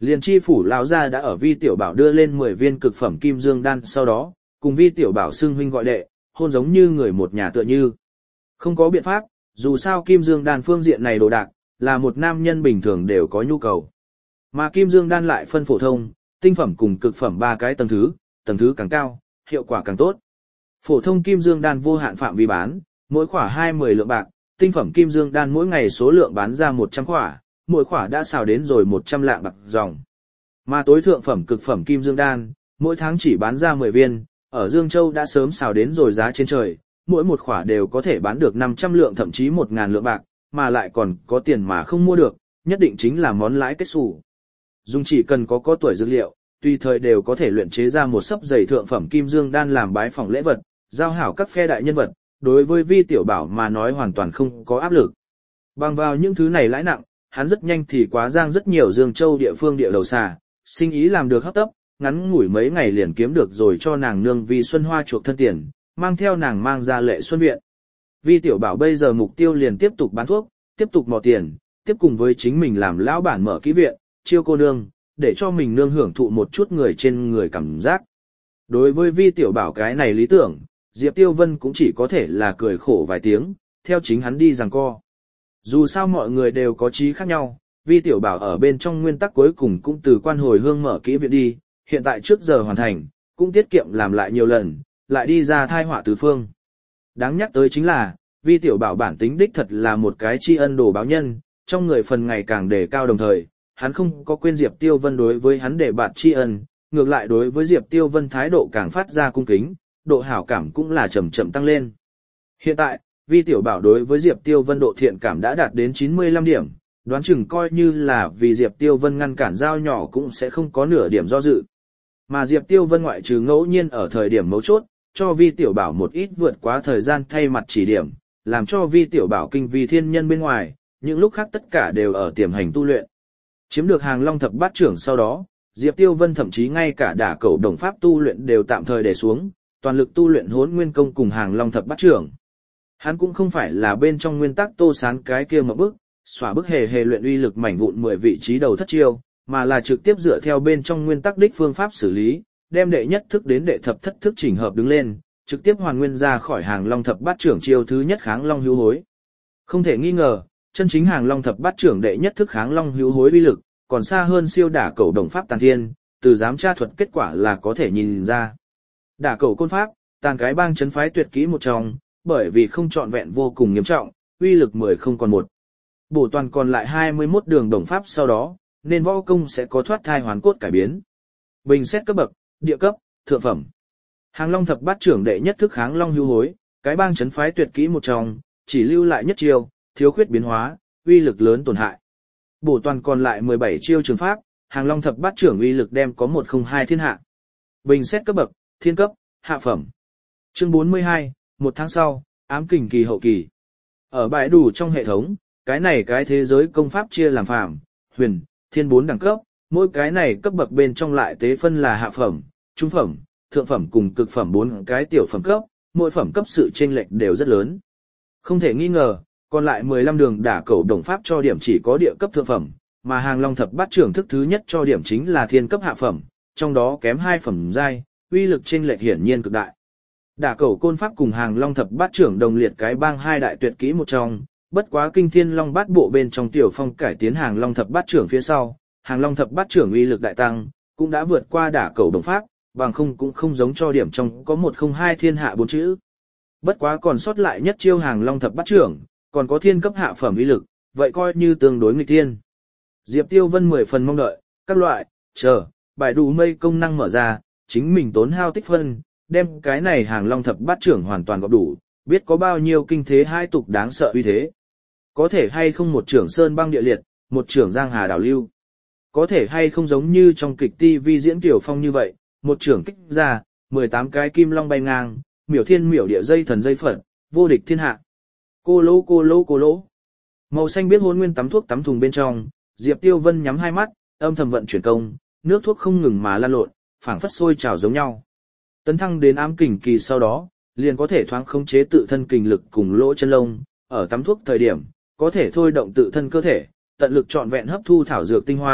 Liền chi phủ lão gia đã ở Vi Tiểu Bảo đưa lên mười viên cực phẩm kim dương đan sau đó, cùng Vi Tiểu Bảo xưng huynh gọi đệ, hôn giống như người một nhà tựa như. Không có biện pháp, dù sao kim dương đan phương diện này đồ đạc, là một nam nhân bình thường đều có nhu cầu. Mà kim dương đan lại phân phổ thông, tinh phẩm cùng cực phẩm ba cái tầng thứ, tầng thứ càng cao, hiệu quả càng tốt. Phổ thông kim dương đan vô hạn phạm vi bán, mỗi khỏa hai mươi lượng bạc, tinh phẩm kim dương đan mỗi ngày số lượng bán ra một trăm khỏa, mỗi khỏa đã xào đến rồi một trăm lạng bạc dòng. Mà tối thượng phẩm cực phẩm kim dương đan, mỗi tháng chỉ bán ra mười viên, ở Dương Châu đã sớm xào đến rồi giá trên trời, mỗi một khỏa đều có thể bán được năm trăm lượng thậm chí một nghìn lượng bạc, mà lại còn có tiền mà không mua được, nhất định chính là món lãi kết xù. Dùng chỉ cần có có tuổi dược liệu, tùy thời đều có thể luyện chế ra một sấp dày thượng phẩm kim dương đan làm bái phỏng lễ vật, giao hảo các phe đại nhân vật, đối với Vi Tiểu Bảo mà nói hoàn toàn không có áp lực. Bằng vào những thứ này lãi nặng, hắn rất nhanh thì quá giang rất nhiều Dương Châu địa phương địa đầu xà, sinh ý làm được hấp tấp, ngắn ngủi mấy ngày liền kiếm được rồi cho nàng nương Vi Xuân Hoa chuộc thân tiền, mang theo nàng mang ra Lệ Xuân viện. Vi Tiểu Bảo bây giờ mục tiêu liền tiếp tục bán thuốc, tiếp tục mò tiền, tiếp cùng với chính mình làm lão bản mở kỹ viện, chiêu cô nương, để cho mình nương hưởng thụ một chút người trên người cảm giác. Đối với Vi Tiểu Bảo cái này lý tưởng, Diệp Tiêu Vân cũng chỉ có thể là cười khổ vài tiếng, theo chính hắn đi giằng co. Dù sao mọi người đều có chí khác nhau, Vi Tiểu Bảo ở bên trong nguyên tắc cuối cùng cũng từ quan hồi hương mở kỹ viện đi, hiện tại trước giờ hoàn thành, cũng tiết kiệm làm lại nhiều lần, lại đi ra thai họa tứ phương. Đáng nhắc tới chính là, Vi Tiểu Bảo bản tính đích thật là một cái tri ân đồ báo nhân, trong người phần ngày càng đề cao đồng thời, hắn không có quên Diệp Tiêu Vân đối với hắn để bạt tri ân, ngược lại đối với Diệp Tiêu Vân thái độ càng phát ra cung kính, độ hảo cảm cũng là chậm chậm tăng lên. Hiện tại, Vi Tiểu Bảo đối với Diệp Tiêu Vân độ thiện cảm đã đạt đến chín mươi lăm điểm, đoán chừng coi như là vì Diệp Tiêu Vân ngăn cản dao nhỏ cũng sẽ không có nửa điểm do dự. Mà Diệp Tiêu Vân ngoại trừ ngẫu nhiên ở thời điểm mấu chốt, cho Vi Tiểu Bảo một ít vượt quá thời gian thay mặt chỉ điểm, làm cho Vi Tiểu Bảo kinh vi thiên nhân bên ngoài, những lúc khác tất cả đều ở tiềm hành tu luyện. Chiếm được hàng long thập bát trưởng sau đó, Diệp Tiêu Vân thậm chí ngay cả đả cẩu đồng pháp tu luyện đều tạm thời để xuống, toàn lực tu luyện hỗn nguyên công cùng hàng long thập bát trưởng. Hắn cũng không phải là bên trong nguyên tắc tô sán cái kia một bước, xóa bức hề hề luyện uy lực mảnh vụn mười vị trí đầu thất chiêu, mà là trực tiếp dựa theo bên trong nguyên tắc đích phương pháp xử lý, đem đệ nhất thức đến đệ thập thất thức chỉnh hợp đứng lên, trực tiếp hoàn nguyên ra khỏi hàng long thập bát trưởng chiêu thứ nhất kháng long hữu hối. Không thể nghi ngờ, chân chính hàng long thập bát trưởng đệ nhất thức kháng long hữu hối uy lực, còn xa hơn siêu đả cẩu đồng pháp tàn thiên, từ giám tra thuật kết quả là có thể nhìn ra. Đả cẩu côn pháp, tàn cái bang chấn phái tuyệt kỹ một trong, bởi vì không trọn vẹn vô cùng nghiêm trọng, uy lực mười không còn một. Bổ toàn còn lại hai mươi mốt đường đồng pháp sau đó, nên võ công sẽ có thoát thai hoàn cốt cải biến. Bình xét cấp bậc, địa cấp, thượng phẩm. Hàng long thập bát trưởng đệ nhất thức kháng long hữu hối, cái bang chấn phái tuyệt kỹ một trong, chỉ lưu lại nhất chiêu, thiếu khuyết biến hóa, uy lực lớn tổn hại. Bổ toàn còn lại mười bảy chiêu trường pháp, hàng long thập bát trưởng uy lực đem có một không hai thiên hạ. Bình xét cấp bậc, thiên cấp, hạ phẩm. Chương bốn mươi hai, một tháng sau, ám kình kỳ hậu kỳ. Ở bãi đủ trong hệ thống, cái này cái thế giới công pháp chia làm phàm, huyền, thiên bốn đẳng cấp, mỗi cái này cấp bậc bên trong lại tế phân là hạ phẩm, trung phẩm, thượng phẩm cùng cực phẩm bốn cái tiểu phẩm cấp, mỗi phẩm cấp sự chênh lệch đều rất lớn. Không thể nghi ngờ, còn lại mười lăm đường đả cẩu đồng pháp cho điểm chỉ có địa cấp thượng phẩm, mà hàng long thập bát trưởng thức thứ nhất cho điểm chính là thiên cấp hạ phẩm, trong đó kém hai phẩm giai, uy lực chênh lệch hiển nhiên cực đại. Đả cẩu côn pháp cùng hàng long thập bát trưởng đồng liệt cái bang hai đại tuyệt kỹ một trong, bất quá kinh thiên long bát bộ bên trong tiểu phong cải tiến hàng long thập bát trưởng phía sau, hàng long thập bát trưởng uy lực đại tăng, cũng đã vượt qua đả cẩu đồng pháp, bằng không cũng không giống cho điểm trong có một không hai thiên hạ bốn chữ. Bất quá còn sót lại nhất chiêu hàng long thập bát trưởng, còn có thiên cấp hạ phẩm uy lực, vậy coi như tương đối nghịch thiên. Diệp Tiêu Vân mười phần mong đợi, các loại, chờ, bài đủ mây công năng mở ra, chính mình tốn hao tích phân, đem cái này hàng long thập bát trưởng hoàn toàn gọp đủ, biết có bao nhiêu kinh thế hai tục đáng sợ uy thế. Có thể hay không một trưởng sơn băng địa liệt, một trưởng giang hà đảo lưu. Có thể hay không giống như trong kịch ti vi diễn Tiểu Phong như vậy, một trưởng kích ra, mười tám cái kim long bay ngang, miểu thiên miểu địa dây thần dây phận, vô địch thiên hạ. Cô lỗ cô lỗ cô lỗ. Màu xanh biết hôn nguyên tắm thuốc tắm thùng bên trong, Diệp Tiêu Vân nhắm hai mắt, âm thầm vận chuyển công, nước thuốc không ngừng mà lan lộn, phảng phất sôi trào giống nhau. Tấn thăng đến ám kình kỳ sau đó, liền có thể thoáng khống chế tự thân kình lực cùng lỗ chân lông, ở tắm thuốc thời điểm, có thể thôi động tự thân cơ thể, tận lực trọn vẹn hấp thu thảo dược tinh hoa,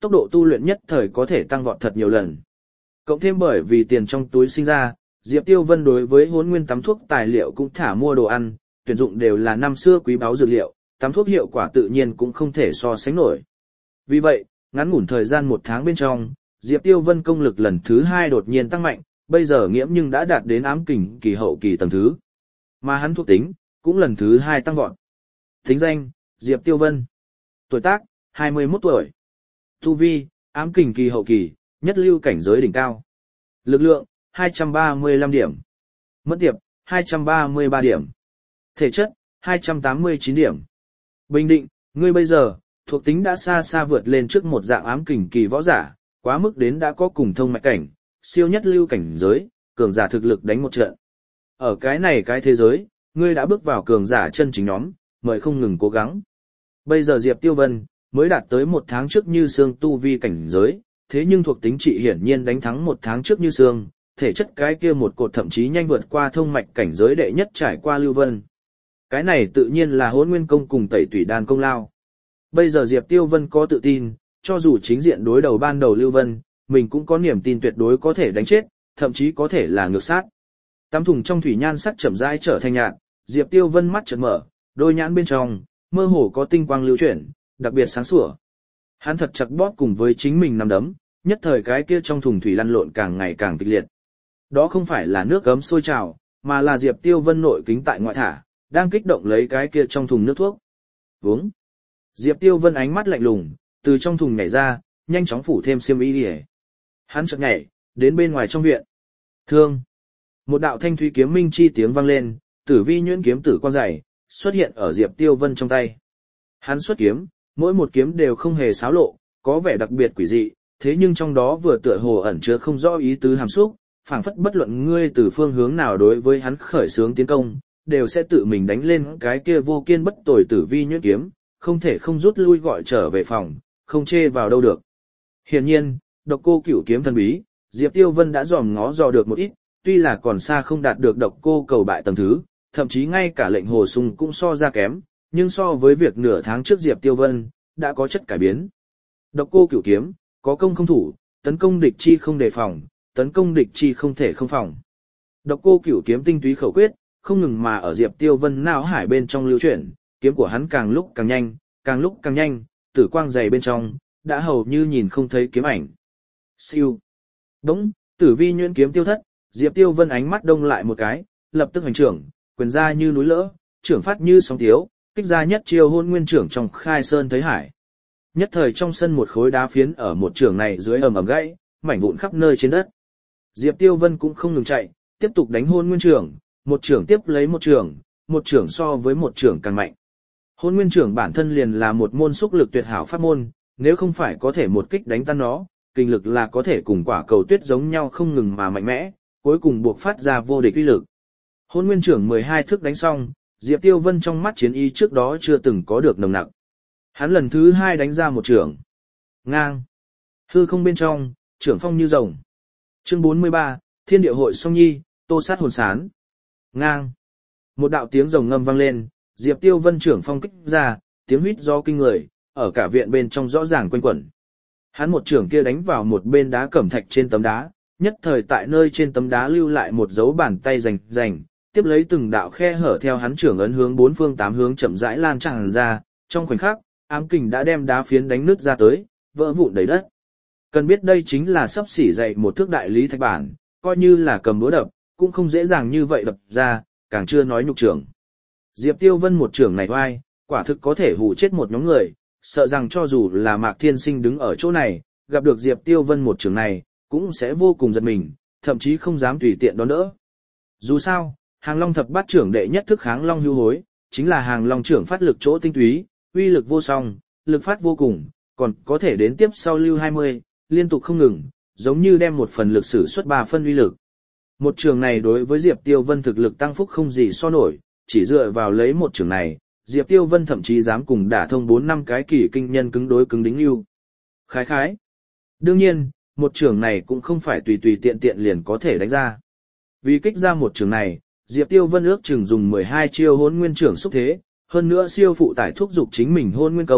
tốc độ tu luyện nhất thời có thể tăng vọt thật nhiều lần. Cộng thêm bởi vì tiền trong túi sinh ra, Diệp Tiêu Vân đối với Hỗn Nguyên tắm thuốc tài liệu cũng thả mua đồ ăn, tuyển dụng đều là năm xưa quý báu dược liệu, tắm thuốc hiệu quả tự nhiên cũng không thể so sánh nổi. Vì vậy, ngắn ngủn thời gian một tháng bên trong, Diệp Tiêu Vân công lực lần thứ hai đột nhiên tăng mạnh, bây giờ nghiễm nhưng đã đạt đến ám kình kỳ hậu kỳ tầng thứ. Mà hắn thuộc tính, cũng lần thứ hai tăng vọt. Tính danh, Diệp Tiêu Vân. Tuổi tác, hai mươi mốt tuổi. Tu vi, ám kình kỳ hậu kỳ, nhất lưu cảnh giới đỉnh cao. Lực lượng, hai trăm ba mươi lăm điểm. Mất tiệp, hai trăm ba mươi ba điểm. Thể chất, hai trăm tám mươi chín điểm. Bình định, ngươi bây giờ, thuộc tính đã xa xa vượt lên trước một dạng ám kình kỳ võ giả, quá mức đến đã có cùng thông mạch cảnh, siêu nhất lưu cảnh giới, cường giả thực lực đánh một trận. Ở cái này cái thế giới, ngươi đã bước vào cường giả chân chính nhóm, mời không ngừng cố gắng. Bây giờ Diệp Tiêu Vân, mới đạt tới một tháng trước Như Sương tu vi cảnh giới, thế nhưng thuộc tính trị hiển nhiên đánh thắng một tháng trước Như Sương, thể chất cái kia một cột thậm chí nhanh vượt qua thông mạch cảnh giới đệ nhất trải qua Lưu Vân. Cái này tự nhiên là Hỗn Nguyên công cùng Tẩy Tủy đan công lao. Bây giờ Diệp Tiêu Vân có tự tin, cho dù chính diện đối đầu ban đầu Lưu Vân, mình cũng có niềm tin tuyệt đối có thể đánh chết, thậm chí có thể là ngược sát. Tám thùng trong thủy nhan sắc chậm rãi trở thành nhạt, Diệp Tiêu Vân mắt chợt mở, đôi nhãn bên trong mơ hồ có tinh quang lưu chuyển, đặc biệt sáng sủa. Hắn thật chặt bóp cùng với chính mình nắm đấm, nhất thời cái kia trong thùng thủy lăn lộn càng ngày càng kịch liệt. Đó không phải là nước gấm sôi trào, mà là Diệp Tiêu Vân nội kính tại ngoại thả, đang kích động lấy cái kia trong thùng nước thuốc. Uống. Diệp Tiêu Vân ánh mắt lạnh lùng, từ trong thùng nhảy ra, nhanh chóng phủ thêm xiêm y đi. Hắn chợt nhảy, đến bên ngoài trong viện. Thương. Một đạo thanh thúy kiếm minh chi tiếng vang lên, tử vi nhuyễn kiếm tử quang dày, xuất hiện ở Diệp Tiêu Vân trong tay. Hắn xuất kiếm, mỗi một kiếm đều không hề xáo lộ, có vẻ đặc biệt quỷ dị, thế nhưng trong đó vừa tựa hồ ẩn chứa không rõ ý tứ hàm xúc, phảng phất bất luận ngươi từ phương hướng nào đối với hắn khởi xướng tiến công, đều sẽ tự mình đánh lên cái kia vô kiên bất tồi tử vi nhuyễn kiếm, không thể không rút lui gọi trở về phòng, không chê vào đâu được. Hiển nhiên, độc cô cửu kiếm thần bí, Diệp Tiêu Vân đã dòm ngó dò được một ít, tuy là còn xa không đạt được độc cô cầu bại tầng thứ, thậm chí ngay cả lệnh hồ sung cũng so ra kém, nhưng so với việc nửa tháng trước Diệp Tiêu Vân, đã có chất cải biến. Độc cô cửu kiếm, có công không thủ, tấn công địch chi không đề phòng, tấn công địch chi không thể không phòng. Độc cô cửu kiếm tinh túy khẩu quyết, không ngừng mà ở Diệp Tiêu Vân não hải bên trong lưu chuyển, kiếm của hắn càng lúc càng nhanh, càng lúc càng nhanh, tử quang dày bên trong, đã hầu như nhìn không thấy kiếm ảnh. Siêu. Đống, tử vi nhuyễn kiếm tiêu thất, Diệp Tiêu Vân ánh mắt đông lại một cái, lập tức hành trưởng, quyền ra như núi lỡ, trưởng phát như sóng tiếu, kích ra nhất chiêu Hôn Nguyên trưởng trong khai sơn thấy hải. Nhất thời trong sân một khối đá phiến ở một trường này dưới ầm ầm gãy, mảnh vụn khắp nơi trên đất. Diệp Tiêu Vân cũng không ngừng chạy, tiếp tục đánh Hôn Nguyên trưởng, một trưởng tiếp lấy một trưởng, một trưởng so với một trưởng càng mạnh. Hôn Nguyên trưởng bản thân liền là một môn xúc lực tuyệt hảo pháp môn, nếu không phải có thể một kích đánh tan nó, kinh lực là có thể cùng quả cầu tuyết giống nhau không ngừng mà mạnh mẽ, cuối cùng buộc phát ra vô địch uy lực. Hôn Nguyên trưởng mười hai thước đánh xong, Diệp Tiêu Vân trong mắt chiến ý trước đó chưa từng có được nồng nặc. Hắn lần thứ hai đánh ra một trưởng. Ngang. Hư không bên trong, trưởng phong như rồng. Chương bốn mươi ba, Thiên địa hội song nhi, tô sát hồn sán. Ngang. Một đạo tiếng rồng ngâm vang lên, Diệp Tiêu Vân trưởng phong kích ra, tiếng huýt gió kinh người, ở cả viện bên trong rõ ràng quanh quẩn. Hắn một trưởng kia đánh vào một bên đá cẩm thạch trên tấm đá, nhất thời tại nơi trên tấm đá lưu lại một dấu bàn tay rành rành, tiếp lấy từng đạo khe hở theo hắn trưởng ấn hướng bốn phương tám hướng chậm rãi lan tràn ra, trong khoảnh khắc, ám kình đã đem đá phiến đánh nứt ra tới, vỡ vụn đầy đất. Cần biết đây chính là sắp xỉ dậy một thước đại lý thạch bản, coi như là cầm búa đập, cũng không dễ dàng như vậy đập ra, càng chưa nói nhục trưởng. Diệp Tiêu Vân một trưởng này oai, quả thực có thể hù chết một nhóm người, sợ rằng cho dù là Mạc Thiên Sinh đứng ở chỗ này, gặp được Diệp Tiêu Vân một trưởng này, cũng sẽ vô cùng giật mình, thậm chí không dám tùy tiện đón đỡ. Dù sao, Hàng Long thập bát trưởng đệ nhất thức kháng long hưu hối, chính là Hàng Long trưởng phát lực chỗ tinh túy, uy lực vô song, lực phát vô cùng, còn có thể đến tiếp sau lưu hai mươi, liên tục không ngừng, giống như đem một phần lực sử xuất ba phân uy lực. Một trường này đối với Diệp Tiêu Vân thực lực tăng phúc không gì so nổi, chỉ dựa vào lấy một trường này, Diệp Tiêu Vân thậm chí dám cùng đả thông bốn năm cái kỳ kinh nhân cứng đối cứng đính lưu. Khái khái. Đương nhiên, một trường này cũng không phải tùy tùy tiện tiện liền có thể đánh ra. Vì kích ra một trường này, Diệp Tiêu Vân ước chừng dùng mười hai chiêu Hôn Nguyên trưởng xúc thế, hơn nữa siêu phụ tải thúc dục chính mình Hôn Nguyên công,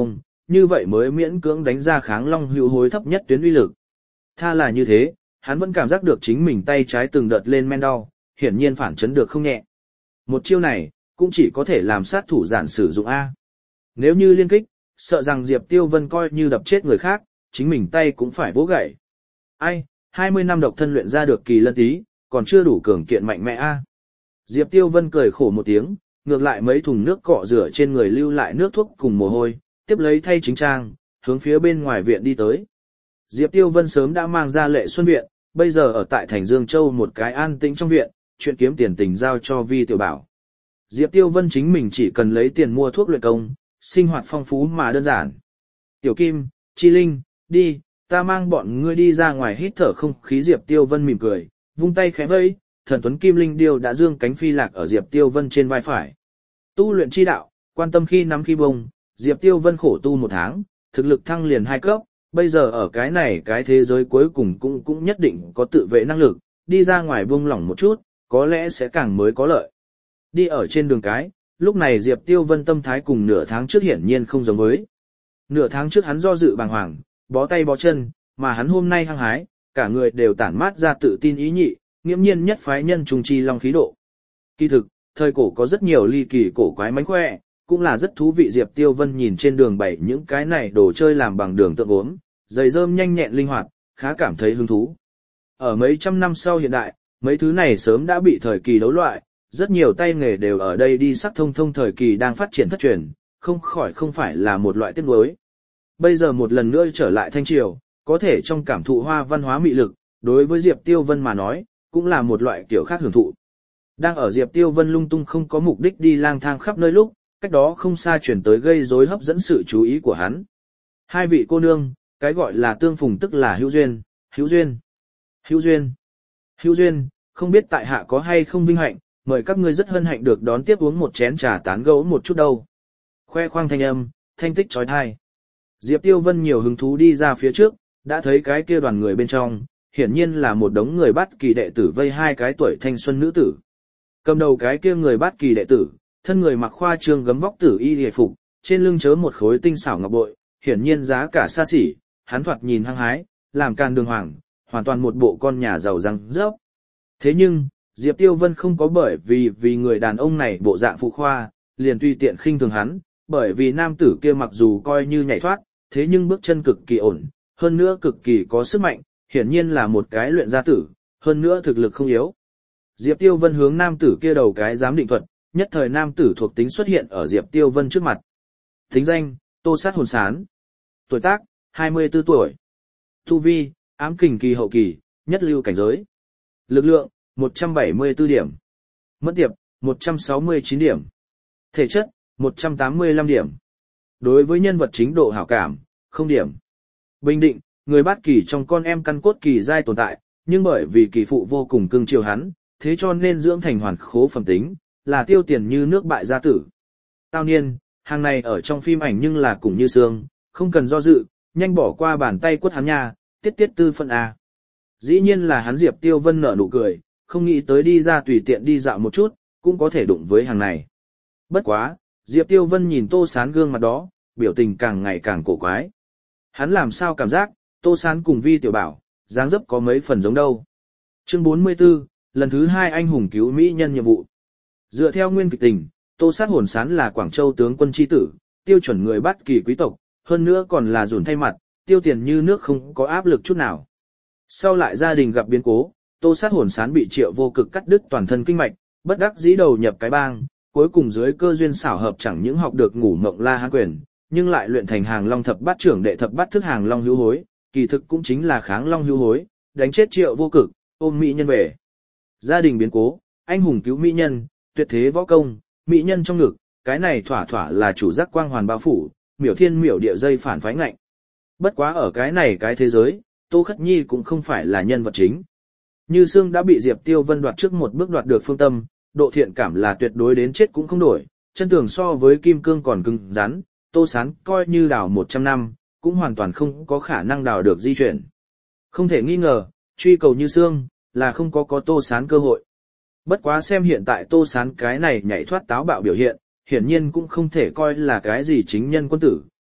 như vậy mới miễn cưỡng đánh ra kháng long hữu hối thấp nhất tuyến uy lực. Tha là như thế, hắn vẫn cảm giác được chính mình tay trái từng đợt lên men đau, hiển nhiên phản chấn được không nhẹ. Một chiêu này, cũng chỉ có thể làm sát thủ giản sử dụng A. Nếu như liên kích, sợ rằng Diệp Tiêu Vân coi như đập chết người khác, chính mình tay cũng phải vỗ gãy. Ai, hai mươi năm độc thân luyện ra được kỳ lân tí, còn chưa đủ cường kiện mạnh mẽ A. Diệp Tiêu Vân cười khổ một tiếng, ngược lại mấy thùng nước cọ rửa trên người lưu lại nước thuốc cùng mồ hôi, tiếp lấy thay chính trang, hướng phía bên ngoài viện đi tới. Diệp Tiêu Vân sớm đã mang ra Lệ Xuân viện, bây giờ ở tại thành Dương Châu một cái an tĩnh trong viện, chuyện kiếm tiền tình giao cho Vi Tiểu Bảo. Diệp Tiêu Vân chính mình chỉ cần lấy tiền mua thuốc luyện công, sinh hoạt phong phú mà đơn giản. Tiểu Kim, Chi Linh, đi, ta mang bọn ngươi đi ra ngoài hít thở không khí. Diệp Tiêu Vân mỉm cười, vung tay khẽ vẫy, thần tuấn Kim Linh điêu đã dương cánh phi lạc ở Diệp Tiêu Vân trên vai phải. Tu luyện chi đạo, quan tâm khi nắm khi bông, Diệp Tiêu Vân khổ tu một tháng, thực lực thăng liền hai cấp, bây giờ ở cái này cái thế giới cuối cùng cũng cũng nhất định có tự vệ năng lực, đi ra ngoài buông lỏng một chút, có lẽ sẽ càng mới có lợi. Đi ở trên đường cái, lúc này Diệp Tiêu Vân tâm thái cùng nửa tháng trước hiển nhiên không giống với. Nửa tháng trước hắn do dự bàng hoàng, bó tay bó chân, mà hắn hôm nay hăng hái, cả người đều tản mát ra tự tin ý nhị, nghiễm nhiên nhất phái nhân trùng chi long khí độ. Kỳ thực, thời cổ có rất nhiều ly kỳ cổ quái mánh khỏe, cũng là rất thú vị. Diệp Tiêu Vân nhìn trên đường bày những cái này đồ chơi làm bằng đường tượng gốm, giày rơm nhanh nhẹn linh hoạt, khá cảm thấy hứng thú. Ở mấy trăm năm sau hiện đại, mấy thứ này sớm đã bị thời kỳ đấu loại, rất nhiều tay nghề đều ở đây đi sắc thông thông thời kỳ đang phát triển thất truyền, không khỏi không phải là một loại tiếc nuối. Bây giờ một lần nữa trở lại Thanh Triều, có thể trong cảm thụ hoa văn hóa mị lực, đối với Diệp Tiêu Vân mà nói, cũng là một loại kiểu khác hưởng thụ. Đang ở Diệp Tiêu Vân lung tung không có mục đích đi lang thang khắp nơi lúc, cách đó không xa chuyển tới gây rối hấp dẫn sự chú ý của hắn. Hai vị cô nương, cái gọi là tương phùng tức là hữu duyên, hữu duyên, hữu duyên, hữu duyên, không biết tại hạ có hay không vinh hạnh, mời các ngươi rất hân hạnh được đón tiếp uống một chén trà tán gẫu một chút đâu. Khoe khoang thanh âm, thanh tích chói tai. Diệp Tiêu Vân nhiều hứng thú đi ra phía trước, đã thấy cái kia đoàn người bên trong, hiển nhiên là một đống người Bát Kỳ đệ tử vây hai cái tuổi thanh xuân nữ tử. Cầm đầu cái kia người Bát Kỳ đệ tử, thân người mặc khoa trương gấm vóc tử y hề phục, trên lưng chớ một khối tinh xảo ngọc bội, hiển nhiên giá cả xa xỉ, hắn thoạt nhìn hăng hái, làm can đường hoàng, hoàn toàn một bộ con nhà giàu răng rớp. Thế nhưng, Diệp Tiêu Vân không có bởi vì vì người đàn ông này bộ dạng phụ khoa, liền tùy tiện khinh thường hắn, bởi vì nam tử kia mặc dù coi như nhảy thoát, thế nhưng bước chân cực kỳ ổn, hơn nữa cực kỳ có sức mạnh, hiển nhiên là một cái luyện gia tử, hơn nữa thực lực không yếu. Diệp Tiêu Vân hướng nam tử kia đầu cái giám định thuật, nhất thời nam tử thuộc tính xuất hiện ở Diệp Tiêu Vân trước mặt. Tính danh, Tô Sát Hồn Sán. Tuổi tác, hai mươi tư tuổi. Tu vi, ám kình kỳ hậu kỳ, nhất lưu cảnh giới. Lực lượng, một trăm bảy mươi tư điểm. Mất tiệp, một trăm sáu mươi chín điểm. Thể chất, một trăm tám mươi lăm điểm. Đối với nhân vật chính độ hảo cảm, không điểm. Bình định, người Bát Kỳ trong con em căn cốt kỳ giai tồn tại, nhưng bởi vì kỳ phụ vô cùng cưng chiều hắn, thế cho nên dưỡng thành hoàn khố phẩm tính, là tiêu tiền như nước bại gia tử. Tao niên, hàng này ở trong phim ảnh nhưng là cùng như xương, không cần do dự, nhanh bỏ qua bàn tay quất hắn nha, tiết tiết tư phân A. Dĩ nhiên là hắn Diệp Tiêu Vân nở nụ cười, không nghĩ tới đi ra tùy tiện đi dạo một chút, cũng có thể đụng với hàng này. Bất quá, Diệp Tiêu Vân nhìn Tô Sán gương mặt đó, biểu tình càng ngày càng cổ quái. Hắn làm sao cảm giác, Tô Sán cùng Vi Tiểu Bảo, dáng dấp có mấy phần giống đâu. Chương bốn mươi tư, lần thứ hai anh hùng cứu mỹ nhân nhiệm vụ. Dựa theo nguyên kịch tình, Tô Sát Hồn Sán là Quảng Châu tướng quân chi tử, tiêu chuẩn người Bát Kỳ quý tộc, hơn nữa còn là dùn thay mặt, tiêu tiền như nước không có áp lực chút nào. Sau lại gia đình gặp biến cố, Tô Sát Hồn Sán bị Triệu Vô Cực cắt đứt toàn thân kinh mạch, bất đắc dĩ đầu nhập cái bang, cuối cùng dưới cơ duyên xảo hợp chẳng những học được ngủ mộng La Hán quyền, nhưng lại luyện thành Hàng Long thập bát trưởng đệ thập bát thức Hàng Long hữu hối, kỳ thực cũng chính là kháng Long hữu hối, đánh chết Triệu Vô Cực, ôm mỹ nhân về. Gia đình biến cố, anh hùng cứu mỹ nhân, tuyệt thế võ công, mỹ nhân trong ngực, cái này thỏa thỏa là chủ giác quang hoàn bao phủ, miểu thiên miểu địa dây phản phái ngạnh. Bất quá ở cái này cái thế giới, Tô Khất Nhi cũng không phải là nhân vật chính. Như Sương đã bị Diệp Tiêu Vân đoạt trước một bước đoạt được phương tâm, độ thiện cảm là tuyệt đối đến chết cũng không đổi, chân tường so với kim cương còn cứng rắn, Tô Sán coi như đào một trăm năm, cũng hoàn toàn không có khả năng đào được di chuyển. Không thể nghi ngờ, truy cầu Như Sương, là không có có Tô Sán cơ hội. Bất quá xem hiện tại Tô Sán cái này nhảy thoát táo bạo biểu hiện, hiển nhiên cũng không thể coi là cái gì chính nhân quân tử,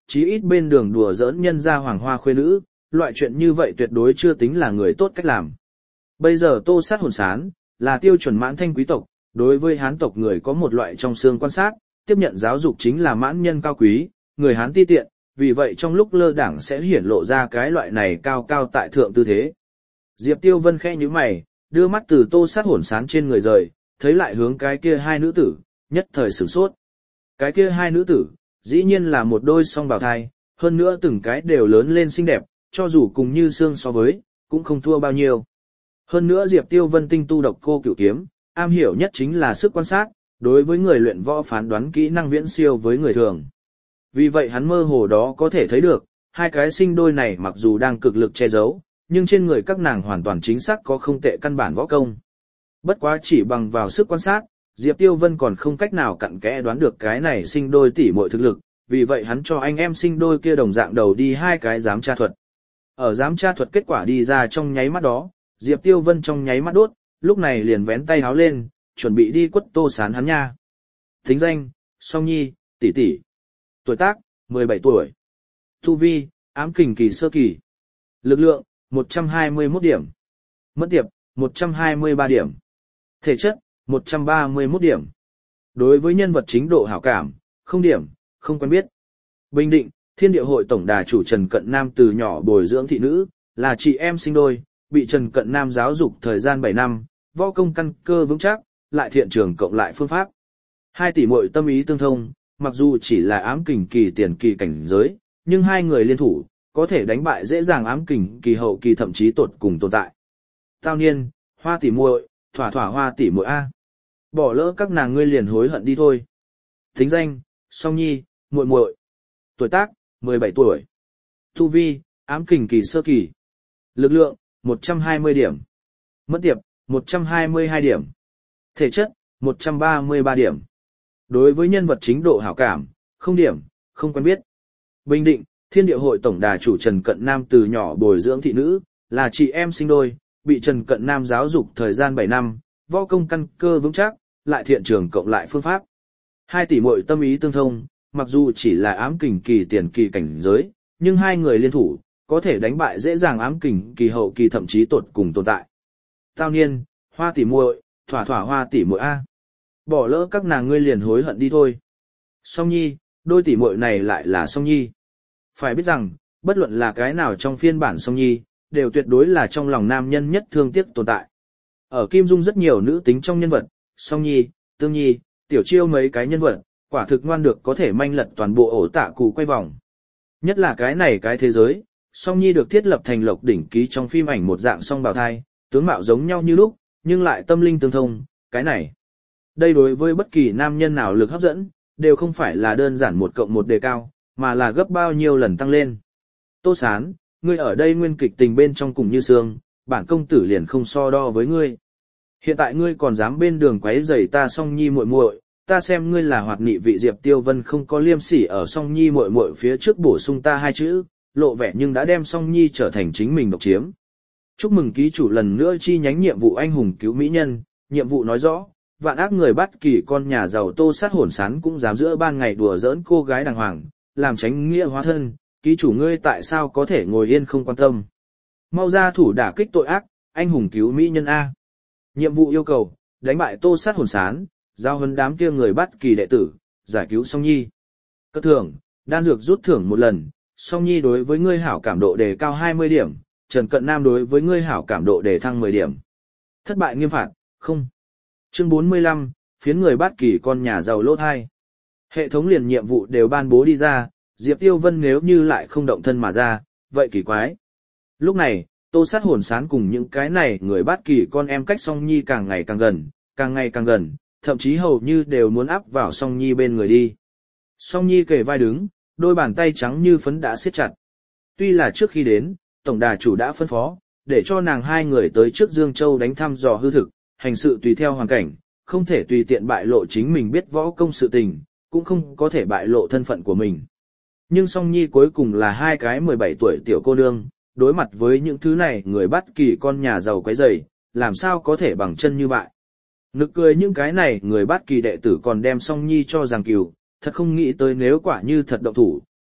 chí ít bên đường đùa giỡn nhân gia hoàng hoa khuê nữ, loại chuyện như vậy tuyệt đối chưa tính là người tốt cách làm. Bây giờ Tô Sát Hồn Sán là tiêu chuẩn mãn thanh quý tộc, đối với Hán tộc người có một loại trong xương quan sát, tiếp nhận giáo dục chính là mãn nhân cao quý, người Hán ti tiện, vì vậy trong lúc lơ đảng sẽ hiển lộ ra cái loại này cao cao tại thượng tư thế. Diệp Tiêu Vân khẽ nhíu mày, đưa mắt từ Tô Sát Hồn Sán trên người rời, thấy lại hướng cái kia hai nữ tử, nhất thời sửng sốt. Cái kia hai nữ tử, dĩ nhiên là một đôi song bào thai, hơn nữa từng cái đều lớn lên xinh đẹp, cho dù cùng như xương so với, cũng không thua bao nhiêu. Hơn nữa Diệp Tiêu Vân tinh tu độc cô cửu kiếm, am hiểu nhất chính là sức quan sát, đối với người luyện võ phán đoán kỹ năng viễn siêu với người thường. Vì vậy hắn mơ hồ đó có thể thấy được, hai cái sinh đôi này mặc dù đang cực lực che giấu, nhưng trên người các nàng hoàn toàn chính xác có không tệ căn bản võ công. Bất quá chỉ bằng vào sức quan sát, Diệp Tiêu Vân còn không cách nào cặn kẽ đoán được cái này sinh đôi tỷ muội thực lực, vì vậy hắn cho anh em sinh đôi kia đồng dạng đầu đi hai cái giám tra thuật. Ở giám tra thuật kết quả đi ra trong nháy mắt đó, Diệp Tiêu Vân trong nháy mắt đốt, lúc này liền vén tay háo lên, chuẩn bị đi quất Tô Sán hắn nha. Thính danh, Song Nhi, tỷ tỷ. Tuổi tác, mười bảy tuổi. Tu vi, ám kình kỳ sơ kỳ. Lực lượng, một trăm hai mươi mốt điểm. Mẫn tiệp, một trăm hai mươi ba điểm. Thể chất, một trăm ba mươi mốt điểm. Đối với nhân vật chính độ hảo cảm, không điểm, không quen biết. Bình Định, Thiên Địa Hội Tổng đà chủ Trần Cận Nam từ nhỏ bồi dưỡng thị nữ, là chị em sinh đôi, bị Trần Cận Nam giáo dục thời gian bảy năm, võ công căn cơ vững chắc, lại thiện trường cộng lại phương pháp. Hai tỷ muội tâm ý tương thông, mặc dù chỉ là ám kình kỳ tiền kỳ cảnh giới, nhưng hai người liên thủ, có thể đánh bại dễ dàng ám kình kỳ hậu kỳ thậm chí tột cùng tồn tại. Tao niên, Hoa tỷ muội, thỏa thỏa Hoa tỷ muội a. Bỏ lỡ các nàng ngươi liền hối hận đi thôi. Thính danh, Song Nhi, muội muội. Tuổi tác, mười bảy tuổi. Tu vi, ám kình kỳ sơ kỳ. Lực lượng, một trăm hai mươi điểm. Mẫn tiệp, một trăm hai mươi hai điểm. Thể chất, một trăm ba mươi ba điểm. Đối với nhân vật chính độ hảo cảm, không điểm, không quen biết. Bình Định, Thiên Địa Hội Tổng đà chủ Trần Cận Nam từ nhỏ bồi dưỡng thị nữ, là chị em sinh đôi, bị Trần Cận Nam giáo dục thời gian bảy năm, võ công căn cơ vững chắc, lại thiện trường cộng lại phương pháp. Hai tỷ muội tâm ý tương thông, mặc dù chỉ là ám kình kỳ tiền kỳ cảnh giới, nhưng hai người liên thủ, có thể đánh bại dễ dàng ám kình kỳ hậu kỳ thậm chí tột cùng tồn tại. Tao niên, Hoa tỷ muội, thỏa thỏa Hoa tỷ muội a. Bỏ lỡ các nàng ngươi liền hối hận đi thôi. Song Nhi, đôi tỷ muội này lại là Song Nhi. Phải biết rằng, bất luận là cái nào trong phiên bản Song Nhi, đều tuyệt đối là trong lòng nam nhân nhất thương tiếc tồn tại. Ở Kim Dung rất nhiều nữ tính trong nhân vật, Song Nhi, Tương Nhi, Tiểu Chiêu mấy cái nhân vật, quả thực ngoan được có thể manh lật toàn bộ ổ tạ cụ quay vòng. Nhất là cái này cái thế giới, Song Nhi được thiết lập thành lộc đỉnh ký trong phim ảnh một dạng song bào thai, tướng mạo giống nhau như lúc, nhưng lại tâm linh tương thông, cái này. Đây đối với bất kỳ nam nhân nào lực hấp dẫn, đều không phải là đơn giản một cộng một đề cao, mà là gấp bao nhiêu lần tăng lên. Tô Sán, ngươi ở đây nguyên kịch tình bên trong cùng như xương, bản công tử liền không so đo với ngươi. Hiện tại ngươi còn dám bên đường quấy rầy ta Song Nhi muội muội, ta xem ngươi là hoạt nghị vị. Diệp Tiêu Vân không có liêm sỉ ở Song Nhi muội muội phía trước bổ sung ta hai chữ, lộ vẻ nhưng đã đem Song Nhi trở thành chính mình độc chiếm. Chúc mừng ký chủ lần nữa chi nhánh nhiệm vụ anh hùng cứu mỹ nhân, nhiệm vụ nói rõ, vạn ác người bắt kỳ con nhà giàu Tô Sát Hồn Sán cũng dám giữa ban ngày đùa giỡn cô gái đàng hoàng, làm tránh nghĩa hóa thân, ký chủ ngươi tại sao có thể ngồi yên không quan tâm. Mau ra thủ đả kích tội ác, anh hùng cứu mỹ nhân A. Nhiệm vụ yêu cầu, đánh bại Tô Sát Hồn Sán, giao huấn đám kia người bắt kỳ đệ tử, giải cứu Song Nhi. Cơ thưởng, đan dược rút thưởng một lần, Song Nhi đối với ngươi hảo cảm độ đề cao hai mươi điểm, Trần Cận Nam đối với ngươi hảo cảm độ đề thăng mười điểm. Thất bại nghiêm phạt, không. Chương bốn mươi lăm, phiến người bắt kỳ con nhà giàu lốt hai. Hệ thống liền nhiệm vụ đều ban bố đi ra, Diệp Tiêu Vân nếu như lại không động thân mà ra, vậy kỳ quái. Lúc này, Tô Sát Hồn Sán cùng những cái này người bắt kỳ con em cách Song Nhi càng ngày càng gần, càng ngày càng gần, thậm chí hầu như đều muốn áp vào Song Nhi bên người đi. Song Nhi kề vai đứng, đôi bàn tay trắng như phấn đã siết chặt. Tuy là trước khi đến, tổng đà chủ đã phân phó, để cho nàng hai người tới trước Dương Châu đánh thăm dò hư thực, hành sự tùy theo hoàn cảnh, không thể tùy tiện bại lộ chính mình biết võ công sự tình, cũng không có thể bại lộ thân phận của mình. Nhưng Song Nhi cuối cùng là hai cái mười bảy tuổi tiểu cô nương, đối mặt với những thứ này người bắt kỳ con nhà giàu quấy rầy, làm sao có thể bằng chân như vậy. Nực cười những cái này người bắt kỳ đệ tử còn đem Song Nhi cho rằng cừu, thật không nghĩ tới nếu quả như thật động thủ,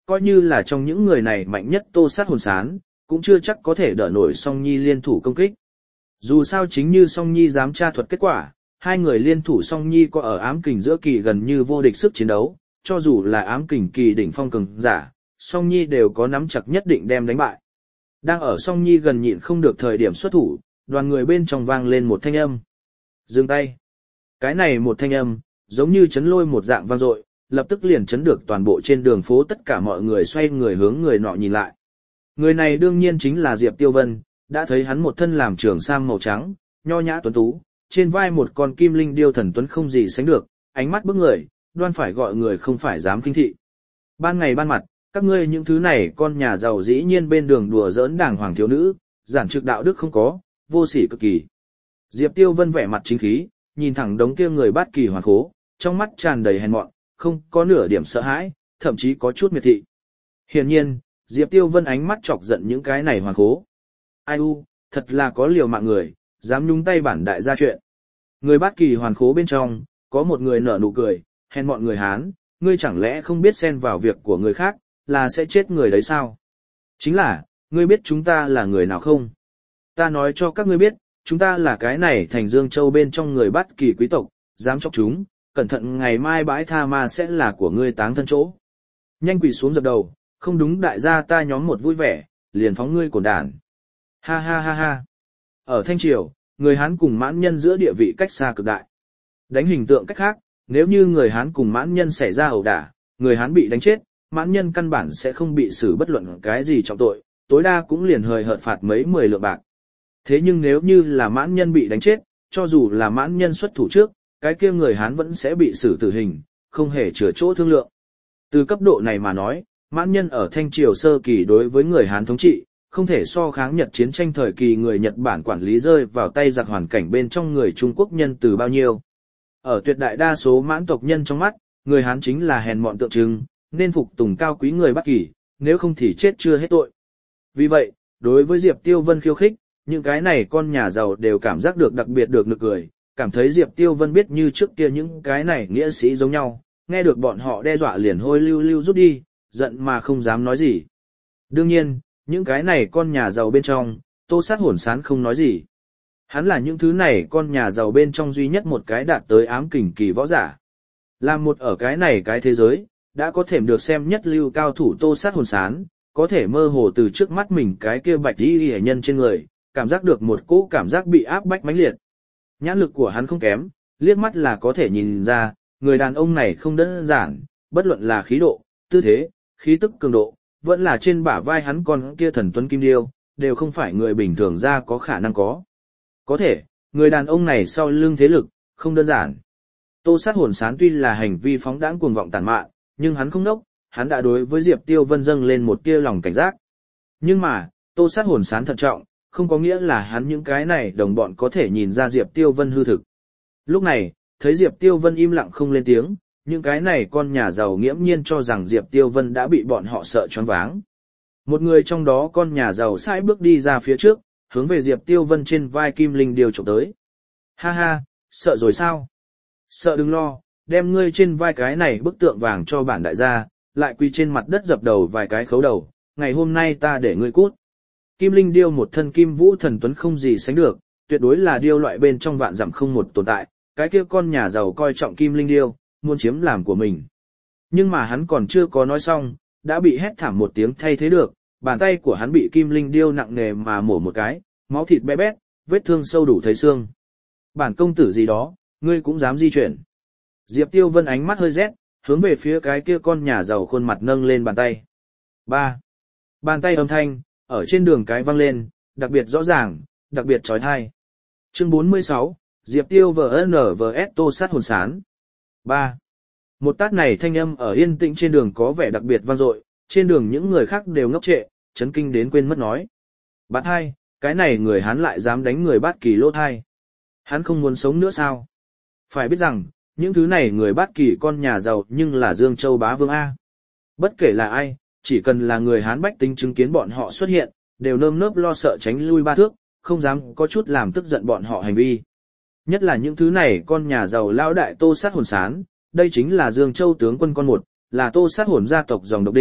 coi như là trong những người này mạnh nhất Tô Sát Hồn Sán, cũng chưa chắc có thể đỡ nổi Song Nhi liên thủ công kích. Dù sao chính như Song Nhi dám tra thuật kết quả, hai người liên thủ Song Nhi có ở ám kình giữa kỳ gần như vô địch sức chiến đấu, cho dù là ám kình kỳ đỉnh phong cường giả, Song Nhi đều có nắm chặt nhất định đem đánh bại. Đang ở Song Nhi gần nhịn không được thời điểm xuất thủ, đoàn người bên trong vang lên một thanh âm. Dừng tay. Cái này một thanh âm, giống như chấn lôi một dạng vang dội, lập tức liền chấn được toàn bộ trên đường phố tất cả mọi người xoay người hướng người nọ nhìn lại. Người này đương nhiên chính là Diệp Tiêu Vân, đã thấy hắn một thân làm trường sam màu trắng, nho nhã tuấn tú, trên vai một con kim linh điêu thần tuấn không gì sánh được, ánh mắt bức người, đoan phải gọi người không phải dám kinh thị. Ban ngày ban mặt, các ngươi những thứ này con nhà giàu dĩ nhiên bên đường đùa giỡn đàng hoàng thiếu nữ, giản trực đạo đức không có, vô sỉ cực kỳ. Diệp Tiêu Vân vẻ mặt chính khí, nhìn thẳng đống kia người bát kỳ hoàn khố, trong mắt tràn đầy hèn mọn, không có nửa điểm sợ hãi, thậm chí có chút miệt thị. Hiển nhiên, Diệp Tiêu Vân ánh mắt chọc giận những cái này hoàn khố. Ai u, thật là có liều mạng người, dám nhúng tay bản đại gia chuyện. Người bát kỳ hoàn khố bên trong, có một người nở nụ cười, hèn mọn người Hán, ngươi chẳng lẽ không biết xen vào việc của người khác, là sẽ chết người đấy sao? Chính là, ngươi biết chúng ta là người nào không? Ta nói cho các ngươi biết, chúng ta là cái này thành Dương Châu bên trong người bát kỳ quý tộc, dám chọc chúng, cẩn thận ngày mai bãi tha ma sẽ là của ngươi táng thân chỗ. Nhanh quỳ xuống dập đầu, không đúng đại gia ta nhóm một vui vẻ, liền phóng ngươi cổn đản. Ha ha ha ha. Ở Thanh Triều, người Hán cùng mãn nhân giữa địa vị cách xa cực đại. Đánh hình tượng cách khác, nếu như người Hán cùng mãn nhân xảy ra ẩu đả, người Hán bị đánh chết, mãn nhân căn bản sẽ không bị xử bất luận cái gì trọng tội, tối đa cũng liền hời hợt phạt mấy mười lượng bạc. Thế nhưng nếu như là mãn nhân bị đánh chết, cho dù là mãn nhân xuất thủ trước, cái kia người Hán vẫn sẽ bị xử tử hình, không hề chừa chỗ thương lượng. Từ cấp độ này mà nói, mãn nhân ở Thanh Triều sơ kỳ đối với người Hán thống trị, không thể so kháng Nhật chiến tranh thời kỳ người Nhật Bản quản lý rơi vào tay giặc hoàn cảnh bên trong người Trung Quốc nhân từ bao nhiêu. Ở tuyệt đại đa số mãn tộc nhân trong mắt, người Hán chính là hèn mọn tượng trưng, nên phục tùng cao quý người Bắc Kỳ, nếu không thì chết chưa hết tội. Vì vậy, đối với Diệp Tiêu Vân khiêu khích, những cái này con nhà giàu đều cảm giác được đặc biệt được nực cười, cảm thấy Diệp Tiêu Vân biết như trước kia những cái này nghĩa sĩ giống nhau, nghe được bọn họ đe dọa liền hôi lưu lưu rút đi, giận mà không dám nói gì. Đương nhiên, những cái này con nhà giàu bên trong, Tô Sát Hồn Sán không nói gì. Hắn là những thứ này con nhà giàu bên trong duy nhất một cái đạt tới ám kình kỳ võ giả. Làm một ở cái này cái thế giới, đã có thể được xem nhất lưu cao thủ Tô Sát Hồn Sán, có thể mơ hồ từ trước mắt mình cái kia bạch y hệ nhân trên người, cảm giác được một cỗ cảm giác bị áp bách mãnh liệt. Nhãn lực của hắn không kém, liếc mắt là có thể nhìn ra, người đàn ông này không đơn giản, bất luận là khí độ, tư thế, khí tức cường độ, vẫn là trên bả vai hắn con kia thần tuấn kim điêu, đều không phải người bình thường ra có khả năng có. Có thể, người đàn ông này sau lưng thế lực, không đơn giản. Tô Sát Hồn Sán tuy là hành vi phóng đãng cuồng vọng tàn mạn, nhưng hắn không nốc, hắn đã đối với Diệp Tiêu Vân dâng lên một tia lòng cảnh giác. Nhưng mà, Tô Sát Hồn Sán thận trọng, không có nghĩa là hắn những cái này đồng bọn có thể nhìn ra Diệp Tiêu Vân hư thực. Lúc này, thấy Diệp Tiêu Vân im lặng không lên tiếng, những cái này con nhà giàu nghiễm nhiên cho rằng Diệp Tiêu Vân đã bị bọn họ sợ choáng váng. Một người trong đó con nhà giàu sải bước đi ra phía trước, hướng về Diệp Tiêu Vân trên vai kim linh điêu chụp tới. Ha ha, sợ rồi sao? Sợ đừng lo, đem ngươi trên vai cái này bức tượng vàng cho bản đại gia, lại quỳ trên mặt đất dập đầu vài cái khấu đầu, ngày hôm nay ta để ngươi cút. Kim linh điêu một thân kim vũ thần tuấn không gì sánh được, tuyệt đối là điêu loại bên trong vạn dặm không một tồn tại, cái kia con nhà giàu coi trọng kim linh điêu, muốn chiếm làm của mình. Nhưng mà hắn còn chưa có nói xong, đã bị hét thảm một tiếng thay thế được, bàn tay của hắn bị kim linh điêu nặng nề mà mổ một cái, máu thịt bé bét, vết thương sâu đủ thấy xương. Bản công tử gì đó, ngươi cũng dám di chuyển. Diệp Tiêu Vân ánh mắt hơi rét, hướng về phía cái kia con nhà giàu khuôn mặt nâng lên bàn tay. Ba. Bàn tay âm thanh, ở trên đường cái vang lên, đặc biệt rõ ràng, đặc biệt chói tai. Chương bốn mươi sáu, Diệp Tiêu vs vs Tô Sát Hồn Sán. Ba. Một tát này thanh âm ở yên tĩnh trên đường có vẻ đặc biệt vang dội, trên đường những người khác đều ngốc trệ, chấn kinh đến quên mất nói. Bát hai, cái này người Hán lại dám đánh người Bát Kỳ lỗ thai. Hắn không muốn sống nữa sao? Phải biết rằng, những thứ này người Bát Kỳ con nhà giàu nhưng là Dương Châu bá vương A. Bất kể là ai, chỉ cần là người Hán bách tính chứng kiến bọn họ xuất hiện, đều nơm nớp lo sợ tránh lui ba thước, không dám có chút làm tức giận bọn họ hành vi. Nhất là những thứ này con nhà giàu lão đại Tô Sát Hồn Sán, đây chính là Dương Châu tướng quân con một, là Tô Sát Hồn gia tộc dòng độc đinh,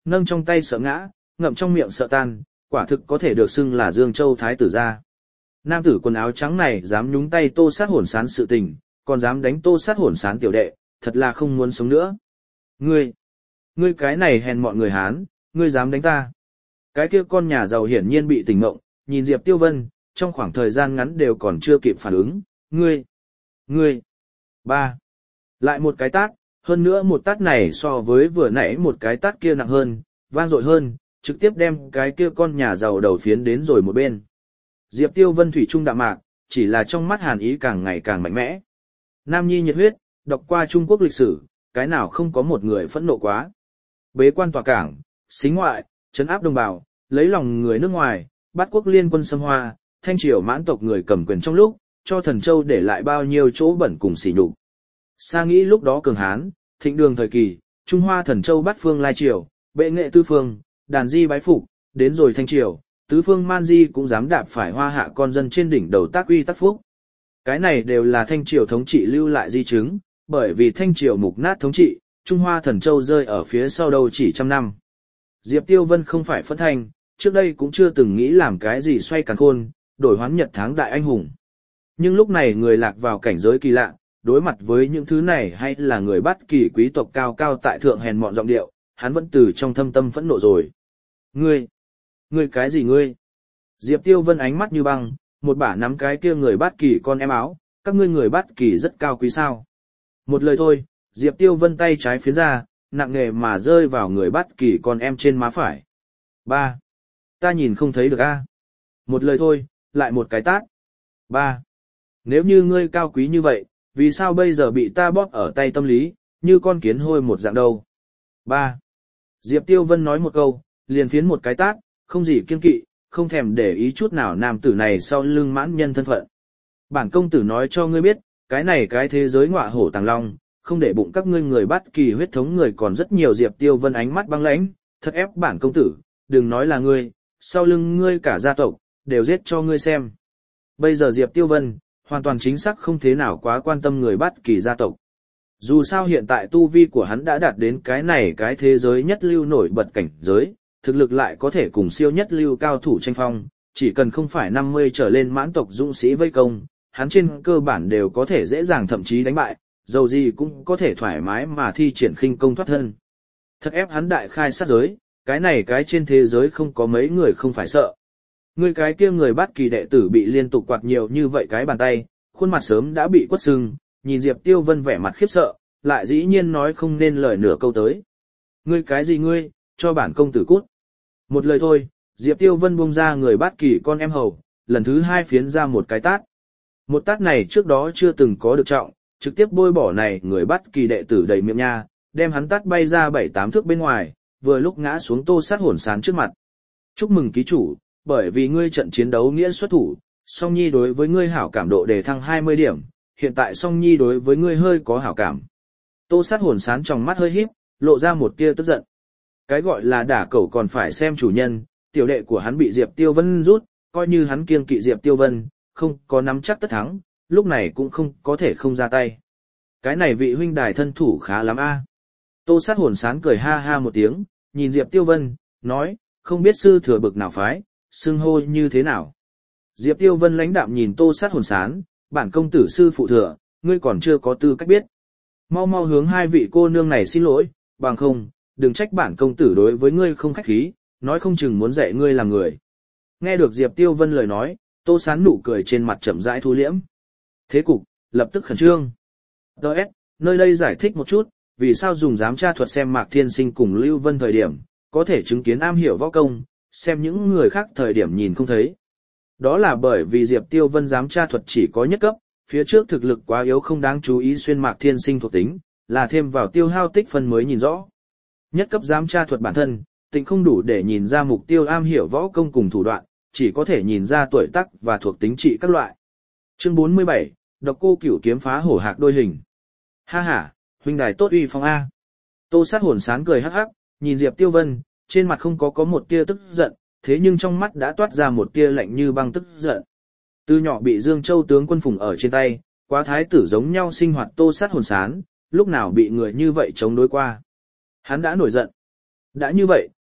nâng trong tay sợ ngã, ngậm trong miệng sợ tan, quả thực có thể được xưng là Dương Châu Thái tử gia. Nam tử quần áo trắng này dám nhúng tay Tô Sát Hồn Sán sự tình, còn dám đánh Tô Sát Hồn Sán tiểu đệ, thật là không muốn sống nữa. Ngươi, ngươi cái này hèn mọn người Hán, ngươi dám đánh ta. Cái kia con nhà giàu hiển nhiên bị tỉnh mộng, nhìn Diệp Tiêu Vân, trong khoảng thời gian ngắn đều còn chưa kịp phản ứng. Ngươi, ngươi, ba, lại một cái tát, hơn nữa một tát này so với vừa nãy một cái tát kia nặng hơn, vang dội hơn, trực tiếp đem cái kia con nhà giàu đầu phiến đến rồi một bên. Diệp Tiêu Vân thủy trung đạm mạc, chỉ là trong mắt hàn ý càng ngày càng mạnh mẽ. Nam nhi nhiệt huyết, đọc qua Trung Quốc lịch sử, cái nào không có một người phẫn nộ quá. Bế quan tòa cảng, xính ngoại, trấn áp đồng bào, lấy lòng người nước ngoài, bắt quốc liên quân xâm hoa, thanh triều mãn tộc người cầm quyền trong lúc, cho Thần Châu để lại bao nhiêu chỗ bẩn cùng sỉ nhục. Sa nghĩ lúc đó cường hán, thịnh đường thời kỳ, Trung Hoa Thần Châu bắt phương lai triều, bệ nghệ tư phương, đàn di bái phục, đến rồi thanh triều, tứ phương man di cũng dám đạp phải hoa hạ con dân trên đỉnh đầu tác uy tác phúc. Cái này đều là thanh triều thống trị lưu lại di chứng, bởi vì thanh triều mục nát thống trị, Trung Hoa Thần Châu rơi ở phía sau đâu chỉ trăm năm. Diệp Tiêu Vân không phải phẫn thanh, trước đây cũng chưa từng nghĩ làm cái gì xoay càn khôn, đổi hoán nhật tháng đại anh hùng. Nhưng lúc này người lạc vào cảnh giới kỳ lạ, đối mặt với những thứ này hay là người bắt kỳ quý tộc cao cao tại thượng hèn mọn giọng điệu, hắn vẫn từ trong thâm tâm phẫn nộ rồi. Ngươi, ngươi cái gì ngươi? Diệp Tiêu Vân ánh mắt như băng, một bả nắm cái kia người bắt kỳ con em áo, các ngươi người bắt kỳ rất cao quý sao? Một lời thôi, Diệp Tiêu Vân tay trái phiến ra, nặng nề mà rơi vào người bắt kỳ con em trên má phải. Ba, ta nhìn không thấy được a. Một lời thôi, lại một cái tát. Ba, nếu như ngươi cao quý như vậy, vì sao bây giờ bị ta bóp ở tay tâm lý, như con kiến hôi một dạng đâu? Ba, Diệp Tiêu Vân nói một câu, liền phiến một cái tát, không gì kiêng kỵ, không thèm để ý chút nào nam tử này sau lưng mãn nhân thân phận. Bản công tử nói cho ngươi biết, cái này cái thế giới ngọa hổ tàng long, không để bụng các ngươi người bắt kỳ huyết thống người còn rất nhiều. Diệp Tiêu Vân ánh mắt băng lãnh, thật ép bản công tử, đừng nói là ngươi, sau lưng ngươi cả gia tộc, đều giết cho ngươi xem. Bây giờ Diệp Tiêu Vân, hoàn toàn chính xác không thế nào quá quan tâm người bắt kỳ gia tộc. Dù sao hiện tại tu vi của hắn đã đạt đến cái này cái thế giới nhất lưu nổi bật cảnh giới, thực lực lại có thể cùng siêu nhất lưu cao thủ tranh phong, chỉ cần không phải năm mươi trở lên mãn tộc dũng sĩ vây công, hắn trên cơ bản đều có thể dễ dàng thậm chí đánh bại, dầu gì cũng có thể thoải mái mà thi triển khinh công thoát thân. Thật ép hắn đại khai sát giới, cái này cái trên thế giới không có mấy người không phải sợ. Người cái kia người bắt kỳ đệ tử bị liên tục quạt nhiều như vậy cái bàn tay, khuôn mặt sớm đã bị quất sưng, nhìn Diệp Tiêu Vân vẻ mặt khiếp sợ, lại dĩ nhiên nói không nên lời nửa câu tới. Ngươi cái gì ngươi, cho bản công tử cút. Một lời thôi, Diệp Tiêu Vân buông ra người bắt kỳ con em hầu, lần thứ hai phiến ra một cái tát. Một tát này trước đó chưa từng có được trọng, trực tiếp bôi bỏ này người bắt kỳ đệ tử đầy miệng nha, đem hắn tát bay ra bảy tám thước bên ngoài, vừa lúc ngã xuống Tô Sát Hồn Sán trước mặt. Chúc mừng ký chủ, bởi vì ngươi trận chiến đấu nghĩa xuất thủ, Song Nhi đối với ngươi hảo cảm độ đề thăng hai mươi điểm, hiện tại Song Nhi đối với ngươi hơi có hảo cảm. Tô Sát Hồn Sán trong mắt hơi híp, lộ ra một tia tức giận. Cái gọi là đả cẩu còn phải xem chủ nhân, tiểu đệ của hắn bị Diệp Tiêu Vân rút, coi như hắn kiêng kỵ Diệp Tiêu Vân, không có nắm chắc tất thắng, lúc này cũng không có thể không ra tay. Cái này vị huynh đài thân thủ khá lắm a. Tô Sát Hồn Sán cười ha ha một tiếng, nhìn Diệp Tiêu Vân, nói, không biết sư thừa bực nào phái, xưng hô như thế nào. Diệp Tiêu Vân lãnh đạm nhìn Tô Sát Hồn Sán, bản công tử sư phụ thừa, ngươi còn chưa có tư cách biết. Mau mau hướng hai vị cô nương này xin lỗi, bằng không, đừng trách bản công tử đối với ngươi không khách khí, nói không chừng muốn dạy ngươi làm người. Nghe được Diệp Tiêu Vân lời nói, Tô Sán nụ cười trên mặt chậm rãi thu liễm. Thế cục, lập tức khẩn trương. Đợt, nơi đây giải thích một chút, vì sao dùng giám tra thuật xem Mạc Thiên Sinh cùng Lưu Vân thời điểm, có thể chứng kiến am hiểu võ công, xem những người khác thời điểm nhìn không thấy. Đó là bởi vì Diệp Tiêu Vân giám tra thuật chỉ có nhất cấp, phía trước thực lực quá yếu không đáng chú ý xuyên Mạc Thiên Sinh thuộc tính, là thêm vào tiêu hao tích phân mới nhìn rõ. Nhất cấp giám tra thuật bản thân, tính không đủ để nhìn ra mục tiêu am hiểu võ công cùng thủ đoạn, chỉ có thể nhìn ra tuổi tác và thuộc tính trị các loại. Chương bốn mươi bảy, Độc Cô Cửu kiếm phá hổ hạc đôi hình. Ha ha, huynh đài tốt uy phong a. Tô Sát Hồn Sán cười hắc hắc, nhìn Diệp Tiêu Vân, trên mặt không có có một tia tức giận, thế nhưng trong mắt đã toát ra một tia lạnh như băng tức giận. Từ nhỏ bị Dương Châu tướng quân phùng ở trên tay, quá thái tử giống nhau sinh hoạt Tô Sát Hồn Sán, lúc nào bị người như vậy chống đối qua. Hắn đã nổi giận. Đã như vậy,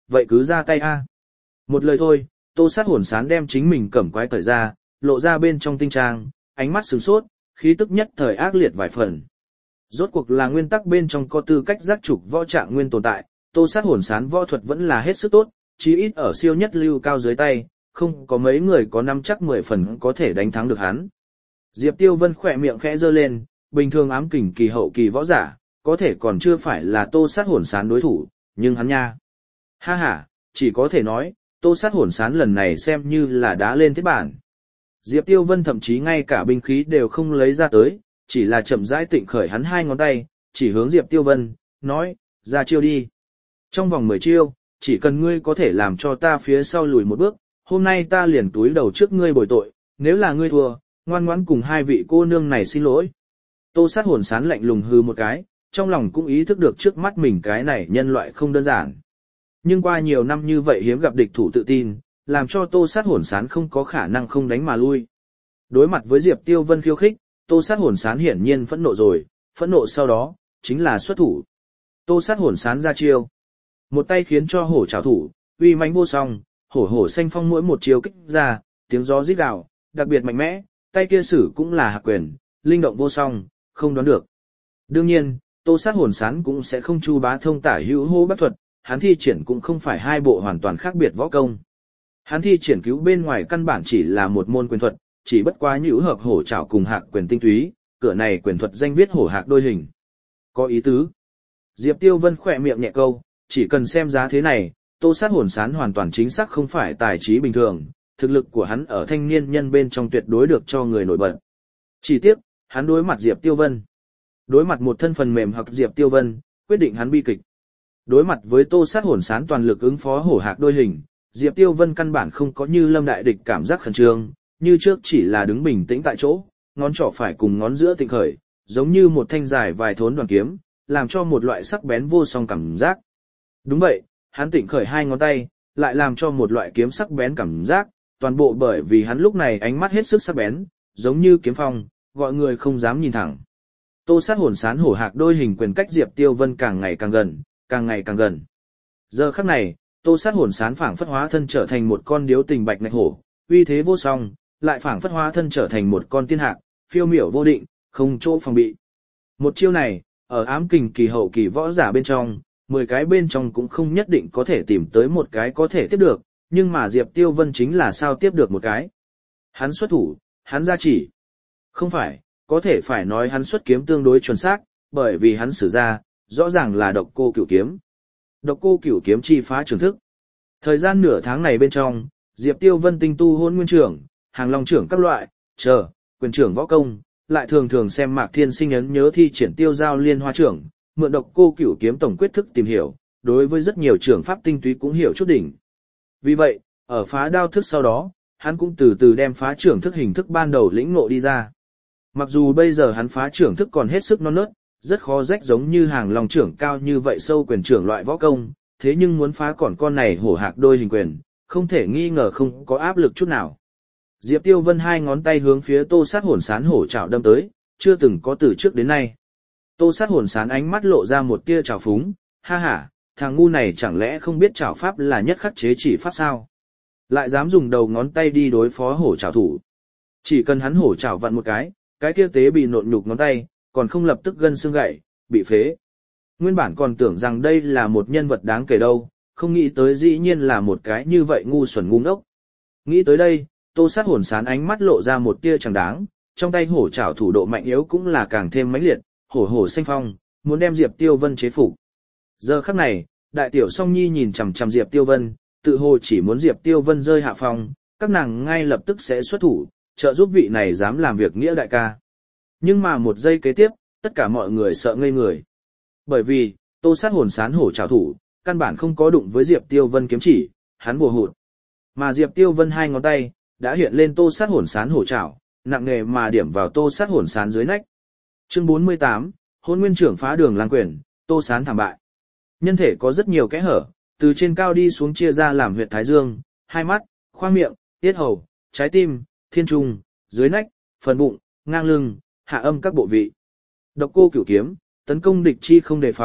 vậy cứ ra tay a. Một lời thôi, Tô Sát hồn sán đem chính mình cẩm quái cởi ra, lộ ra bên trong tinh trang, ánh mắt sửng sốt, khí tức nhất thời ác liệt vài phần. Rốt cuộc là nguyên tắc bên trong có tư cách giác trục võ trạng nguyên tồn tại, Tô Sát hồn sán võ thuật vẫn là hết sức tốt, chí ít ở siêu nhất lưu cao dưới tay, không có mấy người có năm chắc mười phần có thể đánh thắng được hắn. Diệp Tiêu Vân khỏe miệng khẽ giơ lên, bình thường ám kình kỳ hậu kỳ võ giả, có thể còn chưa phải là Tô Sát hồn sán đối thủ, nhưng hắn nha. Ha ha, chỉ có thể nói, Tô Sát hồn sán lần này xem như là đá lên thiết bản. Diệp Tiêu Vân thậm chí ngay cả binh khí đều không lấy ra tới, chỉ là chậm rãi tịnh khởi hắn hai ngón tay, chỉ hướng Diệp Tiêu Vân, nói, ra chiêu đi. Trong vòng mười chiêu, chỉ cần ngươi có thể làm cho ta phía sau lùi một bước, hôm nay ta liền túi đầu trước ngươi bồi tội, nếu là ngươi thua, ngoan ngoãn cùng hai vị cô nương này xin lỗi. Tô Sát hồn sán lạnh lùng hư một cái, trong lòng cũng ý thức được trước mắt mình cái này nhân loại không đơn giản. Nhưng qua nhiều năm như vậy hiếm gặp địch thủ tự tin, làm cho Tô Sát hồn sán không có khả năng không đánh mà lui. Đối mặt với Diệp Tiêu Vân khiêu khích, Tô Sát hồn sán hiển nhiên phẫn nộ rồi, phẫn nộ sau đó, chính là xuất thủ. Tô Sát hồn sán ra chiêu. Một tay khiến cho hổ trảo thủ, uy mãnh vô song, hổ hổ xanh phong mỗi một chiêu kích ra, tiếng gió rít gào, đặc biệt mạnh mẽ, tay kia sử cũng là hạc quyền, linh động vô song, không đoán được. Đương nhiên, Tô Sát hồn sán cũng sẽ không chu bá thông tả hữu hô bác thuật, hắn thi triển cũng không phải hai bộ hoàn toàn khác biệt võ công. Hắn thi triển cứu bên ngoài căn bản chỉ là một môn quyền thuật, chỉ bất quá nhũ hợp hổ trảo cùng hạc quyền tinh túy, cửa này quyền thuật danh viết hổ hạc đôi hình. Có ý tứ. Diệp Tiêu Vân khỏe miệng nhẹ câu, chỉ cần xem giá thế này, Tô Sát hồn sán hoàn toàn chính xác không phải tài trí bình thường, thực lực của hắn ở thanh niên nhân bên trong tuyệt đối được cho người nổi bật. Chỉ tiếc, hắn đối mặt Diệp Tiêu Vân. Đối mặt một thân phần mềm hoặc Diệp Tiêu Vân, quyết định hắn bi kịch. Đối mặt với Tô Sát hồn sán toàn lực ứng phó hổ hạc đôi hình, Diệp Tiêu Vân căn bản không có như lâm đại địch cảm giác khẩn trương, như trước chỉ là đứng bình tĩnh tại chỗ, ngón trỏ phải cùng ngón giữa tịnh khởi, giống như một thanh dài vài thốn đoàn kiếm, làm cho một loại sắc bén vô song cảm giác. Đúng vậy, hắn tịnh khởi hai ngón tay, lại làm cho một loại kiếm sắc bén cảm giác, toàn bộ bởi vì hắn lúc này ánh mắt hết sức sắc bén, giống như kiếm phong, gọi người không dám nhìn thẳng. Tô Sát hồn sán hổ hạc đôi hình quyền cách Diệp Tiêu Vân càng ngày càng gần, càng ngày càng gần. Giờ khắc này, Tô Sát hồn sán phảng phất hóa thân trở thành một con điếu tình bạch nạch hổ, uy thế vô song, lại phảng phất hóa thân trở thành một con tiên hạc, phiêu miểu vô định, không chỗ phòng bị. Một chiêu này, ở ám kình kỳ hậu kỳ võ giả bên trong, mười cái bên trong cũng không nhất định có thể tìm tới một cái có thể tiếp được, nhưng mà Diệp Tiêu Vân chính là sao tiếp được một cái. Hắn xuất thủ, hắn ra chỉ. Không phải, có thể phải nói hắn xuất kiếm tương đối chuẩn xác, bởi vì hắn sử ra, rõ ràng là độc cô cửu kiếm. Độc cô cửu kiếm chi phá trường thức. Thời gian nửa tháng này bên trong, Diệp Tiêu Vân tinh tu hôn nguyên trưởng, hàng long trưởng các loại, chờ, quyền trưởng võ công, lại thường thường xem Mạc Thiên Sinh ấn nhớ thi triển tiêu giao liên hoa trưởng, mượn độc cô cửu kiếm tổng quyết thức tìm hiểu, đối với rất nhiều trưởng pháp tinh túy cũng hiểu chút đỉnh. Vì vậy, ở phá đao thức sau đó, hắn cũng từ từ đem phá trưởng thức hình thức ban đầu lĩnh ngộ đi ra. Mặc dù bây giờ hắn phá trưởng thức còn hết sức non nớt, rất khó rách giống như hàng long trưởng cao như vậy sâu quyền trưởng loại võ công, thế nhưng muốn phá còn con này hổ hạc đôi hình quyền, không thể nghi ngờ không có áp lực chút nào. Diệp Tiêu Vân hai ngón tay hướng phía Tô Sát hồn sán hổ trảo đâm tới, chưa từng có từ trước đến nay. Tô Sát hồn sán ánh mắt lộ ra một tia trào phúng, ha ha, thằng ngu này chẳng lẽ không biết trảo pháp là nhất khắc chế chỉ pháp sao? Lại dám dùng đầu ngón tay đi đối phó hổ trảo thủ. Chỉ cần hắn hổ trảo vặn một cái, cái kia tế bị nộn nhục ngón tay, còn không lập tức gân xương gãy, bị phế. Nguyên bản còn tưởng rằng đây là một nhân vật đáng kể đâu, không nghĩ tới dĩ nhiên là một cái như vậy ngu xuẩn ngu ngốc. Nghĩ tới đây, Tô Sát hồn sán ánh mắt lộ ra một tia chẳng đáng, trong tay hổ trảo thủ độ mạnh yếu cũng là càng thêm mãnh liệt, hổ hổ xanh phong, muốn đem Diệp Tiêu Vân chế phục. Giờ khắc này, đại tiểu song nhi nhìn chằm chằm Diệp Tiêu Vân, tự hồ chỉ muốn Diệp Tiêu Vân rơi hạ phong, các nàng ngay lập tức sẽ xuất thủ, trợ giúp vị này dám làm việc nghĩa đại ca. Nhưng mà một giây kế tiếp, tất cả mọi người sợ ngây người. Bởi vì, Tô Sát hồn sán hổ trảo thủ, căn bản không có đụng với Diệp Tiêu Vân kiếm chỉ, hắn bùa hụt. Mà Diệp Tiêu Vân hai ngón tay, đã hiện lên Tô Sát hồn sán hổ trảo, nặng nề mà điểm vào Tô Sát hồn sán dưới nách. Chương bốn mươi tám, Hôn Nguyên trưởng phá đường lang quyền, Tô Sán thảm bại. Nhân thể có rất nhiều kẽ hở, từ trên cao đi xuống chia ra làm huyệt thái dương, hai mắt, khoang miệng, tiết hầu, trái tim, thiên trung, dưới nách, phần bụng, ngang lưng, hạ âm các bộ vị. Độc cô cửu kiếm, tấn công địch chi không đề phòng,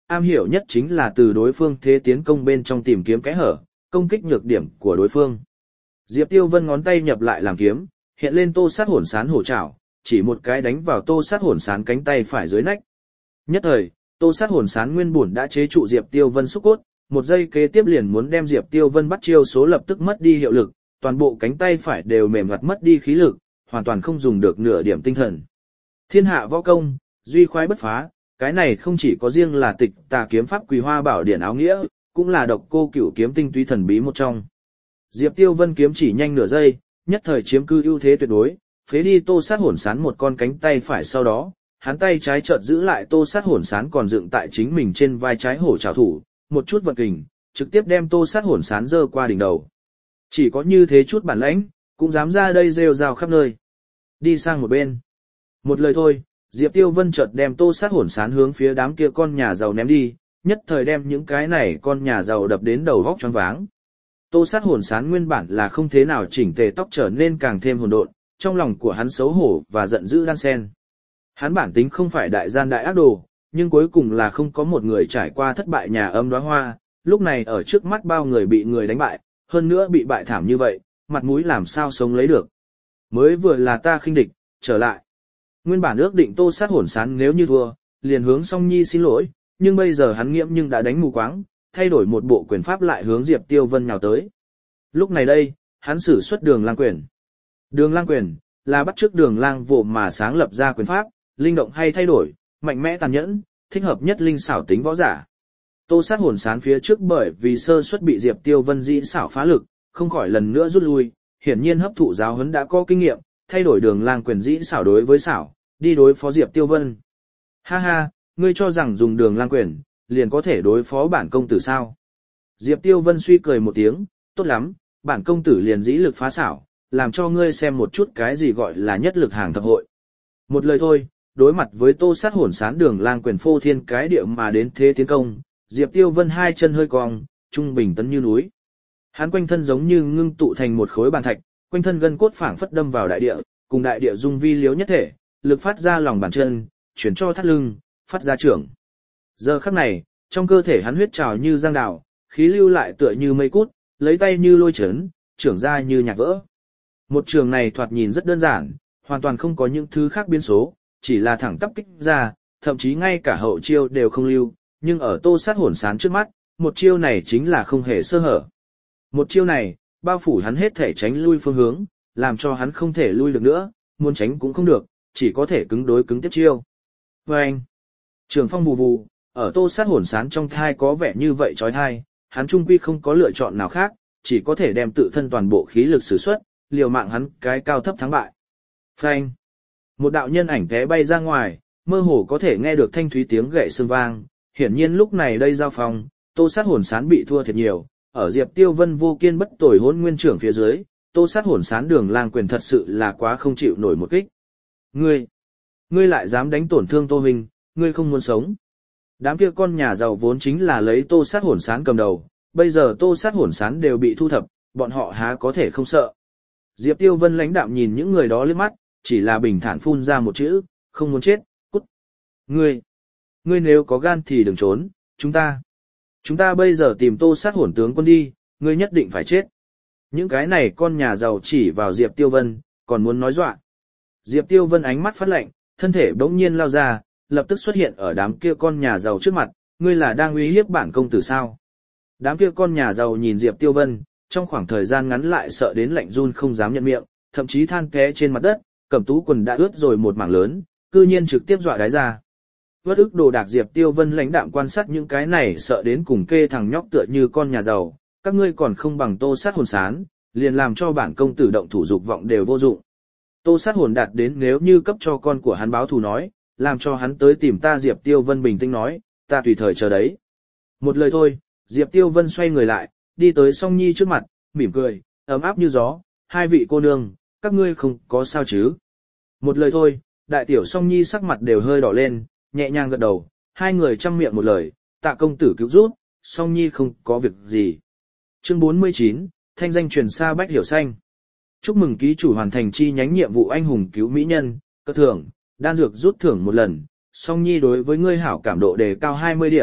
am hiểu nhất chính là từ đối phương thế tiến công bên trong tìm kiếm kẽ hở, công kích nhược điểm của đối phương. Diệp Tiêu Vân ngón tay nhập lại làm kiếm, hiện lên Tô Sát Hồn Sán hổ trảo, chỉ một cái đánh vào Tô Sát Hồn Sán cánh tay phải dưới nách. Nhất thời, Tô Sát Hồn Sán nguyên bổn đã chế trụ Diệp Tiêu Vân xúc cốt, một giây kế tiếp liền muốn đem Diệp Tiêu Vân bắt chiêu số lập tức mất đi hiệu lực, toàn bộ cánh tay phải đều mềm mặt mất đi khí lực, hoàn toàn không dùng được nửa điểm tinh thần. Thiên hạ võ công, duy khoái bất phá, cái này không chỉ có riêng là Tịch Tà kiếm pháp Quỳ Hoa Bảo Điển áo nghĩa, cũng là Độc Cô Cửu kiếm tinh túy thần bí một trong. Diệp Tiêu Vân kiếm chỉ nhanh nửa giây, nhất thời chiếm cư ưu thế tuyệt đối, phế đi Tô Sát Hồn Sán một con cánh tay phải, sau đó, hắn tay trái chợt giữ lại Tô Sát Hồn Sán còn dựng tại chính mình trên vai trái hổ trảo thủ, một chút vận kình, trực tiếp đem Tô Sát Hồn Sán giơ qua đỉnh đầu. Chỉ có như thế chút bản lãnh, cũng dám ra đây rêu rao khắp nơi. Đi sang một bên. Một lời thôi, Diệp Tiêu Vân chợt đem Tô Sát Hồn Sán hướng phía đám kia con nhà giàu ném đi, nhất thời đem những cái này con nhà giàu đập đến đầu vóc choáng váng. Tô Sát Hồn Sán nguyên bản là không thế nào chỉnh tề tóc trở nên càng thêm hỗn độn, trong lòng của hắn xấu hổ và giận dữ đan xen. Hắn bản tính không phải đại gian đại ác đồ, nhưng cuối cùng là không có một người trải qua thất bại nhà âm đóa hoa, lúc này ở trước mắt bao người bị người đánh bại, hơn nữa bị bại thảm như vậy, mặt mũi làm sao sống lấy được. Mới vừa là ta khinh địch, trở lại. Nguyên bản ước định Tô Sát Hồn Sán nếu như thua, liền hướng Song Nhi xin lỗi, nhưng bây giờ hắn nghiễm nhưng đã đánh mù quáng, thay đổi một bộ quyền pháp lại hướng Diệp Tiêu Vân nhào tới. Lúc này đây, hắn sử xuất Đường Lang quyền. Đường Lang quyền là bắt chước Đường Lang Vô mà sáng lập ra quyền pháp, linh động hay thay đổi, mạnh mẽ tàn nhẫn, thích hợp nhất linh xảo tính võ giả. Tô Sát Hồn Sán phía trước bởi vì sơ suất bị Diệp Tiêu Vân dĩ xảo phá lực, không khỏi lần nữa rút lui, hiển nhiên hấp thụ giáo huấn đã có kinh nghiệm, thay đổi Đường Lang quyền dĩ xảo đối với xảo, đi đối phó Diệp Tiêu Vân. Ha ha, ngươi cho rằng dùng Đường Lang quyền, liền có thể đối phó bản công tử sao? Diệp Tiêu Vân suy cười một tiếng, tốt lắm, bản công tử liền dĩ lực phá xảo, làm cho ngươi xem một chút cái gì gọi là nhất lực hàng thập hội. Một lời thôi, đối mặt với Tô Sát Hồn Sán Đường Lang quyền phô thiên cái địa mà đến thế tiến công, Diệp Tiêu Vân hai chân hơi cong, trung bình tấn như núi. Hắn quanh thân giống như ngưng tụ thành một khối bàn thạch, quanh thân gân cốt phảng phất đâm vào đại địa, cùng đại địa dung vi liếu nhất thể, lực phát ra lòng bàn chân, chuyển cho thắt lưng, phát ra trưởng. Giờ khắc này, trong cơ thể hắn huyết trào như giang đảo, khí lưu lại tựa như mây cút, lấy tay như lôi chấn, trưởng ra như nhạc vỡ. Một trường này thoạt nhìn rất đơn giản, hoàn toàn không có những thứ khác biến số, chỉ là thẳng tắp kích ra, thậm chí ngay cả hậu chiêu đều không lưu, nhưng ở Tô Sát Hồn Sán trước mắt, một chiêu này chính là không hề sơ hở. Một chiêu này, bao phủ hắn hết thể tránh lui phương hướng, làm cho hắn không thể lui được nữa, muốn tránh cũng không được, chỉ có thể cứng đối cứng tiếp chiêu. Và anh, trường phong vù vù, ở Tô Sát Hồn Sán trong thai có vẻ như vậy trói thai, hắn trung quy không có lựa chọn nào khác, chỉ có thể đem tự thân toàn bộ khí lực sử xuất, liều mạng hắn cái cao thấp thắng bại. Phanh, một đạo nhân ảnh té bay ra ngoài, mơ hồ có thể nghe được thanh thúy tiếng gậy xương vang, hiển nhiên lúc này đây giao phòng, Tô Sát Hồn Sán bị thua thiệt nhiều, ở Diệp Tiêu Vân vô kiên bất tồi hỗn nguyên trưởng phía dưới, Tô Sát Hồn Sán Đường Lang quyền thật sự là quá không chịu nổi một kích. Ngươi, ngươi lại dám đánh tổn thương Tô Minh, ngươi không muốn sống. Đám kia con nhà giàu vốn chính là lấy Tô Sát Hồn Sán cầm đầu, bây giờ Tô Sát Hồn Sán đều bị thu thập, bọn họ há có thể không sợ. Diệp Tiêu Vân lãnh đạm nhìn những người đó liếc mắt, chỉ là bình thản phun ra một chữ, không muốn chết, cút. Ngươi, ngươi nếu có gan thì đừng trốn, chúng ta. Chúng ta bây giờ tìm Tô Sát Hồn tướng quân đi, ngươi nhất định phải chết. Những cái này con nhà giàu chỉ vào Diệp Tiêu Vân, còn muốn nói dọa. Diệp Tiêu Vân ánh mắt phát lạnh, thân thể bỗng nhiên lao ra, lập tức xuất hiện ở đám kia con nhà giàu trước mặt, ngươi là đang uy hiếp bản công tử sao? Đám kia con nhà giàu nhìn Diệp Tiêu Vân, trong khoảng thời gian ngắn lại sợ đến lạnh run không dám nhận miệng, thậm chí than té trên mặt đất, cẩm tú quần đã ướt rồi một mảng lớn, cư nhiên trực tiếp dọa đái ra. Vất ức đồ đạc Diệp Tiêu Vân lãnh đạm quan sát những cái này sợ đến cùng kê thằng nhóc tựa như con nhà giàu, các ngươi còn không bằng Tô Sát Hồn Sán, liền làm cho bản công tử động thủ dục vọng đều vô dụng. Tô Sát Hồn đạt đến nếu như cấp cho con của hắn báo thù nói, làm cho hắn tới tìm ta. Diệp Tiêu Vân bình tĩnh nói, ta tùy thời chờ đấy. Một lời thôi, Diệp Tiêu Vân xoay người lại, đi tới Song Nhi trước mặt, mỉm cười, ấm áp như gió, hai vị cô nương, các ngươi không có sao chứ? Một lời thôi, đại tiểu Song Nhi sắc mặt đều hơi đỏ lên, nhẹ nhàng gật đầu, hai người chăm miệng một lời, tạ công tử cứu giúp, Song Nhi không có việc gì. Chương bốn mươi chín, thanh danh truyền xa bách hiểu xanh. Chúc mừng ký chủ hoàn thành chi nhánh nhiệm vụ anh hùng cứu mỹ nhân, cơ thưởng, đan dược rút thưởng một lần, Song Nhi đối với ngươi hảo cảm độ đề cao hai mươi điểm,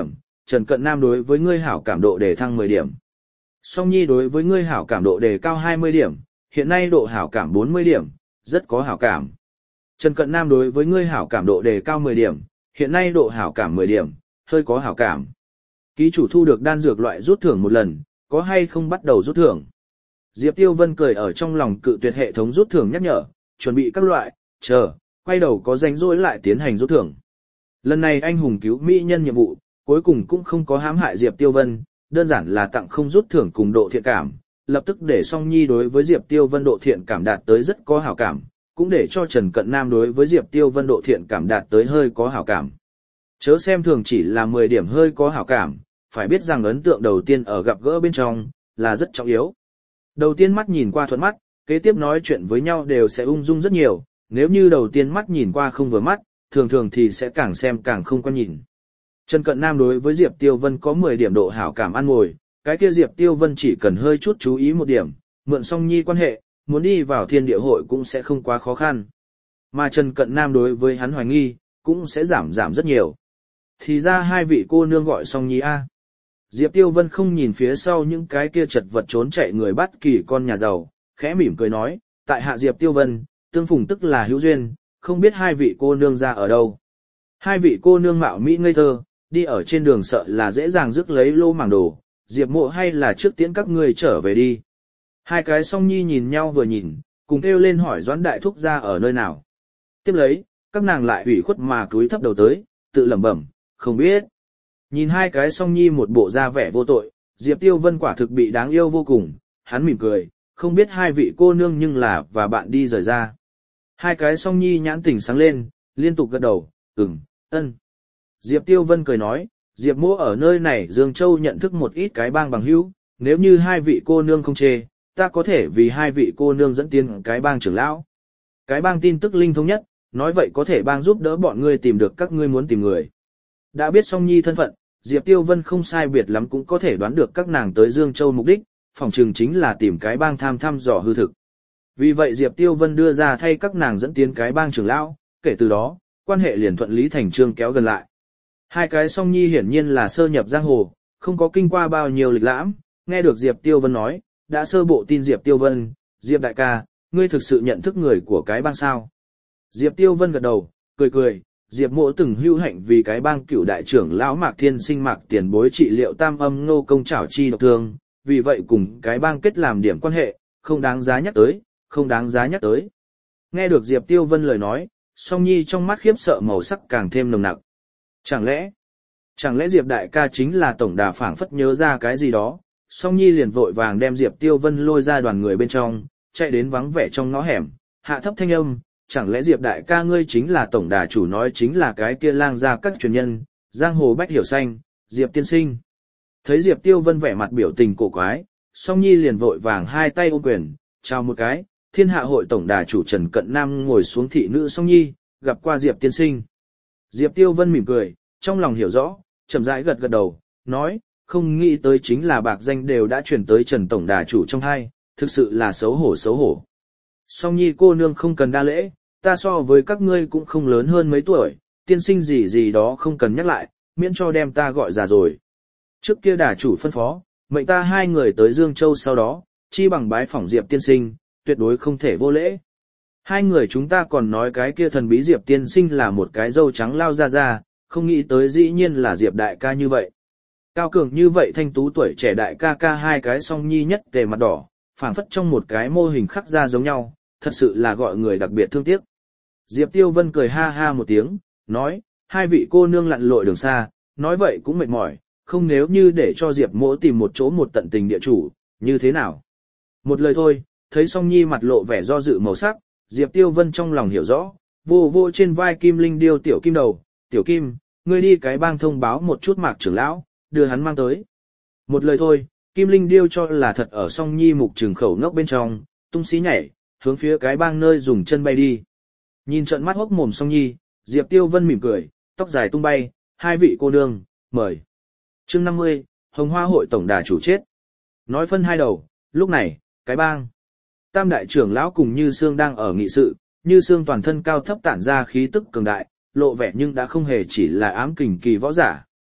Trần Cận Nam đối với ngươi hảo cảm độ đề thăng mười điểm. Song Nhi đối với ngươi hảo cảm độ đề cao hai mươi điểm, hiện nay độ hảo cảm bốn mươi điểm, rất có hảo cảm. Trần Cận Nam đối với ngươi hảo cảm độ đề cao mười điểm, hiện nay độ hảo cảm mười điểm, hơi có hảo cảm. Ký chủ thu được đan dược loại rút thưởng một lần, có hay không bắt đầu rút thưởng? Diệp Tiêu Vân cười ở trong lòng cự tuyệt hệ thống rút thưởng nhắc nhở, chuẩn bị các loại, chờ, quay đầu có rảnh rỗi lại tiến hành rút thưởng. Lần này anh hùng cứu mỹ nhân nhiệm vụ, cuối cùng cũng không có hãm hại Diệp Tiêu Vân, đơn giản là tặng không rút thưởng cùng độ thiện cảm, lập tức để Song Nhi đối với Diệp Tiêu Vân độ thiện cảm đạt tới rất có hảo cảm, cũng để cho Trần Cận Nam đối với Diệp Tiêu Vân độ thiện cảm đạt tới hơi có hảo cảm. Chớ xem thường chỉ là mười điểm hơi có hảo cảm, phải biết rằng ấn tượng đầu tiên ở gặp gỡ bên trong, là rất trọng yếu. Đầu tiên mắt nhìn qua thuận mắt, kế tiếp nói chuyện với nhau đều sẽ ung dung rất nhiều, nếu như đầu tiên mắt nhìn qua không vừa mắt, thường thường thì sẽ càng xem càng không quan nhìn. Trần Cận Nam đối với Diệp Tiêu Vân có mười điểm độ hảo cảm ăn ngồi, cái kia Diệp Tiêu Vân chỉ cần hơi chút chú ý một điểm, mượn Song Nhi quan hệ, muốn đi vào thiên địa hội cũng sẽ không quá khó khăn. Mà Trần Cận Nam đối với hắn hoài nghi, cũng sẽ giảm giảm rất nhiều. Thì ra hai vị cô nương gọi Song Nhi a. Diệp Tiêu Vân không nhìn phía sau những cái kia chật vật trốn chạy người bắt kỳ con nhà giàu, khẽ mỉm cười nói, tại hạ Diệp Tiêu Vân, tương phùng tức là hữu duyên, không biết hai vị cô nương ra ở đâu. Hai vị cô nương mạo mỹ ngây thơ, đi ở trên đường sợ là dễ dàng rước lấy lô màng đồ, Diệp Mộ hay là trước tiễn các ngươi trở về đi. Hai cái Song Nhi nhìn nhau vừa nhìn, cùng kêu lên hỏi Doãn Đại Thúc ra ở nơi nào. Tiếp lấy, các nàng lại ủy khuất mà cúi thấp đầu tới, tự lẩm bẩm, không biết. Nhìn hai cái Song Nhi một bộ da vẻ vô tội, Diệp Tiêu Vân quả thực bị đáng yêu vô cùng, hắn mỉm cười, không biết hai vị cô nương nhưng là và bạn đi rời ra. Hai cái Song Nhi nhãn tỉnh sáng lên, liên tục gật đầu, ừm, ân. Diệp Tiêu Vân cười nói, Diệp Mỗ ở nơi này Dương Châu nhận thức một ít cái bang bằng hữu, nếu như hai vị cô nương không chê, ta có thể vì hai vị cô nương dẫn tiến cái bang trưởng lão. Cái bang tin tức linh thông nhất, nói vậy có thể bang giúp đỡ bọn ngươi tìm được các ngươi muốn tìm người. Đã biết Song Nhi thân phận, Diệp Tiêu Vân không sai biệt lắm cũng có thể đoán được các nàng tới Dương Châu mục đích, phòng trường chính là tìm cái bang tham thăm dò hư thực. Vì vậy Diệp Tiêu Vân đưa ra thay các nàng dẫn tiến cái bang trưởng lão, kể từ đó, quan hệ liền thuận lý thành trương kéo gần lại. Hai cái Song Nhi hiển nhiên là sơ nhập giang hồ, không có kinh qua bao nhiêu lịch lãm, nghe được Diệp Tiêu Vân nói, đã sơ bộ tin Diệp Tiêu Vân, Diệp đại ca, ngươi thực sự nhận thức người của cái bang sao? Diệp Tiêu Vân gật đầu, cười cười, Diệp Mộ từng hữu hạnh vì cái bang cựu đại trưởng lão Mạc Thiên Sinh Mạc tiền bối trị liệu tam âm ngô công trảo chi độc thương, vì vậy cùng cái bang kết làm điểm quan hệ, không đáng giá nhắc tới, không đáng giá nhắc tới. Nghe được Diệp Tiêu Vân lời nói, Song Nhi trong mắt khiếp sợ màu sắc càng thêm nồng nặc. Chẳng lẽ, chẳng lẽ Diệp đại ca chính là tổng đà phảng phất nhớ ra cái gì đó, Song Nhi liền vội vàng đem Diệp Tiêu Vân lôi ra đoàn người bên trong, chạy đến vắng vẻ trong ngõ hẻm, hạ thấp thanh âm, chẳng lẽ Diệp đại ca ngươi chính là tổng đà chủ nói chính là cái kia lang gia các truyền nhân, giang hồ bách hiểu xanh, Diệp tiên sinh. Thấy Diệp Tiêu Vân vẻ mặt biểu tình cổ quái, Song Nhi liền vội vàng hai tay ôm quyền, chào một cái, thiên hạ hội tổng đà chủ Trần Cận Nam ngồi xuống thị nữ Song Nhi, gặp qua Diệp tiên sinh. Diệp Tiêu Vân mỉm cười, trong lòng hiểu rõ, chậm rãi gật gật đầu, nói, không nghĩ tới chính là bạc danh đều đã chuyển tới Trần tổng đà chủ trong hai, thực sự là xấu hổ xấu hổ. Song Nhi cô nương không cần đa lễ, ta so với các ngươi cũng không lớn hơn mấy tuổi, tiên sinh gì gì đó không cần nhắc lại, miễn cho đem ta gọi già rồi. Trước kia đà chủ phân phó, mệnh ta hai người tới Dương Châu sau đó, chi bằng bái phỏng Diệp tiên sinh, tuyệt đối không thể vô lễ. Hai người chúng ta còn nói cái kia thần bí Diệp tiên sinh là một cái râu trắng lao ra ra, không nghĩ tới dĩ nhiên là Diệp đại ca như vậy. Cao cường như vậy thanh tú tuổi trẻ đại ca ca hai cái Song Nhi nhất tề mặt đỏ, phảng phất trong một cái mô hình khắc ra giống nhau, thật sự là gọi người đặc biệt thương tiếc. Diệp Tiêu Vân cười ha ha một tiếng, nói, hai vị cô nương lặn lội đường xa, nói vậy cũng mệt mỏi, không nếu như để cho Diệp Mỗ tìm một chỗ một tận tình địa chủ, như thế nào? Một lời thôi, thấy Song Nhi mặt lộ vẻ do dự màu sắc, Diệp Tiêu Vân trong lòng hiểu rõ, vô vô trên vai Kim Linh điêu tiểu kim đầu, tiểu kim, ngươi đi cái bang thông báo một chút Mạc trưởng lão, đưa hắn mang tới. Một lời thôi, Kim Linh điêu cho là thật ở Song Nhi mục trường khẩu ngốc bên trong, tung xí nhảy, hướng phía cái bang nơi dùng chân bay đi. Nhìn trận mắt hốc mồm Song Nhi, Diệp Tiêu Vân mỉm cười, tóc dài tung bay, hai vị cô nương, mời. Chương năm mươi, Hồng Hoa hội tổng đà chủ chết. Nói phân hai đầu, lúc này, cái bang. Tam đại trưởng lão cùng Như Sương đang ở nghị sự, Như Sương toàn thân cao thấp tản ra khí tức cường đại, lộ vẻ nhưng đã không hề chỉ là ám kình kỳ võ giả,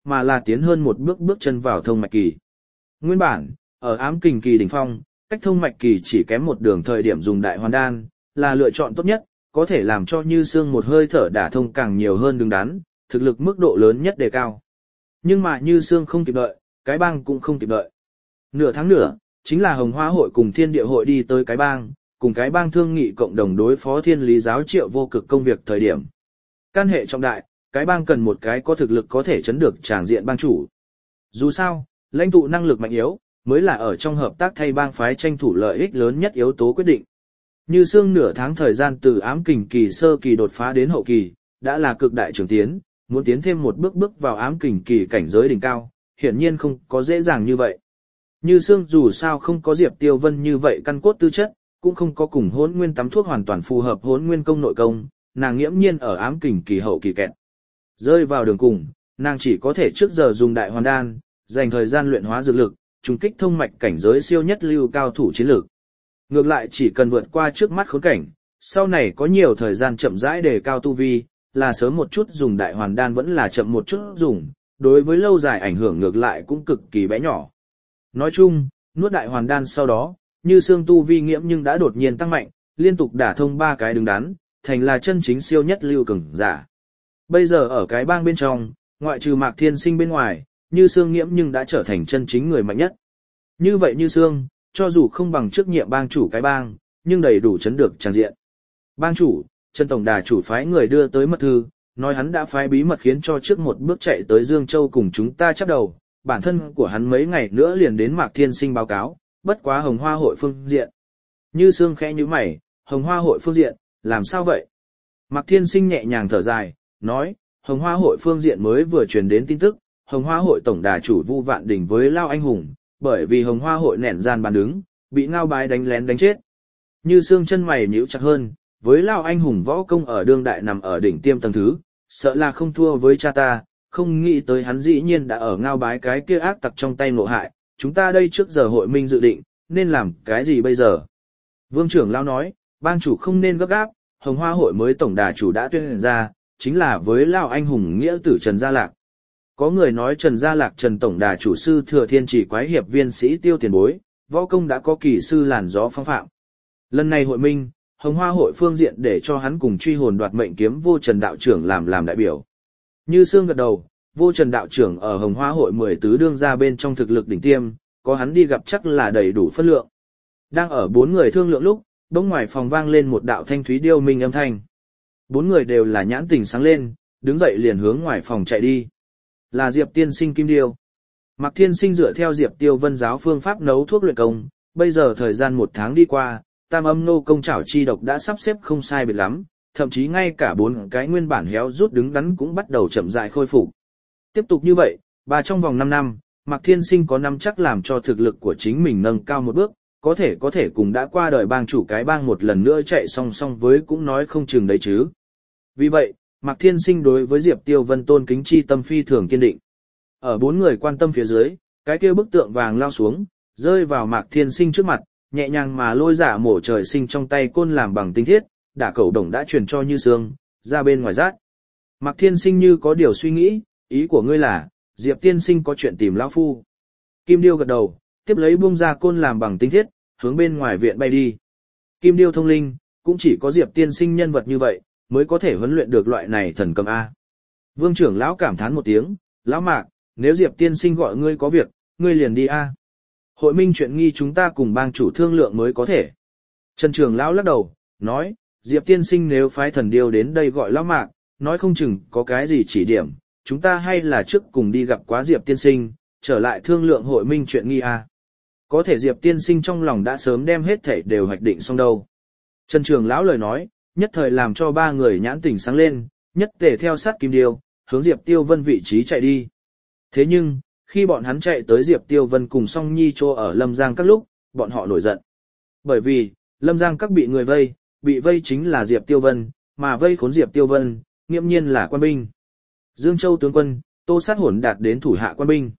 mà là tiến hơn một bước bước chân vào thông mạch kỳ. Nguyên bản, ở ám kình kỳ đỉnh phong, cách thông mạch kỳ chỉ kém một đường thời điểm dùng đại hoàn đan, là lựa chọn tốt nhất, có thể làm cho Như Xương một hơi thở đả thông càng nhiều hơn đứng đắn, thực lực mức độ lớn nhất đề cao. Nhưng mà Như Xương không kịp đợi, cái bang cũng không kịp đợi. Nửa tháng nữa, chính là Hồng Hoa hội cùng Thiên Địa hội đi tới cái bang, cùng cái bang thương nghị cộng đồng đối phó Thiên Lý giáo Triệu Vô Cực công việc thời điểm. Can hệ trọng đại, cái bang cần một cái có thực lực có thể chấn được tràng diện bang chủ. Dù sao, lãnh tụ năng lực mạnh yếu, mới là ở trong hợp tác thay bang phái tranh thủ lợi ích lớn nhất yếu tố quyết định. Như Xương nửa tháng thời gian từ ám kình kỳ sơ kỳ đột phá đến hậu kỳ, đã là cực đại trưởng tiến, muốn tiến thêm một bước bước vào ám kình kỳ cảnh giới đỉnh cao, hiển nhiên không có dễ dàng như vậy. Như Xương dù sao không có Diệp Tiêu Vân như vậy căn cốt tư chất, cũng không có cùng Hỗn Nguyên tắm thuốc hoàn toàn phù hợp Hỗn Nguyên công nội công, nàng nghiễm nhiên ở ám kình kỳ hậu kỳ kẹt. Rơi vào đường cùng, nàng chỉ có thể trước giờ dùng đại hoàn đan, dành thời gian luyện hóa dược lực, trùng kích thông mạch cảnh giới siêu nhất lưu cao thủ chiến lược. Ngược lại chỉ cần vượt qua trước mắt khốn cảnh, sau này có nhiều thời gian chậm rãi đề cao tu vi, là sớm một chút dùng đại hoàn đan vẫn là chậm một chút dùng, đối với lâu dài ảnh hưởng ngược lại cũng cực kỳ bé nhỏ. Nói chung, nuốt đại hoàn đan sau đó, Như Xương tu vi nghiễm nhưng đã đột nhiên tăng mạnh, liên tục đả thông ba cái đứng đắn, thành là chân chính siêu nhất lưu cường giả. Bây giờ ở cái bang bên trong, ngoại trừ Mạc Thiên Sinh bên ngoài, Như Xương nghiễm nhưng đã trở thành chân chính người mạnh nhất. Như vậy Như Xương, cho dù không bằng trước nhiệm bang chủ cái bang, nhưng đầy đủ chấn được tràng diện. Bang chủ, Trần tổng đà chủ phái người đưa tới mật thư, nói hắn đã phái bí mật khiến cho trước một bước chạy tới Dương Châu cùng chúng ta chấp đầu, bản thân của hắn mấy ngày nữa liền đến Mạc Thiên Sinh báo cáo, bất quá Hồng Hoa hội phương diện. Như Xương khẽ nhíu mày, Hồng Hoa hội phương diện, làm sao vậy? Mạc Thiên Sinh nhẹ nhàng thở dài, nói, Hồng Hoa hội phương diện mới vừa truyền đến tin tức, Hồng Hoa hội tổng đà chủ Vu Vạn Đình với Lao Anh Hùng, bởi vì Hồng Hoa hội nẻn gian bàn đứng, bị Ngao Bái đánh lén đánh chết. Như Xương chân mày nhíu chặt hơn, với Lao Anh Hùng võ công ở đương đại nằm ở đỉnh tiêm tầng thứ, sợ là không thua với cha ta, không nghĩ tới hắn dĩ nhiên đã ở Ngao Bái cái kia ác tặc trong tay ngộ hại, chúng ta đây trước giờ hội minh dự định, nên làm cái gì bây giờ? Vương trưởng Lao nói, bang chủ không nên gấp gáp, Hồng Hoa hội mới tổng đà chủ đã tuyên ra, chính là với Lao Anh Hùng nghĩa tử Trần Gia Lạc. Có người nói Trần Gia Lạc Trần tổng đà chủ sư thừa thiên chỉ quái hiệp viên sĩ tiêu tiền bối, võ công đã có kỳ sư làn gió phong phạm. Lần này hội minh, Hồng Hoa hội phương diện để cho hắn cùng truy hồn đoạt mệnh kiếm Vô Trần đạo trưởng làm làm đại biểu. Như Xương gật đầu, Vô Trần đạo trưởng ở Hồng Hoa hội mười tứ đương gia bên trong thực lực đỉnh tiêm, có hắn đi gặp chắc là đầy đủ phân lượng. Đang ở bốn người thương lượng lúc, bỗng ngoài phòng vang lên một đạo thanh thúy điêu minh âm thanh. Bốn người đều là nhãn tình sáng lên, đứng dậy liền hướng ngoài phòng chạy đi. Là Diệp tiên sinh Kim Điêu. Mạc Thiên Sinh dựa theo Diệp Tiêu Vân giáo phương pháp nấu thuốc luyện công, bây giờ thời gian một tháng đi qua, tam âm nô công chảo chi độc đã sắp xếp không sai biệt lắm, thậm chí ngay cả bốn cái nguyên bản héo rút đứng đắn cũng bắt đầu chậm rãi khôi phục. Tiếp tục như vậy, và trong vòng năm năm, Mạc Thiên Sinh có năm chắc làm cho thực lực của chính mình nâng cao một bước, có thể có thể cùng đã qua đời bang chủ cái bang một lần nữa chạy song song với cũng nói không chừng đấy chứ. Vì vậy, Mạc Thiên Sinh đối với Diệp Tiêu Vân tôn kính chi tâm phi thường kiên định. Ở bốn người quan tâm phía dưới, cái kia bức tượng vàng lao xuống, rơi vào Mạc Thiên Sinh trước mặt, nhẹ nhàng mà lôi giả mổ trời sinh trong tay côn làm bằng tinh thiết, đả cẩu đồng đã truyền cho Như Xương, ra bên ngoài rát. Mạc Thiên Sinh như có điều suy nghĩ, ý của ngươi là, Diệp tiên sinh có chuyện tìm lão phu. Kim Điêu gật đầu, tiếp lấy buông ra côn làm bằng tinh thiết, hướng bên ngoài viện bay đi. Kim Điêu thông linh, cũng chỉ có Diệp tiên sinh nhân vật như vậy, mới có thể huấn luyện được loại này thần cầm A. Vương trưởng lão cảm thán một tiếng, lão Mạc, nếu Diệp tiên sinh gọi ngươi có việc, ngươi liền đi A. Hội minh chuyện nghi chúng ta cùng bang chủ thương lượng mới có thể. Trần trưởng lão lắc đầu, nói, Diệp tiên sinh nếu phái thần điêu đến đây gọi lão Mạc, nói không chừng có cái gì chỉ điểm, chúng ta hay là trước cùng đi gặp quá Diệp tiên sinh, trở lại thương lượng hội minh chuyện nghi A. Có thể Diệp tiên sinh trong lòng đã sớm đem hết thảy đều hoạch định xong đâu. Trần trưởng lão lời nói, nhất thời làm cho ba người nhãn tỉnh sáng lên, nhất tề theo sát Kim Điêu, hướng Diệp Tiêu Vân vị trí chạy đi. Thế nhưng, khi bọn hắn chạy tới Diệp Tiêu Vân cùng Song Nhi chỗ ở Lâm Giang các lúc, bọn họ nổi giận. Bởi vì, Lâm Giang các bị người vây, bị vây chính là Diệp Tiêu Vân, mà vây khốn Diệp Tiêu Vân, nghiễm nhiên là quan binh. Dương Châu tướng quân, Tô Sát Hồn đạt đến thủ hạ quan binh.